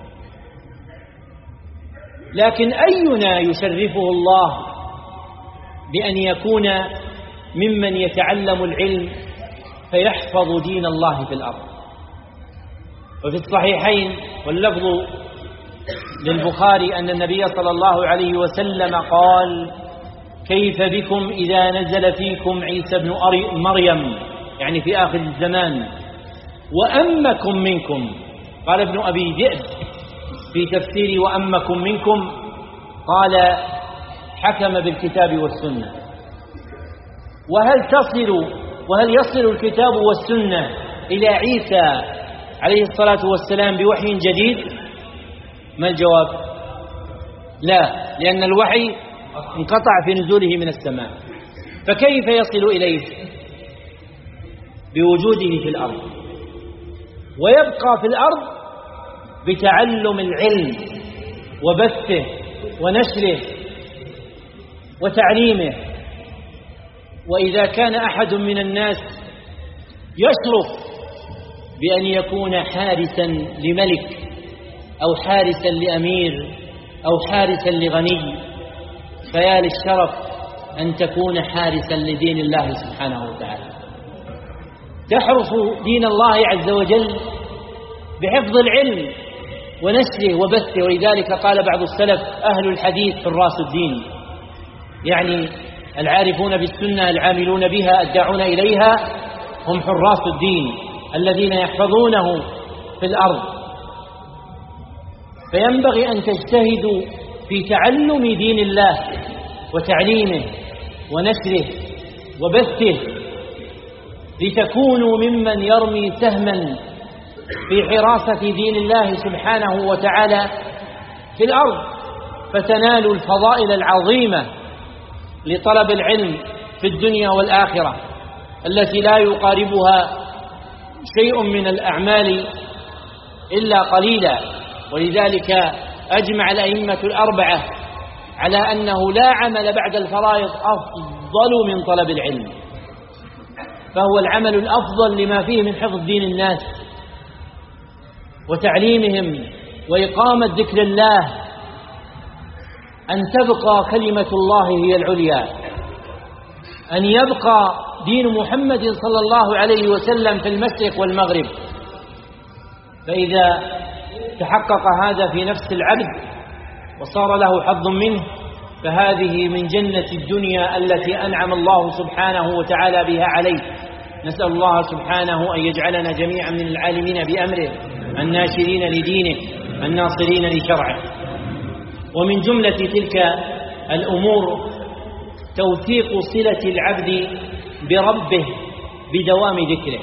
لكن أينا يشرفه الله بأن يكون ممن يتعلم العلم فيحفظ دين الله في الأرض؟ وفي الصحيحين واللفظ للبخاري أن النبي صلى الله عليه وسلم قال كيف بكم إذا نزل فيكم عيسى بن مريم، يعني في آخر الزمان، وأمكم منكم. قال ابن أبي ذئب في تفسير وأمكم منكم، قال حكم بالكتاب والسنة. وهل يصل الكتاب والسنة إلى عيسى عليه الصلاة والسلام بوحي جديد؟ ما الجواب؟ لا، لأن الوحي انقطع في نزوله من السماء، فكيف يصل إليه؟ بوجوده في الأرض، ويبقى في الأرض بتعلم العلم وبثه ونشره وتعليمه. وإذا كان أحد من الناس يشرف بأن يكون حارسا لملك أو حارسا لأمير أو حارسا لغني، فيا للشرف أن تكون حارسا لدين الله سبحانه وتعالى، تحرس دين الله عز وجل بحفظ العلم ونشره وبثه. ولذلك قال بعض السلف أهل الحديث حراس الدين، يعني العارفون بالسنة العاملون بها الداعون إليها هم حراس الدين الذين يحفظونه في الأرض. فينبغي أن تجتهدوا في تعلم دين الله وتعليمه ونشره وبثه، لتكونوا ممن يرمي سهما في حراسة دين الله سبحانه وتعالى في الأرض، فتنالوا الفضائل العظيمة لطلب العلم في الدنيا والآخرة التي لا يقاربها شيء من الأعمال إلا قليلا. ولذلك أجمع الأئمة الأربعة على أنه لا عمل بعد الفرائض أفضل من طلب العلم، فهو العمل الأفضل لما فيه من حفظ دين الناس وتعليمهم وإقامة ذكر الله، أن تبقى كلمة الله هي العليا، أن يبقى دين محمد صلى الله عليه وسلم في المشرق والمغرب. فإذا تحقق هذا في نفس العبد وصار له حظ منه، فهذه من جنة الدنيا التي أنعم الله سبحانه وتعالى بها عليه. نسأل الله سبحانه أن يجعلنا جميعا من العالمين بأمره الناشرين لدينه الناصرين لشرعه. ومن جملة تلك الأمور توثيق صلة العبد بربه بدوام ذكره.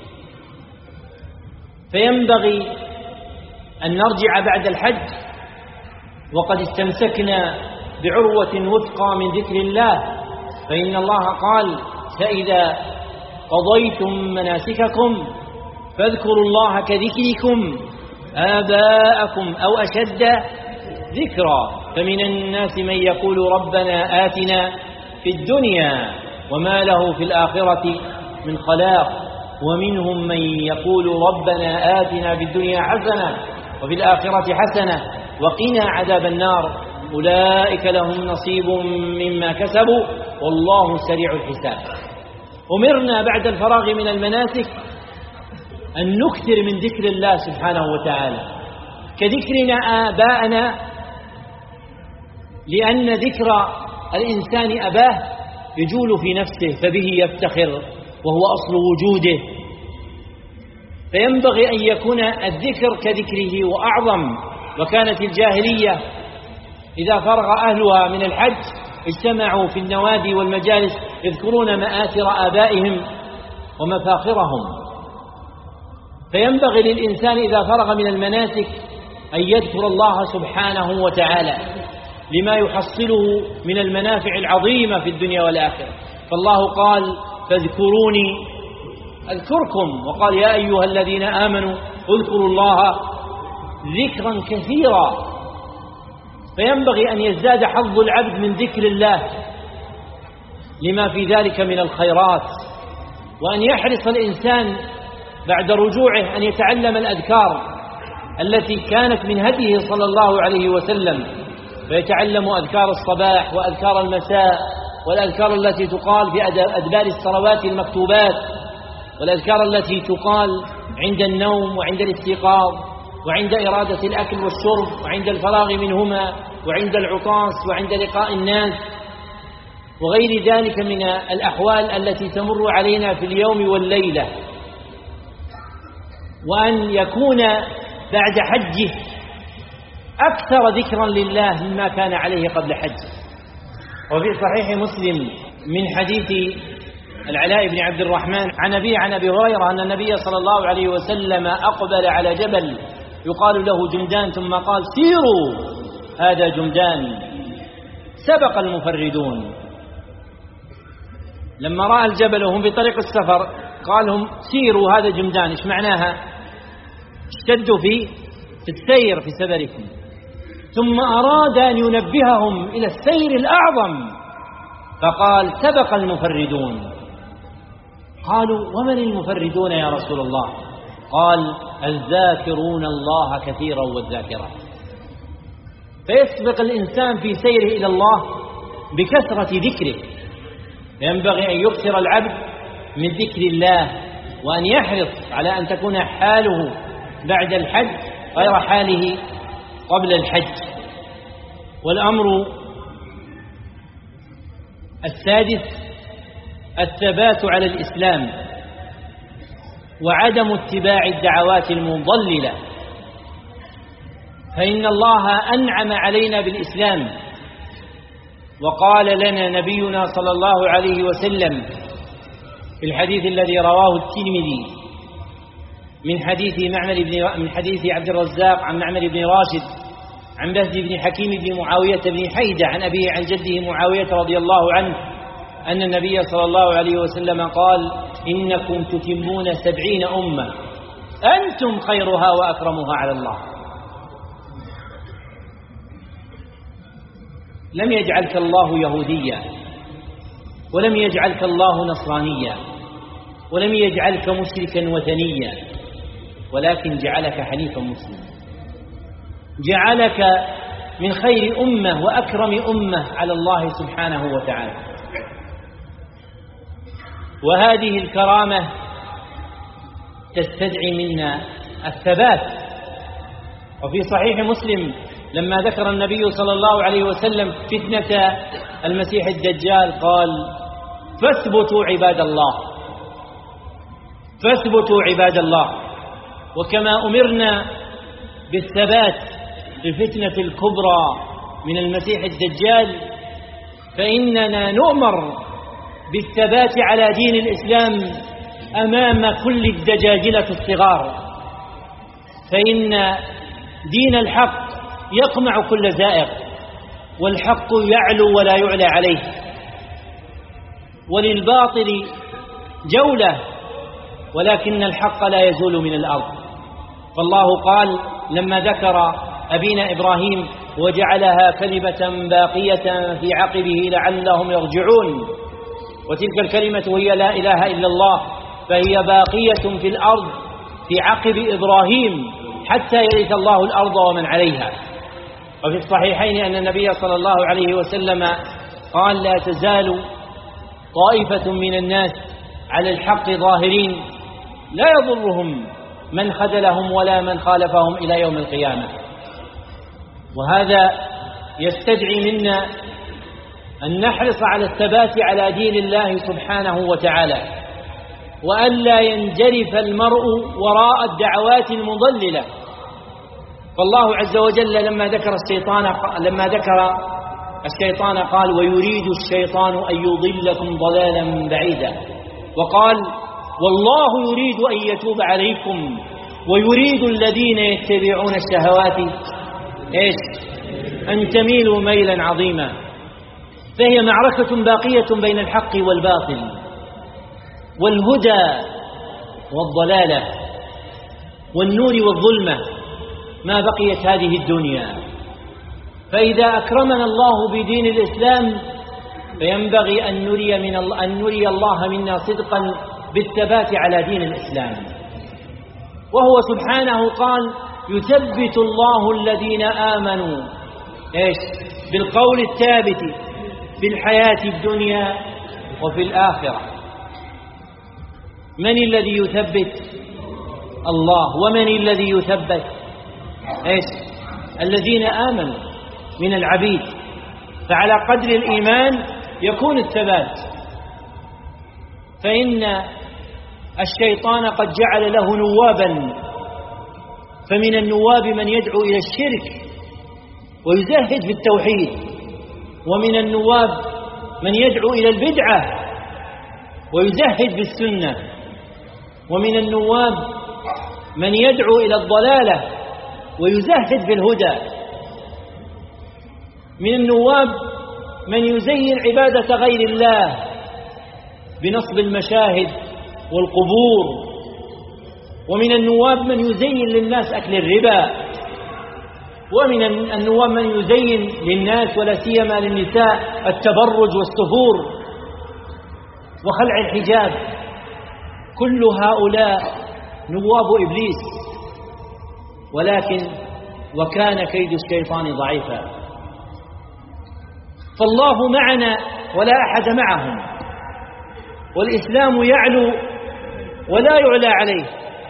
فينبغي أن نرجع بعد الحج وقد استمسكنا بعروة وثقى من ذكر الله، فإن الله قال فإذا قضيتم مناسككم فاذكروا الله كذكركم آباءكم أو أشد ذكرا. فمن الناس من يقول ربنا آتنا في الدنيا وما له في الآخرة من خلاق، ومنهم من يقول ربنا آتنا في الدنيا حسنة وفي الآخرة حسنة وقنا عذاب النار، أولئك لهم نصيب مما كسبوا والله سريع الحساب. أمرنا بعد الفراغ من المناسك أن نكثر من ذكر الله سبحانه وتعالى كذكرنا آباءنا، لأن ذكر الإنسان أباه يجول في نفسه فبه يفتخر وهو أصل وجوده. فينبغي أن يكون الذكر كذكره وأعظم. وكانت الجاهلية إذا فرغ أهلها من الحج اجتمعوا في النوادي والمجالس يذكرون مآثر آبائهم ومفاخرهم. فينبغي للإنسان إذا فرغ من المناسك أن يذكر الله سبحانه وتعالى لما يحصله من المنافع العظيمة في الدنيا والآخرة. فالله قال فاذكروني أذكركم، وقال يا أيها الذين آمنوا اذكروا الله ذكرا كثيرا. فينبغي أن يزداد حظ العبد من ذكر الله لما في ذلك من الخيرات، وأن يحرص الإنسان بعد رجوعه أن يتعلم الأذكار التي كانت من هديه صلى الله عليه وسلم، فيتعلم أذكار الصباح وأذكار المساء والأذكار التي تقال في أدبار الصلوات المكتوبات، والأذكار التي تقال عند النوم وعند الاستيقاظ وعند إرادة الأكل والشرب وعند الفراغ منهما وعند العطاس وعند لقاء الناس وغير ذلك من الأحوال التي تمر علينا في اليوم والليلة، وأن يكون بعد حجه أكثر ذكرا لله مما كان عليه قبل حجه. وفي صحيح مسلم من حديث العلاء بن عبد الرحمن عن أبي هريرة أن النبي صلى الله عليه وسلم أقبل على جبل يقال له جمدان ثم قال: سيروا هذا جمدان، سبق المفردون. لما رأى الجبل وهم في طريق السفر قال لهم: سيروا هذا جمدان. إيش معناها؟ اشتدوا في السير في سفركم. ثم أراد أن ينبههم إلى السير الأعظم فقال: سبق المفردون. قالوا: ومن المفردون يا رسول الله؟ قال: الذاكرون الله كثيرا والذاكرات. فيسبق الإنسان في سيره إلى الله بكثرة ذكره، ينبغي أن يكثر العبد من ذكر الله، وأن يحرص على أن تكون حاله بعد الحج غير حاله قبل الحج. والأمر السادس الثبات على الإسلام وعدم اتباع الدعوات المضللة، فإن الله أنعم علينا بالإسلام، وقال لنا نبينا صلى الله عليه وسلم في الحديث الذي رواه الترمذي من حديث عبد الرزاق عن معمر بن راشد عن بهز بن حكيم بن معاوية بن حيدة عن أبيه عن جده معاوية رضي الله عنه أن النبي صلى الله عليه وسلم قال: إنكم تتمون 70 أمة أنتم خيرها وأكرمها على الله. لم يجعلك الله يهوديا، ولم يجعلك الله نصرانيا، ولم يجعلك مشركا وثنيا، ولكن جعلك حنيفا مسلما، جعلك من خير أمة وأكرم أمة على الله سبحانه وتعالى. وهذه الكرامة تستدعي منا الثبات. وفي صحيح مسلم لما ذكر النبي صلى الله عليه وسلم فتنة المسيح الدجال قال: فاثبتوا عباد الله، فاثبتوا عباد الله. وكما أمرنا بالثبات في الفتنة الكبرى من المسيح الدجال، فإننا نؤمر بالثبات على دين الإسلام أمام كل الدجاجلة الصغار، فإن دين الحق يقمع كل زائغ، والحق يعلو ولا يعلى عليه، وللباطل جولة ولكن الحق لا يزول من الأرض. فالله قال لما ذكر أبينا إبراهيم: وجعلها كلمة باقية في عقبه لعلهم يرجعون. وتلك الكلمة هي لا إله إلا الله، فهي باقية في الأرض في عقب إبراهيم حتى يرث الله الأرض ومن عليها. وفي الصحيحين أن النبي صلى الله عليه وسلم قال: لا تزال طائفة من الناس على الحق ظاهرين لا يضرهم من خذلهم ولا من خالفهم إلى يوم القيامة. وهذا يستدعي منا أن نحرص على الثبات على دين الله سبحانه وتعالى، وأن لا ينجرف المرء وراء الدعوات المضللة. فالله عز وجل لما ذكر الشيطان قال: ويريد الشيطان أن يضلكم ضلالا بعيدا، وقال: والله يريد أن يتوب عليكم ويريد الذين يتبعون الشهوات أن تميلوا ميلا عظيما. فهي معركة باقية بين الحق والباطل والهدى والضلالة والنور والظلمة ما بقيت هذه الدنيا. فإذا أكرمنا الله بدين الإسلام فينبغي أن نري الله منا صدقا بالثبات على دين الإسلام. وهو سبحانه قال: يثبت الله الذين آمنوا بالقول الثابت في الحياة الدنيا وفي الآخرة. من الذي يثبت؟ الله. ومن الذي يثبت؟ الذين آمنوا من العبيد. فعلى قدر الإيمان يكون الثبات. فإن الشيطان قد جعل له نوابا، فمن النواب من يدعو إلى الشرك ويزهد في التوحيد، ومن النواب من يدعو إلى البدعة ويزهد في السنة، ومن النواب من يدعو إلى الضلالة ويزهد في الهدى، من النواب من يزين عبادة غير الله بنصب المشاهد والقبور، ومن النواب من يزين للناس أكل الربا، ومن النواب من يزين للناس ولا سيما للنساء التبرج والسفور وخلع الحجاب. كل هؤلاء نواب إبليس، ولكن وكان كيد الشيطان ضعيفا. فالله معنا ولا أحد معهم، والإسلام يعلو ولا يعلى عليه.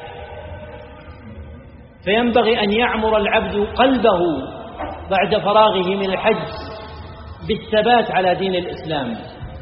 فينبغي أن يعمر العبد قلبه بعد فراغه من الحج بالثبات على دين الإسلام،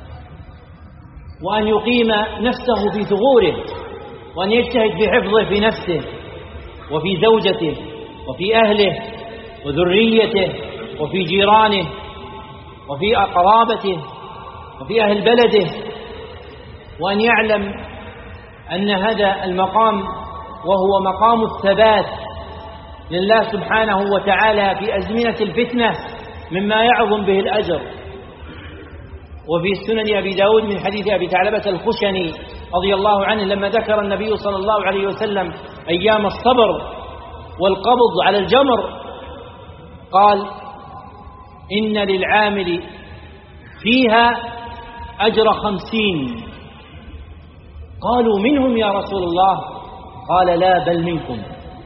وأن يقيم نفسه في ثغوره، وأن يجتهد في حفظه في نفسه وفي زوجته وفي أهله وذريته وفي جيرانه وفي قرابته وفي أهل بلده، وأن يعلم أن هذا المقام وهو مقام الثبات لله سبحانه وتعالى في أزمنة الفتنة مما يعظم به الأجر. وفي سنن أبي داود من حديث أبي ثعلبة الخشني رضي الله عنه لما ذكر النبي صلى الله عليه وسلم أيام الصبر والقبض على الجمر قال: إن للعامل فيها أجر 50. قالوا: منهم يا رسول الله؟ قال: لا، بل منكم.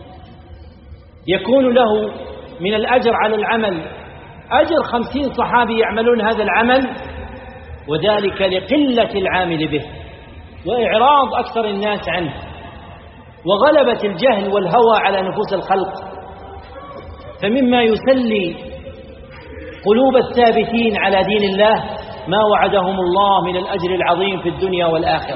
يكون له من الأجر على العمل أجر 50 صحابي يعملون هذا العمل، وذلك لقلة العامل به وإعراض أكثر الناس عنه وغلبة الجهل والهوى على نفوس الخلق. فمما يسلي قلوب الثابتين على دين الله ما وعدهم الله من الأجر العظيم في الدنيا والآخرة،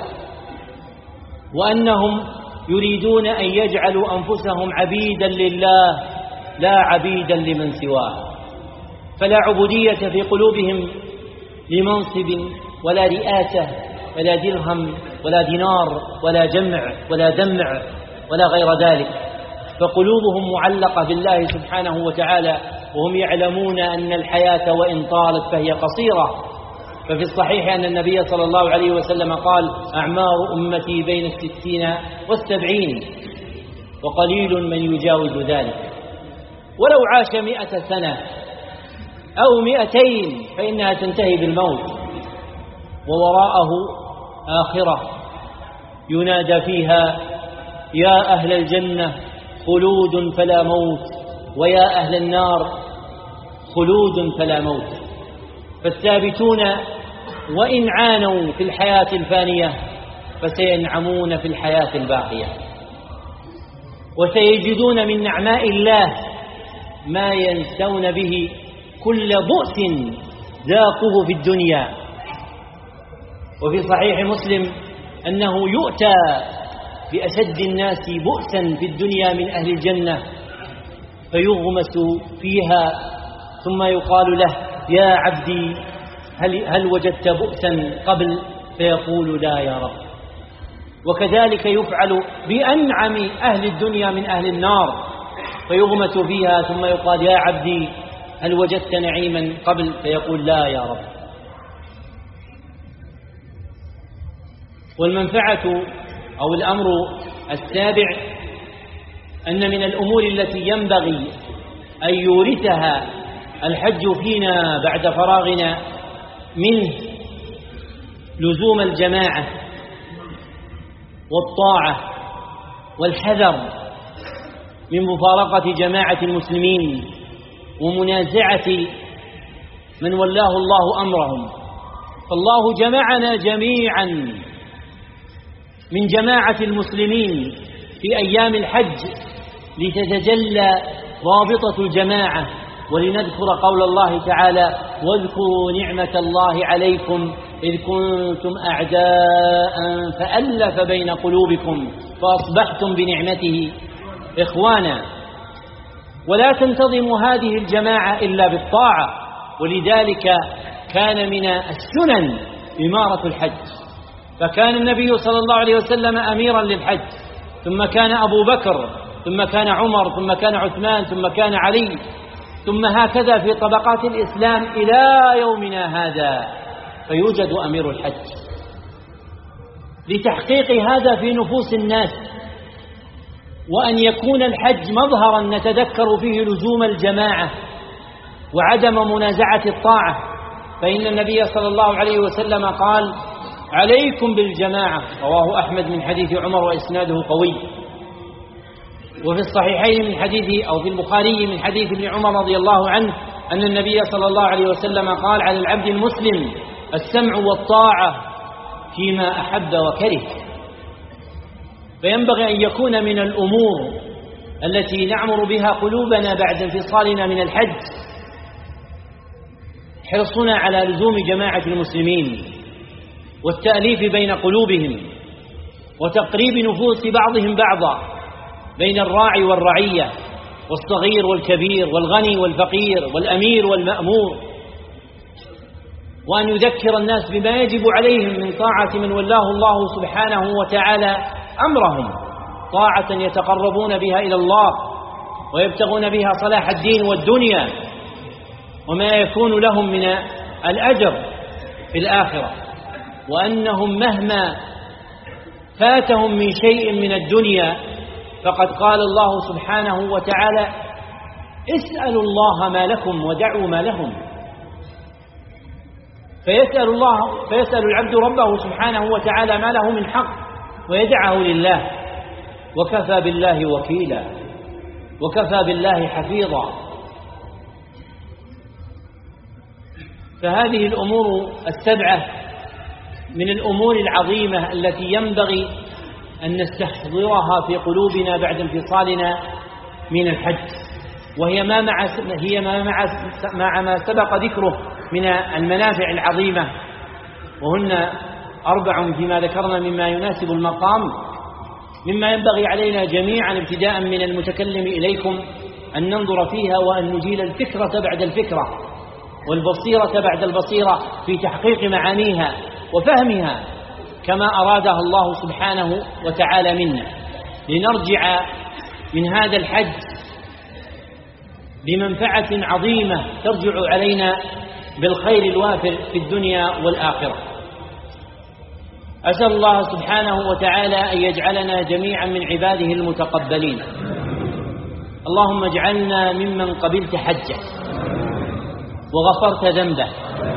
وأنهم يريدون أن يجعلوا أنفسهم عبيدا لله لا عبيدا لمن سواه. فلا عبودية في قلوبهم لمنصب ولا رئاسة ولا درهم ولا دينار ولا جمع ولا دمع ولا غير ذلك، فقلوبهم معلقة بالله سبحانه وتعالى، وهم يعلمون أن الحياة وإن طالت فهي قصيرة. ففي الصحيح أن النبي صلى الله عليه وسلم قال: أعمار أمتي بين 60 و70، وقليل من يجاوز ذلك. ولو عاش 100 سنة أو 200 فإنها تنتهي بالموت، ووراءه آخرة ينادى فيها: يا أهل الجنة خلود فلا موت، ويا أهل النار خلود فلا موت. فالثابتون وإن عانوا في الحياة الفانية فسينعمون في الحياة الباقية، وسيجدون من نعماء الله ما ينسون به كل بؤس ذاقوه في الدنيا. وفي صحيح مسلم أنه يؤتى بأشد الناس بؤسا في الدنيا من أهل الجنة فيغمس فيها، ثم يقال له: يا عبدي هل وجدت بؤسا قبل؟ فيقول: لا يا رب. وكذلك يفعل بأنعم أهل الدنيا من أهل النار، فيغمس فيها ثم يقال: يا عبدي هل وجدت نعيما قبل؟ فيقول: لا يا رب. والمنفعة أو الأمر السابع أن من الأمور التي ينبغي أن يورثها الحج فينا بعد فراغنا منه لزوم الجماعة والطاعة والحذر من مفارقة جماعة المسلمين ومنازعة من ولاه الله أمرهم. فالله جمعنا جميعا من جماعة المسلمين في أيام الحج لتتجلى رابطة الجماعة، ولنذكر قول الله تعالى: واذكروا نعمة الله عليكم إذ كنتم أعداء فألف بين قلوبكم فأصبحتم بنعمته إخوانا. ولا تنتظم هذه الجماعة إلا بالطاعة، ولذلك كان من السنن إمارة الحج، فكان النبي صلى الله عليه وسلم أميرا للحج، ثم كان أبو بكر، ثم كان عمر، ثم كان عثمان، ثم كان علي، ثم هكذا في طبقات الإسلام إلى يومنا هذا، فيوجد أمير الحج لتحقيق هذا في نفوس الناس، وأن يكون الحج مظهرا نتذكر فيه لزوم الجماعة وعدم منازعة الطاعة. فإن النبي صلى الله عليه وسلم قال: عليكم بالجماعة، رواه أحمد من حديث عمر وإسناده قوي. وفي الصحيحين من حديث أو في البخاري من حديث ابن عمر رضي الله عنه أن النبي صلى الله عليه وسلم قال: على العبد المسلم السمع والطاعة فيما أحب وكره. فينبغي أن يكون من الأمور التي نعمر بها قلوبنا بعد انفصالنا من الحج حرصنا على لزوم جماعة المسلمين والتأليف بين قلوبهم وتقريب نفوس بعضهم بعضا، بين الراعي والرعية والصغير والكبير والغني والفقير والأمير والمأمور، وأن يذكر الناس بما يجب عليهم من طاعة من ولاه الله سبحانه وتعالى أمرهم، طاعة يتقربون بها إلى الله ويبتغون بها صلاح الدين والدنيا وما يكون لهم من الأجر في الآخرة، وأنهم مهما فاتهم من شيء من الدنيا فقد قال الله سبحانه وتعالى: اسألوا الله ما لكم ودعوا ما لهم. فيسأل العبد ربه سبحانه وتعالى ما له من حق ويدعه لله، وكفى بالله وكيلا وكفى بالله حفيظا. فهذه الأمور السبعة من الأمور العظيمة التي ينبغي أن نستحضرها في قلوبنا بعد انفصالنا من الحج، وهي مع ما سبق ذكره من المنافع العظيمة، وهن 4 فيما ذكرنا مما يناسب المقام، مما ينبغي علينا جميعا ابتداء من المتكلم إليكم أن ننظر فيها وأن نجيل الفكرة بعد الفكرة والبصيرة بعد البصيرة في تحقيق معانيها وفهمها كما أرادها الله سبحانه وتعالى منا، لنرجع من هذا الحج بمنفعة عظيمة ترجع علينا بالخير الوافر في الدنيا والآخرة. أسأل الله سبحانه وتعالى أن يجعلنا جميعا من عباده المتقبلين. اللهم اجعلنا ممن قبلت حجه وغفرت ذنبه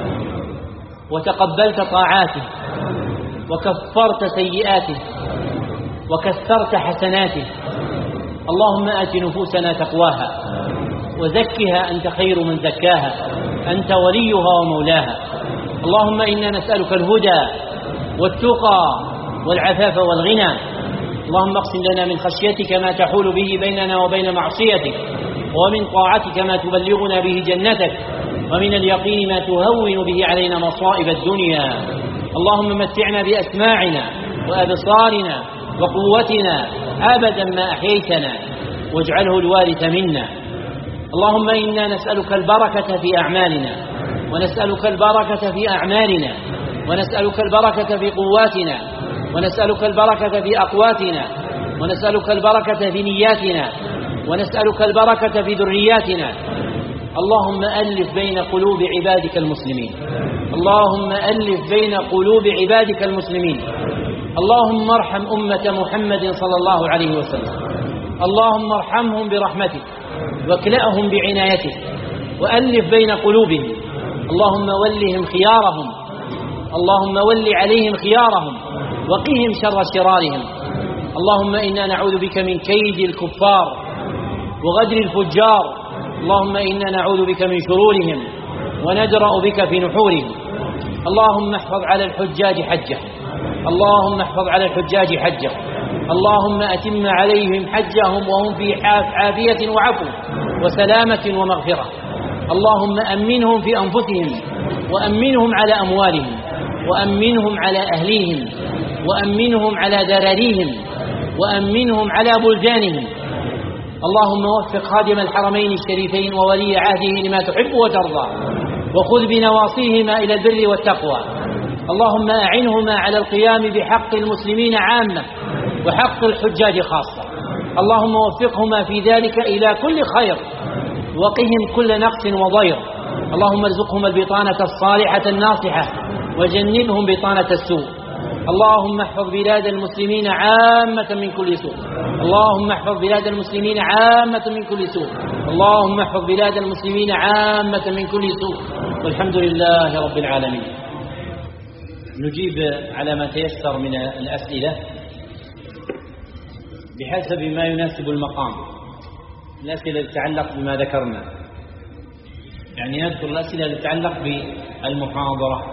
وتقبلت طاعاته وكفرت سيئاته وكثرت حسناته. اللهم آت نفوسنا تقواها وزكها أنت خير من زكاها، أنت وليها ومولاها. اللهم إنا نسألك الهدى والتقى والعفاف والغنى. اللهم اقسم لنا من خشيتك ما تحول به بيننا وبين معصيتك، ومن طاعتك ما تبلغنا به جنتك، ومن اليقين ما تهون به علينا مصائب الدنيا. اللهم متعنا بأسماعنا وأبصارنا وقوتنا أبدا ما أحييتنا، واجعله الوارث منا. اللهم إنا نسألك البركة في أعمالنا، ونسألك البركة في أعمالنا، ونسألك البركة في قواتنا، ونسألك البركة في أقواتنا، ونسألك البركة في نياتنا، ونسألك البركة في ذرياتنا. اللهم ألف بين قلوب عبادك المسلمين، اللهم ألف بين قلوب عبادك المسلمين. اللهم ارحم أمة محمد صلى الله عليه وسلم، اللهم ارحمهم برحمتك واكلأهم بعنايتك وألف بين قلوبهم. اللهم ولهم خيارهم اللهم ول عليهم خيارهم وقهم شر شرارهم. اللهم إنا نعوذ بك من كيد الكفار وغدر الفجار. اللهم إنا نعوذ بك من شرورهم وندرأ بك في نحورهم. اللهم احفظ على الحجاج حجه، اللهم احفظ على الحجاج حجه، اللهم أتم عليهم حجهم وهم في عافية وعفو وسلامة ومغفرة. اللهم أمنهم في أنفسهم وأمنهم على أموالهم وأمنهم على أهليهم وأمنهم على ذراريهم وأمنهم على بلدانهم. اللهم وفق خادم الحرمين الشريفين وولي عهده لما تحب وترضى، وخذ بنواصيهما إلى البر والتقوى. اللهم أعنهما على القيام بحق المسلمين عامة وحق الحجاج خاصة. اللهم وفقهما في ذلك إلى كل خير وقهم كل نقص وضير. اللهم ارزقهما البطانة الصالحة الناصحة وجنبهم بطانة السوء. اللهم احفظ بلاد المسلمين عامة من كل سوء. اللهم احفظ بلاد المسلمين عامة من كل سوء. اللهم احفظ بلاد المسلمين عامة من كل سوء. والحمد لله رب العالمين. نجيب على ما تيسر من الأسئلة بحسب ما يناسب المقام. الأسئلة تتعلق بما ذكرنا، يعني نذكر الأسئلة التي تتعلق بالمحاضرة.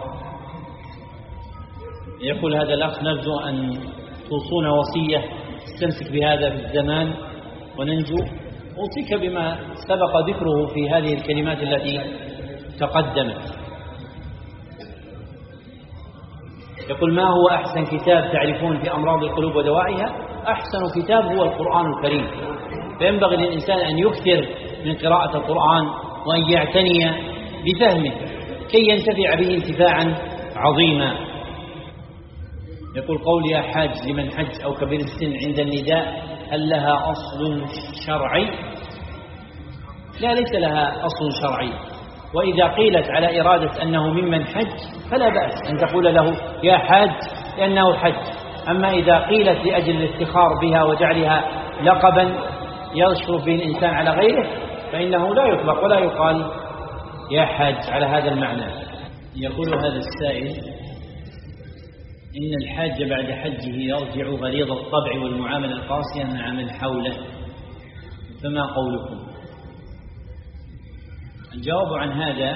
يقول هذا الأخ: نرجو أن توصونا وصية تستمسك بهذا في الزمان وننجو. أوصيك بما سبق ذكره في هذه الكلمات التي تقدمت. يقول: ما هو أحسن كتاب تعرفون في أمراض القلوب ودوائها؟ أحسن كتاب هو القرآن الكريم، فينبغي للإنسان أن يكثر من قراءة القرآن وأن يعتني بفهمه كي ينتفع به انتفاعا عظيما. يقول: قول يا حاج لمن حج أو كبير السن عند النداء هل لها أصل شرعي؟ لا، ليس لها أصل شرعي. وإذا قيلت على إرادة أنه ممن حج فلا بأس أن تقول له يا حاج لأنه حج. أما إذا قيلت لأجل الافتخار بها وجعلها لقبا يشرف به الإنسان على غيره فإنه لا يطلق ولا يقال يا حاج على هذا المعنى. يقول هذا السائل: إن الحاج بعد حجه يرجع غليظ الطبع والمعاملة القاسية مع من حوله، فما قولكم؟ الجواب عن هذا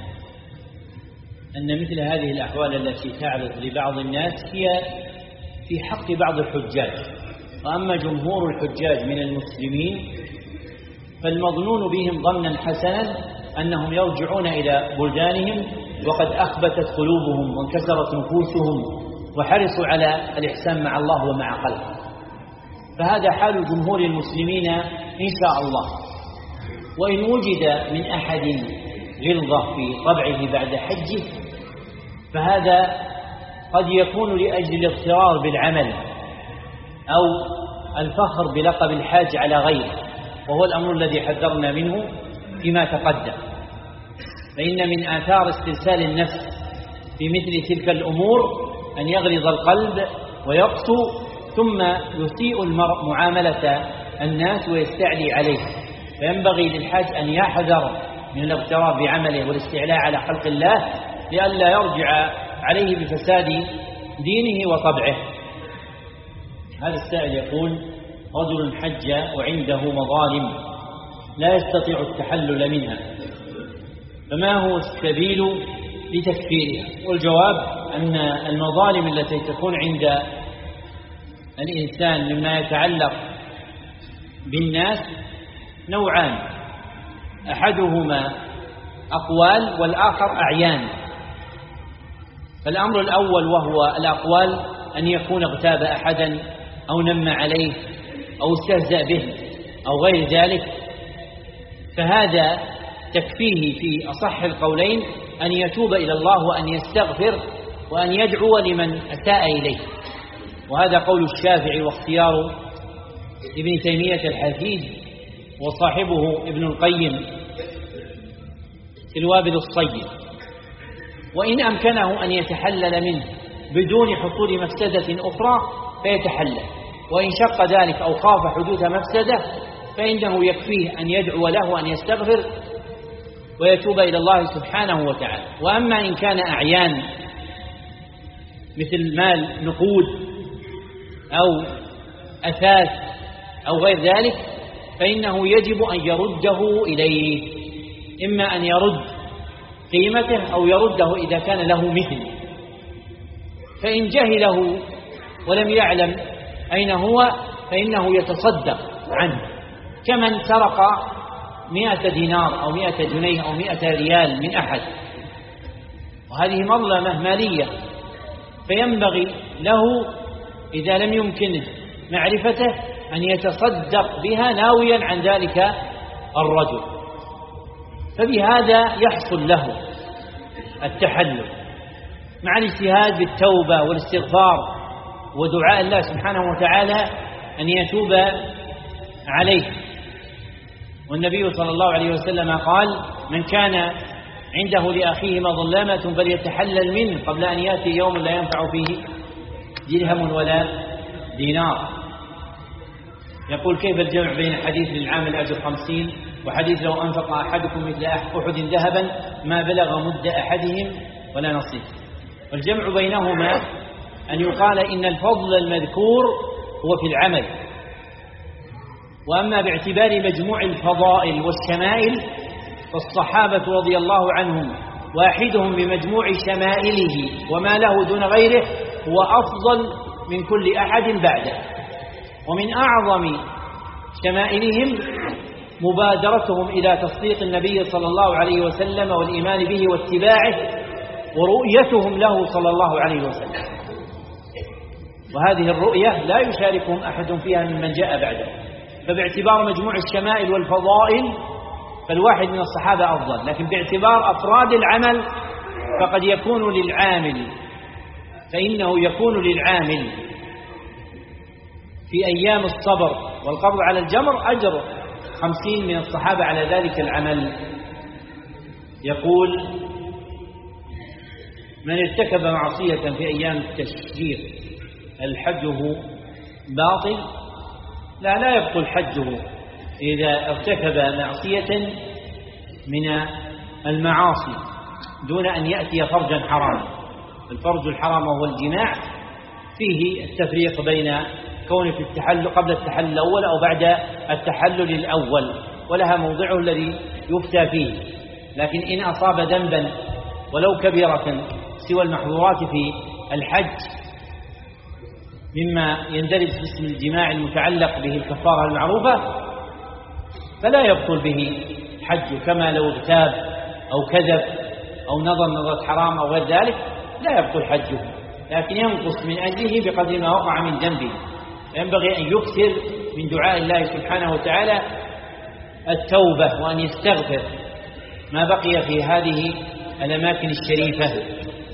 أن مثل هذه الأحوال التي تعرض لبعض الناس هي في حق بعض الحجاج، وأما جمهور الحجاج من المسلمين فالمظنون بهم ظنا حسنا أنهم يرجعون إلى بلدانهم وقد أخبتت قلوبهم وانكسرت نفوسهم وحرصوا على الإحسان مع الله ومع خلقه. فهذا حال جمهور المسلمين إن شاء الله. وإن وجد من أحد غلظة في طبعه بعد حجه فهذا قد يكون لأجل الاغترار بالعمل أو الفخر بلقب الحاج على غيره، وهو الأمر الذي حذرنا منه فيما تقدم. فإن من آثار استرسال النفس في مثل تلك الأمور أن يغلظ القلب ويقسو، ثم يسيء المرء معاملة الناس ويستعلي عليه. فينبغي للحاج أن يحذر من الاغترار بعمله والاستعلاء على خلق الله لئلا يرجع عليه بفساد دينه وطبعه. هذا السائل يقول: رجل حج وعنده مظالم لا يستطيع التحلل منها، فما هو السبيل لتكفيرها؟ والجواب أن المظالم التي تكون عند الإنسان مما يتعلق بالناس نوعان: أحدهما أقوال والآخر أعيان. فالأمر الأول وهو الأقوال أن يكون اغتاب أحدا أو نم عليه أو استهزأ به أو غير ذلك، فهذا تكفيه في أصح القولين أن يتوب إلى الله وأن يستغفر وأن يدعو لمن أساء إليه. وهذا قول الشافعي واختيار ابن تيمية الحفيد وصاحبه ابن القيم في الوابل الصيب. وإن أمكنه أن يتحلل منه بدون حصول مفسدة أخرى فيتحلل، وإن شق ذلك أو خاف حدوث مفسدة فإنه يكفيه أن يدعو له أن يستغفر ويتوب إلى الله سبحانه وتعالى. وأما إن كان أعيان مثل مال نقود أو أثاث أو غير ذلك، فإنه يجب أن يرده إليه، إما أن يرد قيمته أو يرده إذا كان له مثل. فإن جهله ولم يعلم أين هو فإنه يتصدق عنه، كمن سرق 100 دينار أو 100 جنيه أو 100 ريال من أحد، وهذه مظلمة مالية، فينبغي له إذا لم يمكنه معرفته أن يتصدق بها ناويا عن ذلك الرجل، فبهذا يحصل له التحلل مع الاجتهاد بالتوبة والاستغفار ودعاء الله سبحانه وتعالى أن يتوب عليه. والنبي صلى الله عليه وسلم قال: من كان عنده لأخيه مظلمة فليتحلل منه قبل أن يأتي يوم لا ينفع فيه درهم ولا دينار. يقول: كيف الجمع بين حديث للعام الأجر 50 وحديث لو أنفق أحدكم مثل أحد ذهبا ما بلغ مد أحدهم ولا نصيف؟ والجمع بينهما أن يقال إن الفضل المذكور هو في العمل، وأما باعتبار مجموع الفضائل والشمائل فالصحابة رضي الله عنهم واحدهم بمجموع شمائله وما له دون غيره هو أفضل من كل أحد بعده. ومن أعظم شمائلهم مبادرتهم إلى تصديق النبي صلى الله عليه وسلم والإيمان به واتباعه ورؤيتهم له صلى الله عليه وسلم، وهذه الرؤية لا يشاركهم أحد فيها ممن جاء بعده. فباعتبار مجموع الشمائل والفضائل فالواحد من الصحابة أفضل، لكن باعتبار أفراد العمل فقد يكون للعامل، فإنه يكون للعامل في أيام الصبر والقبض على الجمر أجر 50 من الصحابة على ذلك العمل. يقول: من ارتكب معصية في أيام التشريق الحجه باطل؟ لا يبطل حجه إذا ارتكب معصية من المعاصي دون أن يأتي فرجا حراما. الفرج الحرام وهو الجماع فيه التفريق بين كونه في التحلل قبل التحلل الأول أو بعد التحلل الأول، ولها موضعه الذي يفتى فيه. لكن إن أصاب ذنبا ولو كبيرة سوى المحظورات في الحج مما يندرج في اسم الجماع المتعلق به الكفارة المعروفة فلا يبطل به حج، كما لو اغتاب أو كذب أو نظرة حرام أو غير ذلك لا يبطل حجه، لكن ينقص من أجله بقدر ما وقع من ذنبه. ينبغي أن يكثر من دعاء الله سبحانه وتعالى التوبة وأن يستغفر ما بقي في هذه الأماكن الشريفة.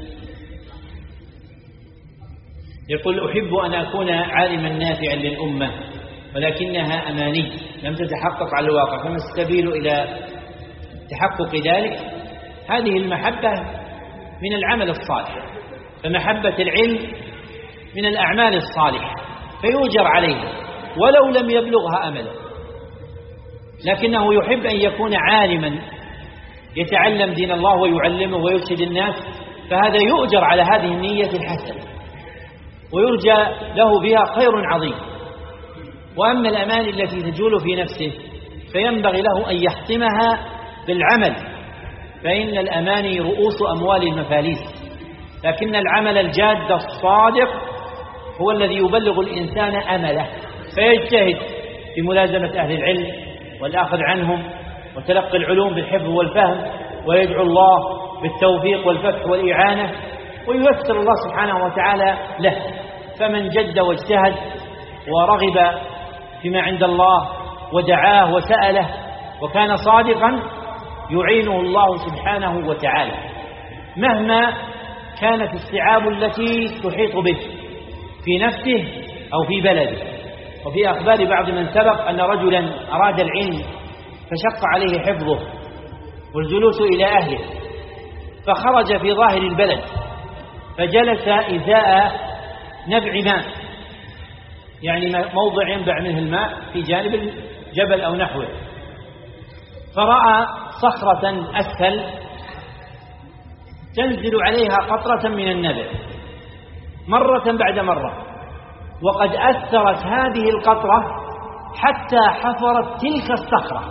يقول: أحب أن أكون عالما نافعا للأمة ولكنها أماني لم تتحقق على الواقع، فما السبيل إلى تحقق ذلك؟ هذه المحبة من العمل الصالح، فمحبة العلم من الأعمال الصالحة فيؤجر عليها ولو لم يبلغها أمله، لكنه يحب أن يكون عالما يتعلم دين الله ويعلمه ويرشد الناس، فهذا يؤجر على هذه النية الحسنة ويرجى له بها خير عظيم. وأما الأماني التي تجول في نفسه فينبغي له أن يحطمها بالعمل، فإن الأماني رؤوس أموال المفاليس، لكن العمل الجاد الصادق هو الذي يبلغ الإنسان أمله، فيجتهد في ملازمة أهل العلم والأخذ عنهم وتلقي العلوم بالحفظ والفهم، ويدعو الله بالتوفيق والفتح والإعانة وييسر الله سبحانه وتعالى له. فمن جد واجتهد ورغب فيما عند الله ودعاه وسأله وكان صادقا يعينه الله سبحانه وتعالى مهما كانت الصعاب التي تحيط به في نفسه أو في بلده. وفي أخبار بعض من سبق أن رجلا أراد العلم فشق عليه حفظه والجلوس إلى أهله، فخرج في ظاهر البلد فجلس إزاء نبع ماء، يعني موضع ينبع منه الماء في جانب الجبل أو نحوه، فرأى صخرة أسفل تنزل عليها قطرة من النبع، مرة بعد مرة، وقد أثرت هذه القطرة حتى حفرت تلك الصخرة،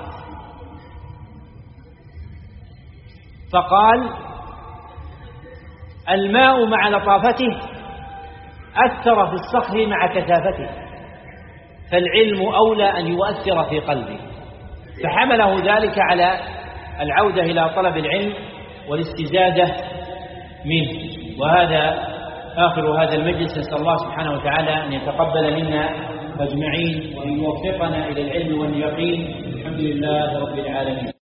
فقال الماء مع لطافته أثر في الصخر مع كثافته، فالعلم أولى أن يؤثر في قلبه، فحمله ذلك على العودة إلى طلب العلم والاستزادة منه. وهذا آخر هذا المجلس، نسأل الله سبحانه وتعالى أن يتقبل منا أجمعين وأن يوفقنا إلى العلم واليقين. الحمد لله رب العالمين.